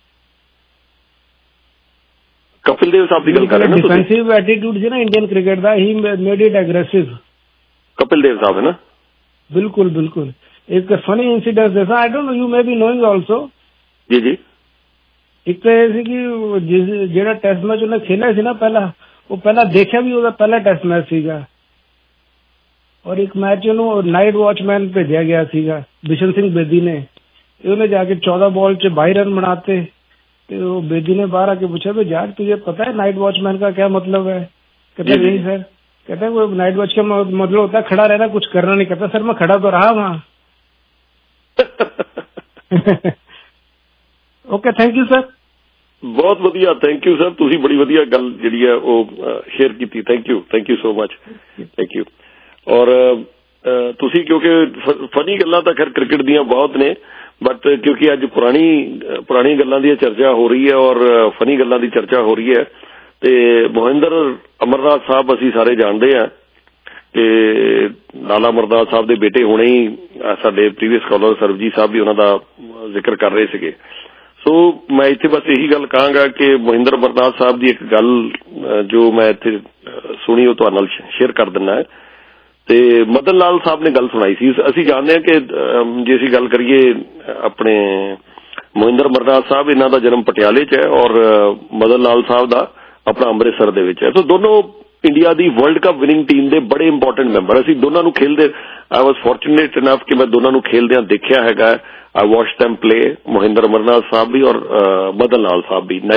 Kapil Dev ਸਾਹਿਬ ਦੀ ਗੱਲ ਕਰ ਰਹੇ ਨਾ ਤੁਸੀਂ? ਡਿਫੈਂਸਿਵ ਐਟੀਟਿਊਡ ਸੀ ਨਾ ਇੰਡੀਅਨ ਕ੍ਰਿਕਟ ਦਾ, he made it aggressive. Kapil Dev ਸਾਹਿਬ ਹੈ ਨਾ? ਬਿਲਕੁਲ ਬਿਲकुल। ਇੱਕ ਫਨੀ ਇੰਸੀਡੈਂਟ ਦੱਸਾਂ, I don't know you may be knowing also. ਜੀ ਜੀ। ਇੱਕ ਤਾਂ ਇਹ ਸੀ ਕਿ ਜਿਹੜਾ ਟੈਸਟ ਮੈਚ ਉਹਨੇ ਖੇਲਿਆ ਸੀ ਨਾ ਪਹਿਲਾਂ, ਉਹ ਪਹਿਲਾਂ ਦੇਖਿਆ ਵੀ ਉਹਦਾ ਪਹਿਲਾ ਟੈਸਟ ਮੈਚ ਸੀਗਾ, ਔਰ ਇੱਕ ਮੈਚ ਉਹਨੂੰ ਨਾਈਟ ਵਾਚਮੈਨ ਭੇਜਿਆ ਗਿਆ ਸੀਗਾ ਬਿਸ਼ਨ ਸਿੰਘ ਬੇਦੀ ਨੇ। ਉਹਨੇ ਜਾ ਕੇ 14 बॉल 'ਚ 22 रन बनाते। तो बेदी ने बाहर आके पूछा भाई यार तुझे पता है नाइट वॉचमैन का क्या मतलब है? कहते नहीं सर। कहते वो नाइट वॉच का मतलब होता है खड़ा रहना, कुछ करना नहीं। कहता सर मैं खड़ा तो रहा वहाँ। Okay thank you sir. बहुत वधिया, थैंक यू सर। तुसी बड़ी वधिया गल जिहड़ी है वो शेयर की। Thank you so much, thank you. और तुसी क्योंकि फनी गल्लां तां खैर क्रिकेट दीयां बहुत ने, बट क्योंकि अज पुरानी गल्लां दी चर्चा हो रही है और फनी गल्लां दी चर्चा हो रही है, ते मोहिंदर अमरनाथ साहब असीं सारे जानते हैं कि लाला अमरनाथ साहब दे बेटे हुणे ही साडे प्रीवियस कॉलर सरबजीत साहब भी उन्हां दा जिक्र कर रहे सीगे। सो मैं इत्थे बस यही गल कहांगा कि मोहिंदर अमरनाथ साहब दी एक गल जो मैं इत्थे सुनी वो तुहाडे नाल शेयर कर दिंदा है। ते मदन लाल साहब ने गल सुनाई सी। असीं जानते हैं कि जे असीं गल करिए अपने मोहिंदर अमरनाथ साहब, इन्हां दा जन्म पटियाले च है और मदन लाल साहब दा अपना अमृतसर दे विच है। तो दोनों इंडिया दी वर्ल्ड कप विनिंग टीम दे बड़े इंपॉर्टेंट मैंबर। असीं दोनों नूं खेलदे, आई वाज फॉर्चुनेट इनफ कि मैं दोनों नूं खेलदिआं देखिआ हैगा। I watch them play, Mohinder Amarnath साहब भी और मदन लाल साहब भी।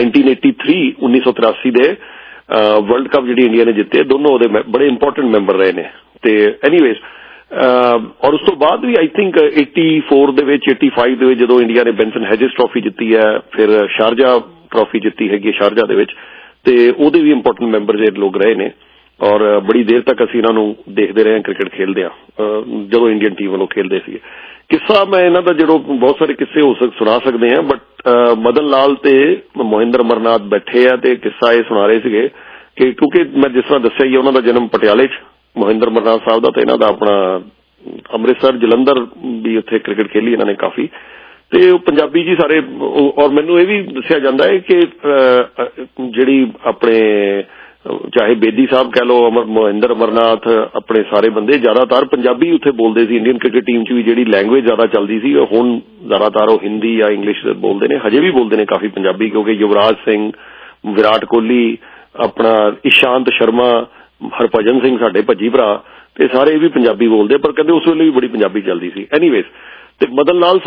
1983 दे वर्ल्ड कप जिहड़ी इंडिया ने जित्ते, दोनों ओहदे बड़े इंपॉर्टेंट मैंबर रहे ने। ते एनीवेज और उस तो बाद भी आई थिंक 84 दे विच 85 दे विच जदों इंडिया ने बेंसन हैजिस ट्रॉफी जित्ती है, फिर शारजा ट्रॉफी जित्ती हैगी शारजा दे विच, ते ओहदे भी इंपॉर्टेंट मैंबर जे लोग रहे ने और बड़ी देर तक असीं इन्हां नूं देखदे रहे क्रिकेट खेलदे जदों इंडियन टीम वालों खेलदे सी। किस्सा मैं इन्हां दा जदों बहुत सारे किस्से हो सुना सकते हैं, बट मदन लाल ते मोहिंदर अमरनाथ बैठे आ ते किस्सा ये सुना रहे सीगे कि क्योंकि मैं जिस तरह दस्सिआ ही उन्हां दा जन्म पटियाले च मोहिंदर अमरनाथ साहब का, तो इन्हां दा अपना अमृतसर जलंधर भी उत्थे क्रिकेट खेली इन्हां ने काफी। ते पंजाबी जी सारे, और मैनूं ये भी दस्सिआ जांदा है कि जिहड़ी अपने चाहे बेदी साहब कह लो, मोहिंदर अमरनाथ, अपने सारे बंदे ज्यादातर पंजाबी उत्थे बोलते सी। इंडियन क्रिकेट टीम च भी जिहड़ी लैंग्वेज ज्यादा चलदी सी, हुण ज्यादातर वो हिंदी या इंग्लिश बोलते हैं, हजे भी बोलते हैं काफी पंजाबी, क्योंकि युवराज सिंह, विराट कोहली, अपना ईशांत शर्मा, हरभजन सिंह साडे भज्जी भरा, ते सारे भी पंजाबी बोलते, पर कहते उस वेले भी बड़ी पंजाबी चलती सी। एनीवेज, ते मदन लाल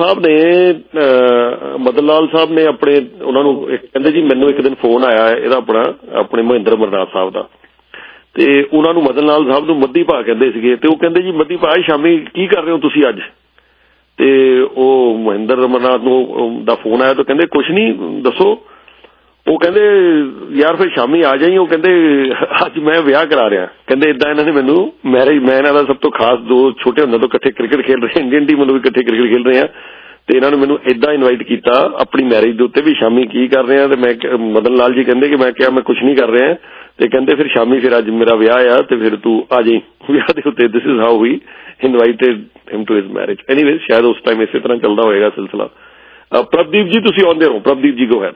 साहब ने अपने उन्होंने कहते जी मैनू एक दिन फोन आया इहदा अपने मोहिंदर अमरनाथ साहब का, ते उन्होंने मदन लाल साहब नूं मद्दी भा कहंदे सीगे, ते वो कहंदे जी मद्दी भा शामी की कर रहे हो तुसीं अज? ते वो मोहिंदर अमरनाथ नूं दा फोन आया तो कहंदे कुछ नहीं दसो। वो कहंदे यार फिर शामी आ जाई। वो कहंदे अज मैं विआह करा रहा। कहंदे इदां इन्हां ने मैनू मैरिज, मैं इन्हां दा सब तो खास, दो छोटे हुंदे तो इकट्ठे क्रिकेट खेल रहे, इंडियन टीम वालों भी इकट्ठे क्रिकेट खेल रहे हैं, ते इन्हां ने मैनू इदां इनवाइट कीता अपनी मैरिज दे उत्ते भी शामी की कर रहे हैं। ते मैं मदन लाल जी कहंदे कि मैं क्या मैं कुछ नहीं कर रहे हैं, ते कहंदे फिर शामी फिर अज मेरा विआह आ ते फिर तू आ जाई विआह दे उत्ते। This is how we invited him to his marriage. Anyways शायद उस टाइम इसे तरह चलदा होएगा सिलसिला। प्रभदीप जी तुसीं आउंदे हो। Prabhdeep ji go ahead.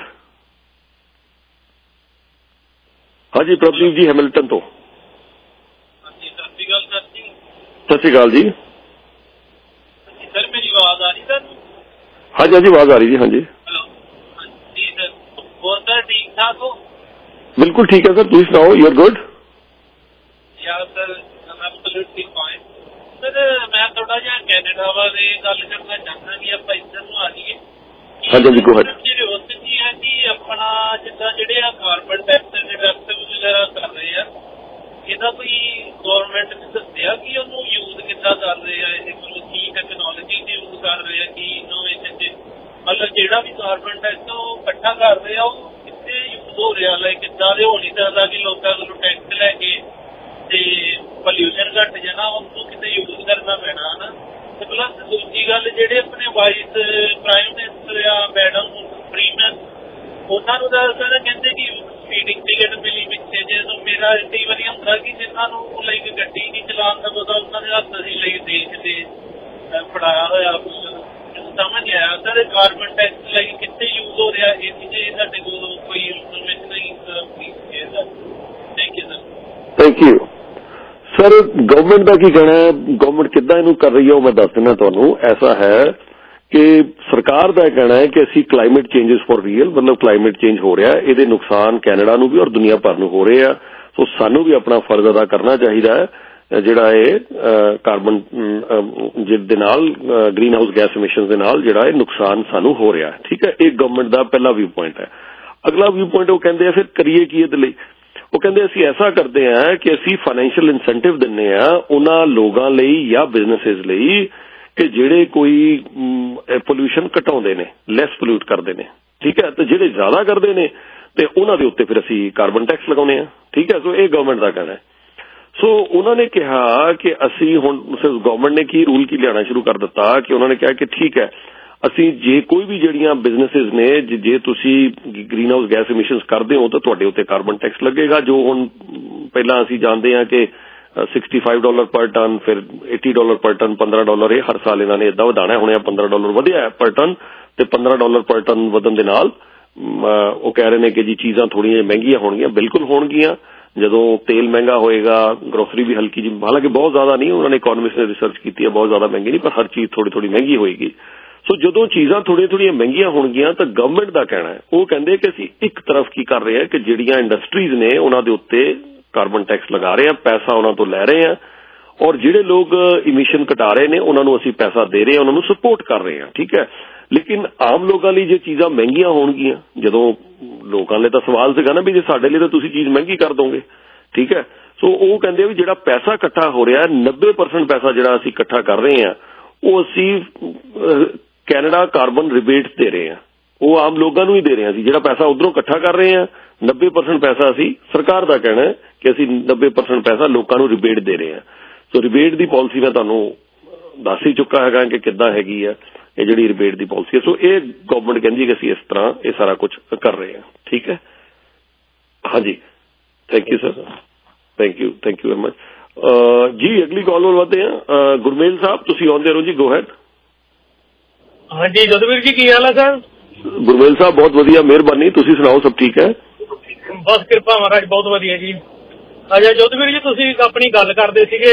हाँ जी प्रभदीप जी हैमिल्टन तो। सत श्री अकाल जी। सर मेरी आवाज आ रही सर? हाँ जी आवाज आ रही जी। हाँ जी जी सर, और सर ठीक ठाक हो? बिल्कुल ठीक है सर, तुम सुनाओ? You are good? Yeah sir absolutely fine. Sir मैं थोड़ा जिहा कैनेडा वाले गल करना चाहना कि आप इधर नूं आ जाइए। हाँ जी गो हैड। क्यूरियोसिटी है कि अपना जिद्दां जिहड़े कार्बन टैक्स रिडक्शन वगैरह कर रहे हैं, ਇਹਦਾ ਕੋਈ ਗੌਰਮੈਂਟ ਨੇ ਦੱਸਿਆ ਕਿ ਉਹਨੂੰ ਯੂਜ਼ ਕਿੱਦਾਂ ਕਰ ਰਹੇ ਆ, ਇਹ ਮਤਲਬ ਕੀ ਟੈਕਨੋਲੋਜੀ ਦੀ ਯੂਜ਼ ਕਰ ਰਹੇ ਆ, ਕੀ ਇਨੋਵੇਸ਼ਨ ਚ ਮਤਲਬ ਜਿਹੜਾ ਵੀ ਕਾਰਬਨ ਟੈਕਸ ਉਹ ਇਕੱਠਾ ਕਰ ਰਹੇ ਆ ਉਹ ਕਿੱਥੇ ਯੂਜ਼ ਹੋ ਰਿਹਾ, ਲਾਈਕ ਕਿੱਦਾਂ ਦੇ ਹੋ ਨਹੀਂ ਸਕਦਾ ਕਿ ਲੋਕਾਂ ਕੋਲੋਂ ਟੈਕਸ ਲੈ ਕੇ ਤੇ ਪੋਲਿਊਸ਼ਨ ਘੱਟ ਜਾਣਾ, ਉਹਨੂੰ ਕਿਤੇ ਯੂਜ਼ ਕਰਨਾ ਪੈਣਾ ਹਨਾ। ਤੇ ਪਲੱਸ ਦੂਜੀ ਗੱਲ ਜਿਹੜੇ ਆਪਣੇ ਵਾਈਸ ਪ੍ਰਾਈਮ ਮਿਨਿਸਟਰ ਆ ਮੈਡਮ ਫਰੀਮੈਨ, ਉਹਨਾਂ ਨੂੰ ਤਾਂ ਸਰ ਕਹਿੰਦੇ ਕਿ ਸਪੀਡਿੰਗ ਟਿਕਟ ਮਿਲੀ ਪਿੱਛੇ ਜੇ ਮੇਰਾ ਕਈ ਵਾਰੀ ਹੁੰਦਾ ਕਿ ਜਿਨ੍ਹਾਂ ਨੂੰ ਲਾਈਕ ਗੱਡੀ ਨਹੀਂ ਚਲਾਉਣ ਦਾ ਪਤਾ ਉਹਨਾਂ ਦੇ ਹੱਥ ਅਸੀਂ ਲਈ ਦੇਖਦੇ ਫੜਾਇਆ ਹੋਇਆ ਕੁਛ ਸਮਝ ਨਹੀਂ ਆਇਆ ਸਰ ਕਾਰਬਨ ਟੈਕਸ ਲਈ ਕਿੱਥੇ ਯੂਜ਼ ਹੋ ਰਿਹਾ ਇਹ ਜੇ ਸਾਡੇ ਕੋਲ ਕੋਈ ਇਨਫੋਰਮੇਸ਼ਨ ਨਹੀਂ please sir thank you sir. Thank you sir. Government ਦਾ ਕੀ ਕਹਿਣਾ ਹੈ, ਗਵਰਨਮੈਂਟ ਕਿੱਦਾਂ ਇਹਨੂੰ ਕਰ ਰਹੀ ਹੈ ਉਹ ਮੈਂ ਦੱਸ ਦਿੰਦਾ ਤੁਹਾਨੂੰ। ਐਸਾ ਹੈ ਕਿ ਸਰਕਾਰ ਦਾ ਕਹਿਣਾ ਹੈ ਕਿ ਅਸੀਂ ਕਲਾਈਮੇਟ ਚੇਂਜਸ ਫॉर ਰੀਅਲ, ਮਤਲਬ ਕਲਾਈਮੇਟ ਚੇਂਜ ਹੋ ਰਿਹਾ, ਇਹਦੇ ਨੁਕਸਾਨ ਕੈਨੇਡਾ ਨੂੰ ਵੀ ਔਰ ਦੁਨੀਆ ਭਰ ਨੂੰ ਹੋ ਰਹੇ ਆ। ਸੋ ਸਾਨੂੰ ਵੀ ਆਪਣਾ ਫਰਜ਼ ਅਦਾ ਕਰਨਾ ਚਾਹੀਦਾ ਹੈ ਜਿਹੜਾ ਇਹ ਕਾਰਬਨ ਦੇ ਨਾਲ ਗ੍ਰੀਨ ਹਾਊਸ ਗੈਸ ਐਮਿਸ਼ਨਸ ਦੇ ਨਾਲ ਜਿਹੜਾ ਇਹ ਨੁਕਸਾਨ ਸਾਨੂੰ ਹੋ ਰਿਹਾ। ਠੀਕ ਹੈ, ਇਹ ਗਵਰਨਮੈਂਟ ਦਾ ਪਹਿਲਾ ਵਿਊ ਪੁਆਇੰਟ ਹੈ। ਅਗਲਾ ਵਿਊ ਪੁਆਇੰਟ ਉਹ ਕਹਿੰਦੇ ਆ ਫਿਰ ਕਰੀਏ ਕੀ ਇਹਦੇ ਲਈ। ਉਹ ਕਹਿੰਦੇ ਅਸੀਂ ਐਸਾ ਕਰਦੇ ਹਾਂ ਕਿ ਅਸੀਂ ਫਾਈਨੈਂਸ਼ੀਅਲ ਇਨਸੈਂਟਿਵ ਦਿੰਦੇ ਹਾਂ ਉਹਨਾਂ ਲੋਕਾਂ ਲਈ ਜਾਂ ਬਿਜ਼ਨੈਸਿਸ ਲਈ ਕਿ ਜਿਹੜੇ ਕੋਈ ਪੋਲਿਊਸ਼ਨ ਘਟਾਉਂਦੇ ਨੇ, ਲੈਸ ਪੋਲਿਊਟ ਕਰਦੇ ਨੇ। ਠੀਕ ਹੈ, ਤੇ ਜਿਹੜੇ ਜ਼ਿਆਦਾ ਕਰਦੇ ਨੇ ਤੇ ਉਹਨਾਂ ਦੇ ਉੱਤੇ ਫਿਰ ਅਸੀਂ ਕਾਰਬਨ ਟੈਕਸ ਲਗਾਉਂਦੇ ਹਾਂ। ਠੀਕ ਹੈ, ਸੋ ਇਹ ਗਵਰਨਮੈਂਟ ਦਾ ਕਹਿਣਾ ਹੈ। ਸੋ ਉਹਨਾਂ ਨੇ ਕਿਹਾ ਕਿ ਅਸੀਂ ਹੁਣ ਗਵਰਨਮੈਂਟ ਨੇ ਕੀ ਰੂਲ ਕੀ ਲਿਆਉਣਾ ਸ਼ੁਰੂ ਕਰ ਦਿੱਤਾ ਕਿ ਉਹਨਾਂ ਨੇ ਕਿਹਾ ਕਿ ਠੀਕ ਹੈ ਅਸੀਂ ਜੇ ਕੋਈ ਵੀ ਜਿਹੜੀਆਂ ਬਿਜ਼ਨੈਸਿਸ ਨੇ ਜੇ ਤੁਸੀਂ ਗ੍ਰੀਨ ਹਾਊਸ ਗੈਸ ਐਮਿਸ਼ਨਸ ਕਰਦੇ ਹੋ ਤਾਂ ਤੁਹਾਡੇ ਉੱਤੇ ਕਾਰਬਨ ਟੈਕਸ ਲੱਗੇਗਾ। ਜੋ ਹੁਣ ਪਹਿਲਾਂ ਅਸੀਂ ਜਾਣਦੇ ਹਾਂ ਕਿ $65 ਪਰ ਟਨ, ਫਿਰ $80 ਪਰ ਟਨ, $15 ਇਹ ਹਰ ਸਾਲ ਇਹਨਾਂ ਨੇ ਏਦਾਂ ਵਧਾਣਾ। ਹੁਣ $15 ਵਧਿਆ ਪਰ ਟਨ ਤੇ $15 ਪਰ ਟਨ ਵਧਣ ਦੇ ਨਾਲ ਉਹ ਕਹਿ ਰਹੇ ਨੇ ਕਿ ਜੀ ਚੀਜ਼ਾਂ ਥੋੜ੍ਹੀਆਂ ਮਹਿੰਗੀਆਂ ਹੋਣਗੀਆਂ। ਬਿਲਕੁਲ ਹੋਣਗੀਆਂ। ਜਦੋਂ ਤੇਲ ਮਹਿੰਗਾ ਹੋਏਗਾ, ਗਰੋਸਰੀ ਵੀ ਹਲਕੀ ਜੀ, ਹਾਲਾਂਕਿ ਬਹੁਤ ਜ਼ਿਆਦਾ ਨਹੀਂ, ਉਹਨਾਂ ਨੇ ਇਕੋਨੋਮਿਸਟ ਨੇ ਰਿਸਰਚ ਕੀਤੀ ਹੈ, ਬਹੁਤ ਜ਼ਿਆਦਾ ਮਹਿੰਗੀ ਨਹੀਂ, ਪਰ ਹਰ ਚੀਜ਼ ਥੋੜੀ ਥੋੜੀ ਮਹਿੰਗੀ ਹੋਏਗੀ। ਸੋ ਜਦੋਂ ਚੀਜ਼ਾਂ ਥੋੜੀਆਂ ਮਹਿੰਗੀਆਂ ਹੋਣਗੀਆਂ ਤਾਂ ਗਵਰਨਮੈਂਟ ਦਾ ਕਹਿਣਾ ਹੈ, ਉਹ ਕਹਿੰਦੇ ਕਿ ਅਸੀਂ ਇੱਕ ਤਰਫ ਕੀ ਕਰ ਰਹੇ ਹਾਂ ਕਿ ਜਿਹੜੀਆਂ ਇੰਡਸਟਰੀਜ਼ ਨੇ ਉਹਨਾਂ ਦੇ ਉੱਤੇ ਕਾਰਬਨ ਟੈਕਸ ਲਗਾ ਰਹੇ ਹਾਂ, ਪੈਸਾ ਉਹਨਾਂ ਤੋਂ ਲੈ ਰਹੇ ਹਾਂ, ਔਰ ਜਿਹੜੇ ਲੋਕ ਇਮਿਸ਼ਨ ਘਟਾ ਰਹੇ ਨੇ ਉਹਨਾਂ ਨੂੰ ਅਸੀਂ ਪੈਸਾ ਦੇ ਰਹੇ ਹਾਂ, ਉਹਨਾਂ ਨੂੰ ਸਪੋਰਟ ਕਰ ਰਹੇ ਹਾਂ। ਠੀਕ ਹੈ, ਲੇਕਿਨ ਆਮ ਲੋਕਾਂ ਲਈ ਜੇ ਚੀਜ਼ਾਂ ਮਹਿੰਗੀਆਂ ਹੋਣਗੀਆਂ, ਜਦੋਂ ਲੋਕਾਂ ਲਈ ਤਾਂ ਸਵਾਲ ਸੀਗਾ ਨਾ ਵੀ ਜੇ ਸਾਡੇ ਲਈ ਤਾਂ ਤੁਸੀਂ ਚੀਜ਼ ਮਹਿੰਗੀ ਕਰ ਦੋਗੇ। ਠੀਕ ਹੈ, ਸੋ ਉਹ ਕਹਿੰਦੇ ਵੀ ਜਿਹੜਾ ਪੈਸਾ ਇਕੱਠਾ ਹੋ ਰਿਹਾ 90% ਪੈਸਾ ਜਿਹੜਾ ਅਸੀਂ ਇਕੱਠਾ ਕਰ ਰਹੇ ਹਾਂ ਉਹ ਅਸੀਂ ਕੈਨੇਡਾ ਕਾਰਬਨ ਰਿਬੇਟਸ ਦੇ ਰਹੇ ਹਾਂ, ਉਹ ਆਮ ਲੋਕਾਂ ਨੂੰ ਹੀ ਦੇ ਰਹੇ ਹਾਂ। ਅਸੀਂ ਜਿਹੜਾ ਪੈਸਾ ਉਧਰੋਂ ਇਕੱਠਾ ਕਰ ਰਹੇ ਹਾਂ 90% ਪੈਸਾ ਅਸੀਂ, ਸਰਕਾਰ ਦਾ ਕਹਿਣਾ ਹੈ ਕਿ ਅਸੀਂ 90% ਪੈਸਾ ਲੋਕਾਂ ਨੂੰ ਰਿਬੇਟ ਦੇ ਰਹੇ ਹਾਂ। ਸੋ ਰਿਬੇਟ ਦੀ ਪਾਲਿਸੀ ਮੈਂ ਤੁਹਾਨੂੰ ਦੱਸ ਹੀ ਚੁੱਕਾ ਹੈਗਾ ਕਿ ਕਿੱਦਾਂ ਹੈਗੀ ਆ ਇਹ ਜਿਹੜੀ ਰਿਬੇਟ ਦੀ ਪਾਲਿਸੀ ਹੈ। ਸੋ ਇਹ ਗਵਰਨਮੈਂਟ ਕਹਿੰਦੀ ਹੈ ਕਿ ਅਸੀਂ ਇਸ ਤਰ੍ਹਾਂ ਇਹ ਸਾਰਾ ਕੁਝ ਕਰ ਰਹੇ ਹਾਂ। ਠੀਕ ਹੈ, ਹਾਂਜੀ, thank you sir, thank you very much ਜੀ। ਅਗਲੀ ਕਾਲ ਵੱਲ ਵਧਦੇ ਹਾਂ। ਗੁਰਮੇਲ ਸਾਹਿਬ ਤੁਸੀਂ ਆਉਂਦੇ ਰਹੋ ਜੀ, ਗੋ ਹੈਡ। ਹਾਂਜੀ ਜਦਵੀਰ ਜੀ, ਕੀ ਹਾਲ ਹੈ ਸਰ? ਗੁਰਮੇਲ ਸਾਹਿਬ ਬਹੁਤ ਵਧੀਆ, ਮਿਹਰਬਾਨੀ। ਤੁਸੀਂ ਸੁਣਾਓ, ਸਭ ਠੀਕ ਹੈ? ਬਸ ਕਿਰਪਾ ਮਹਾਰਾਜ, ਬਹੁਤ ਵਧੀਆ ਜੀ। ਅੱਛਾ ਜੋਧਵੀਰ ਜੀ, ਤੁਸੀਂ ਆਪਣੀ ਗੱਲ ਕਰਦੇ ਸੀਗੇ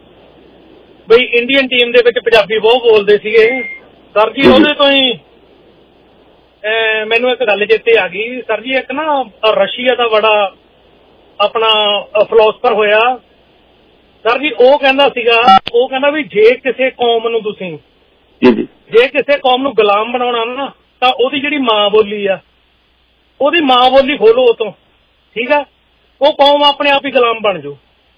ਬਈ ਇੰਡੀਅਨ ਟੀਮ ਦੇ ਵਿੱਚ ਪੰਜਾਬੀ ਬਹੁਤ ਬੋਲਦੇ ਸੀਗੇ ਸਰ ਜੀ। ਉਹਦੇ ਤੋਂ ਹੀ ਮੈਨੂੰ ਇੱਕ ਗੱਲ ਚੇਤੇ ਆ ਗਈ ਸਰ ਜੀ। ਇੱਕ ਨਾ ਰਸ਼ੀਆ ਦਾ ਬੜਾ ਆਪਣਾ ਫਿਲਾਸਫਰ ਹੋਇਆ ਸਰ ਜੀ, ਉਹ ਕਹਿੰਦਾ ਵੀ ਜੇ ਕਿਸੇ ਕੌਮ ਨੂੰ ਤੁਸੀਂ ਜੇ ਕਿਸੇ ਕੌਮ ਨੂੰ ਗੁਲਾਮ ਬਣਾਉਣਾ ਨਾ ਤਾਂ ਉਹਦੀ ਜਿਹੜੀ ਮਾਂ ਬੋਲੀ ਆ ਉਹਦੀ ਮਾਂ ਬੋਲੀ ਖੋਲੋ ਉਹ ਤੋਂ। ਠੀਕ ਆ, ਉਹ ਕੌਮ ਆਪਣੇ ਆਪ ਹੀ ਗੁਲਾਮ ਬਣ ਜਾਓ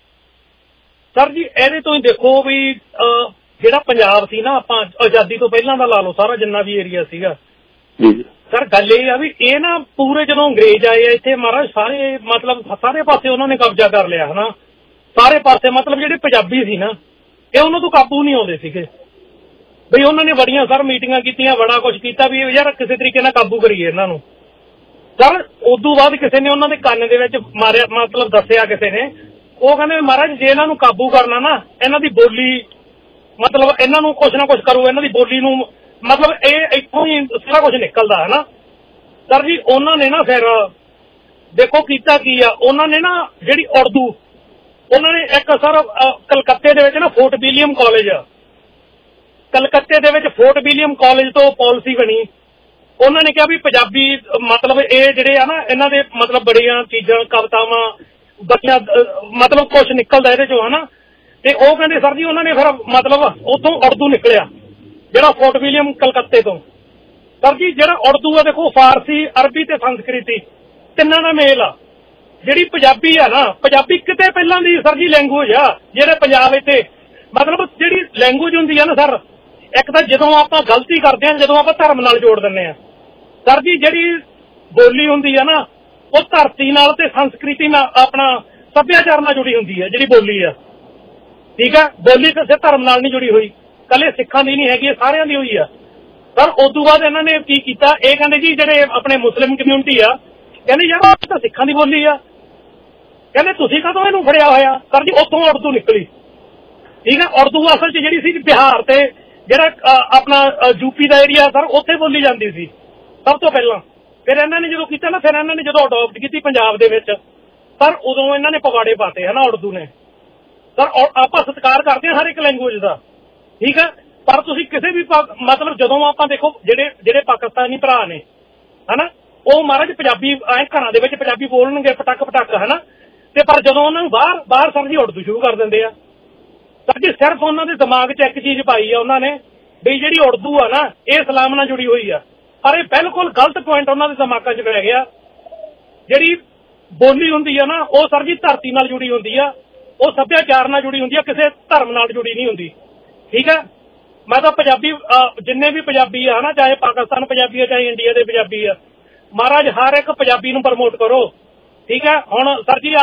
ਸਰ ਜੀ। ਇਹਦੇ ਤੋਂ ਹੀ ਦੇਖੋ ਵੀ ਜਿਹੜਾ ਪੰਜਾਬ ਸੀ ਨਾ, ਆਪਾਂ ਆਜ਼ਾਦੀ ਤੋਂ ਪਹਿਲਾਂ ਦਾ ਲਾ ਲਓ ਸਾਰਾ ਜਿੰਨਾ ਵੀ ਏਰੀਆ ਸੀਗਾ ਸਰ, ਗੱਲ ਇਹ ਆ ਵੀ ਇਹ ਨਾ ਪੂਰੇ ਜਦੋਂ ਅੰਗਰੇਜ਼ ਆਏ ਆ ਇੱਥੇ ਮਹਾਰਾਜ ਸਾਰੇ ਮਤਲਬ ਸਾਰੇ ਪਾਸੇ ਉਹਨਾਂ ਨੇ ਕਬਜ਼ਾ ਕਰ ਲਿਆ ਹਨਾ, ਸਾਰੇ ਪਾਸੇ। ਮਤਲਬ ਜਿਹੜੇ ਪੰਜਾਬੀ ਸੀ ਨਾ ਇਹ ਉਹਨਾਂ ਤੋਂ ਕਾਬੂ ਨਹੀਂ ਆਉਂਦੇ ਸੀਗੇ ਬਈ ਉਹਨਾਂ ਨੇ ਬੜੀਆਂ ਸਰ ਮੀਟਿੰਗਾਂ ਕੀਤੀਆਂ, ਬੜਾ ਕੁਛ ਕੀਤਾ ਵੀ ਯਾਰ ਕਿਸੇ ਤਰੀਕੇ ਨਾਲ ਕਾਬੂ ਕਰੀਏ ਇਹਨਾਂ ਨੂੰ ਸਰ। ਉਦੋਂ ਬਾਅਦ ਕਿਸੇ ਨੇ ਉਹਨਾਂ ਦੇ ਕੰਨ ਦੇ ਵਿੱਚ ਮਾਰਿਆ, ਮਤਲਬ ਦੱਸਿਆ ਕਿਸੇ ਨੇ, ਉਹ ਕਹਿੰਦੇ ਮਹਾਰਾਜ ਜੇ ਇਹਨਾਂ ਨੂੰ ਕਾਬੂ ਕਰਨਾ ਨਾ ਇਹਨਾਂ ਦੀ ਬੋਲੀ, ਮਤਲਬ ਇਹਨਾਂ ਨੂੰ ਕੁਛ ਨਾ ਕੁਛ ਕਰੋ ਇਹਨਾਂ ਦੀ ਬੋਲੀ ਨੂੰ, ਮਤਲਬ ਇਹ ਇੱਥੋਂ ਹੀ ਸਾਰਾ ਕੁਛ ਨਿਕਲਦਾ ਹੈ ਨਾ ਸਰ ਜੀ। ਉਹਨਾਂ ਨੇ ਨਾ ਫਿਰ ਦੇਖੋ ਕੀਤਾ ਕੀ ਆ, ਉਹਨਾਂ ਨੇ ਨਾ ਜਿਹੜੀ ਉਰਦੂ, ਉਹਨਾਂ ਨੇ ਇੱਕ ਸਰ ਕਲਕੱਤੇ ਦੇ ਵਿੱਚ ਨਾ ਫੋਰਟ ਵਿਲੀਅਮ ਕਾਲਜ ਆ, ਕਲਕੱਤੇ ਦੇ ਵਿੱਚ ਫੋਰਟ ਵਿਲੀਅਮ ਕਾਲਜ ਤੋਂ ਪਾਲਿਸੀ ਬਣੀ। ਉਹਨਾਂ ਨੇ ਕਿਹਾ ਵੀ ਪੰਜਾਬੀ ਮਤਲਬ ਇਹ ਜਿਹੜੇ ਆ ਨਾ ਇਹਨਾਂ ਦੇ ਮਤਲਬ ਬੜੀਆਂ ਚੀਜ਼ਾਂ, ਕਵਿਤਾਵਾਂ, ਬੱਚਿਆਂ ਮਤਲਬ ਕੁਛ ਨਿਕਲਦਾ ਇਹਦੇ ਚੋਂ ਹਨਾ। ਤੇ ਉਹ ਕਹਿੰਦੇ ਸਰ ਜੀ ਉਹਨਾਂ ਨੇ ਫਿਰ ਮਤਲਬ ਉੱਥੋਂ ਉਰਦੂ ਨਿਕਲਿਆ ਜਿਹੜਾ ਫੋਰਟ ਵਿਲੀਅਮ ਕਲਕੱਤੇ ਤੋਂ ਸਰ ਜੀ। ਜਿਹੜਾ ਉਰਦੂ ਆ ਦੇਖੋ ਫਾਰਸੀ, ਅਰਬੀ ਤੇ ਸੰਸਕ੍ਰਿਤੀ ਤਿੰਨਾਂ ਦਾ ਮੇਲ ਆ। ਜਿਹੜੀ ਪੰਜਾਬੀ ਆ ਨਾ, ਪੰਜਾਬੀ ਕਿਤੇ ਪਹਿਲਾਂ ਦੀ ਸਰ ਜੀ ਲੈਂਗੁਏਜ ਆ। ਜਿਹੜੇ ਪੰਜਾਬ ਇੱਥੇ ਮਤਲਬ ਜਿਹੜੀ ਲੈਂਗੁਏਜ ਹੁੰਦੀ ਆ ਨਾ ਸਰ, ਇੱਕ ਤਾਂ ਜਦੋਂ ਆਪਾਂ ਗਲਤੀ ਕਰਦੇ ਹਾਂ, ਜਦੋਂ ਆਪਾਂ ਧਰਮ ਨਾਲ ਜੋੜ ਦਿੰਦੇ ਹਾਂ ਸਰ ਜੀ, ਜਿਹੜੀ ਬੋਲੀ ਹੁੰਦੀ ਆ ਨਾ ਉਹ ਧਰਤੀ ਨਾਲ ਤੇ ਸੰਸਕ੍ਰਿਤੀ ਨਾਲ, ਆਪਣਾ ਸੱਭਿਆਚਾਰ ਨਾਲ ਜੁੜੀ ਹੁੰਦੀ ਹੈ ਜਿਹੜੀ ਬੋਲੀ ਆ। ਠੀਕ ਹੈ, ਬੋਲੀ ਕਿਸੇ ਧਰਮ ਨਾਲ ਨਹੀਂ ਜੁੜੀ ਹੋਈ, ਕੱਲੇ ਸਿੱਖਾਂ ਦੀ ਨਹੀਂ ਹੈਗੀ, ਸਾਰਿਆਂ ਦੀ ਹੋਈ ਆ ਸਰ ਉਦੋਂ ਬਾਅਦ ਇਹਨਾਂ ਨੇ ਕੀ ਕੀਤਾ, ਇਹ ਕਹਿੰਦੇ ਜੀ ਜਿਹੜੇ ਆਪਣੇ ਮੁਸਲਿਮ ਕਮਿਊਨਿਟੀ ਆ, ਕਹਿੰਦੇ ਯਾਰ ਇਹ ਤਾਂ ਸਿੱਖਾਂ ਦੀ ਬੋਲੀ ਆ, ਕਹਿੰਦੇ ਤੁਸੀਂ ਕਦੋਂ ਇਹਨੂੰ ਫੜਿਆ ਹੋਇਆ। ਸਰ ਜੀ ਉੱਥੋਂ ਉਰਦੂ ਨਿਕਲੀ, ਠੀਕ ਹੈ। ਉਰਦੂ ਅਸਲ 'ਚ ਜਿਹੜੀ ਸੀ ਬਿਹਾਰ ਤੇ ਜਿਹੜਾ ਆਪਣਾ ਯੂਪੀ ਦਾ ਏਰੀਆ ਸਰ, ਉੱਥੇ ਬੋਲੀ ਜਾਂਦੀ ਸੀ ਸਭ ਤੋਂ ਪਹਿਲਾਂ। ਫਿਰ ਇਹਨਾਂ ਨੇ ਜਦੋਂ ਕੀਤਾ ਨਾ, ਫਿਰ ਇਹਨਾਂ ਨੇ ਜਦੋਂ ਅਡੋਪਟ ਕੀਤੀ ਪੰਜਾਬ ਦੇ ਵਿੱਚ, ਸਰ ਉਦੋਂ ਇਹਨਾਂ ਨੇ ਪਵਾੜੇ ਪਾਤੇ ਹੈ ਨਾ ਉਰਦੂ ਨੇ। ਸਰ ਆਪਾਂ ਸਤਿਕਾਰ ਕਰਦੇ ਹਾਂ ਹਰ ਇੱਕ ਲੈਂਗੁਏਜ ਦਾ, ਠੀਕ ਹੈ, ਪਰ ਤੁਸੀਂ ਕਿਸੇ ਵੀ ਮਤਲਬ ਜਦੋਂ ਆਪਾਂ ਦੇਖੋ ਜਿਹੜੇ ਪਾਕਿਸਤਾਨੀ ਭਰਾ ਨੇ ਹਨਾ, ਉਹ ਮਹਾਰਾਜ ਪੰਜਾਬੀ ਘਰਾਂ ਦੇ ਵਿੱਚ ਪੰਜਾਬੀ ਬੋਲਣਗੇ ਪਟਕ ਹਨਾ, ਤੇ ਪਰ ਜਦੋਂ ਉਹਨਾਂ ਨੂੰ ਬਾਹਰ ਸਰ ਜੀ ਉਰਦੂ ਸ਼ੁਰੂ ਕਰ ਦਿੰਦੇ ਆ। ਸਰ ਜੀ ਸਿਰਫ ਉਹਨਾਂ ਦੇ ਦਿਮਾਗ 'ਚ ਇੱਕ ਚੀਜ਼ ਪਾਈ ਆ ਉਹਨਾਂ ਨੇ ਵੀ ਜਿਹੜੀ ਉਰਦੂ ਆ ਨਾ ਇਹ ਇਸਲਾਮ ਨਾਲ ਜੁੜੀ ਹੋਈ ਆ, ਪਰ ਇਹ ਬਿਲਕੁਲ ਗਲਤ ਪੁਆਇੰਟ ਉਹਨਾਂ ਦੇ ਦਿਮਾਗਾਂ 'ਚ ਪੈ ਗਿਆ। ਜਿਹੜੀ ਬੋਲੀ ਹੁੰਦੀ ਆ ਨਾ ਉਹ ਸਰ ਜੀ ਧਰਤੀ ਨਾਲ ਜੁੜੀ ਹੁੰਦੀ ਆ, ਉਹ ਸੱਭਿਆਚਾਰ ਨਾਲ ਜੁੜੀ ਹੁੰਦੀ ਆ, ਕਿਸੇ ਧਰਮ ਨਾਲ ਜੁੜੀ ਨਹੀਂ ਹੁੰਦੀ, ਠੀਕ ਹੈ। ਮੈਂ ਤਾਂ ਪੰਜਾਬੀ ਜਿੰਨੇ ਵੀ ਪੰਜਾਬੀ ਆ ਨਾ, ਚਾਹੇ ਪਾਕਿਸਤਾਨ ਪੰਜਾਬੀ ਆ ਚਾਹੇ ਇੰਡੀਆ ਦੇ ਪੰਜਾਬੀ ਆ, ਮਹਾਰਾਜ ਹਰ ਇੱਕ ਪੰਜਾਬੀ ਨੂੰ ਪ੍ਰਮੋਟ ਕਰੋ, ਠੀਕ ਹੈ। ਹੁਣ ਸਰ ਜੀ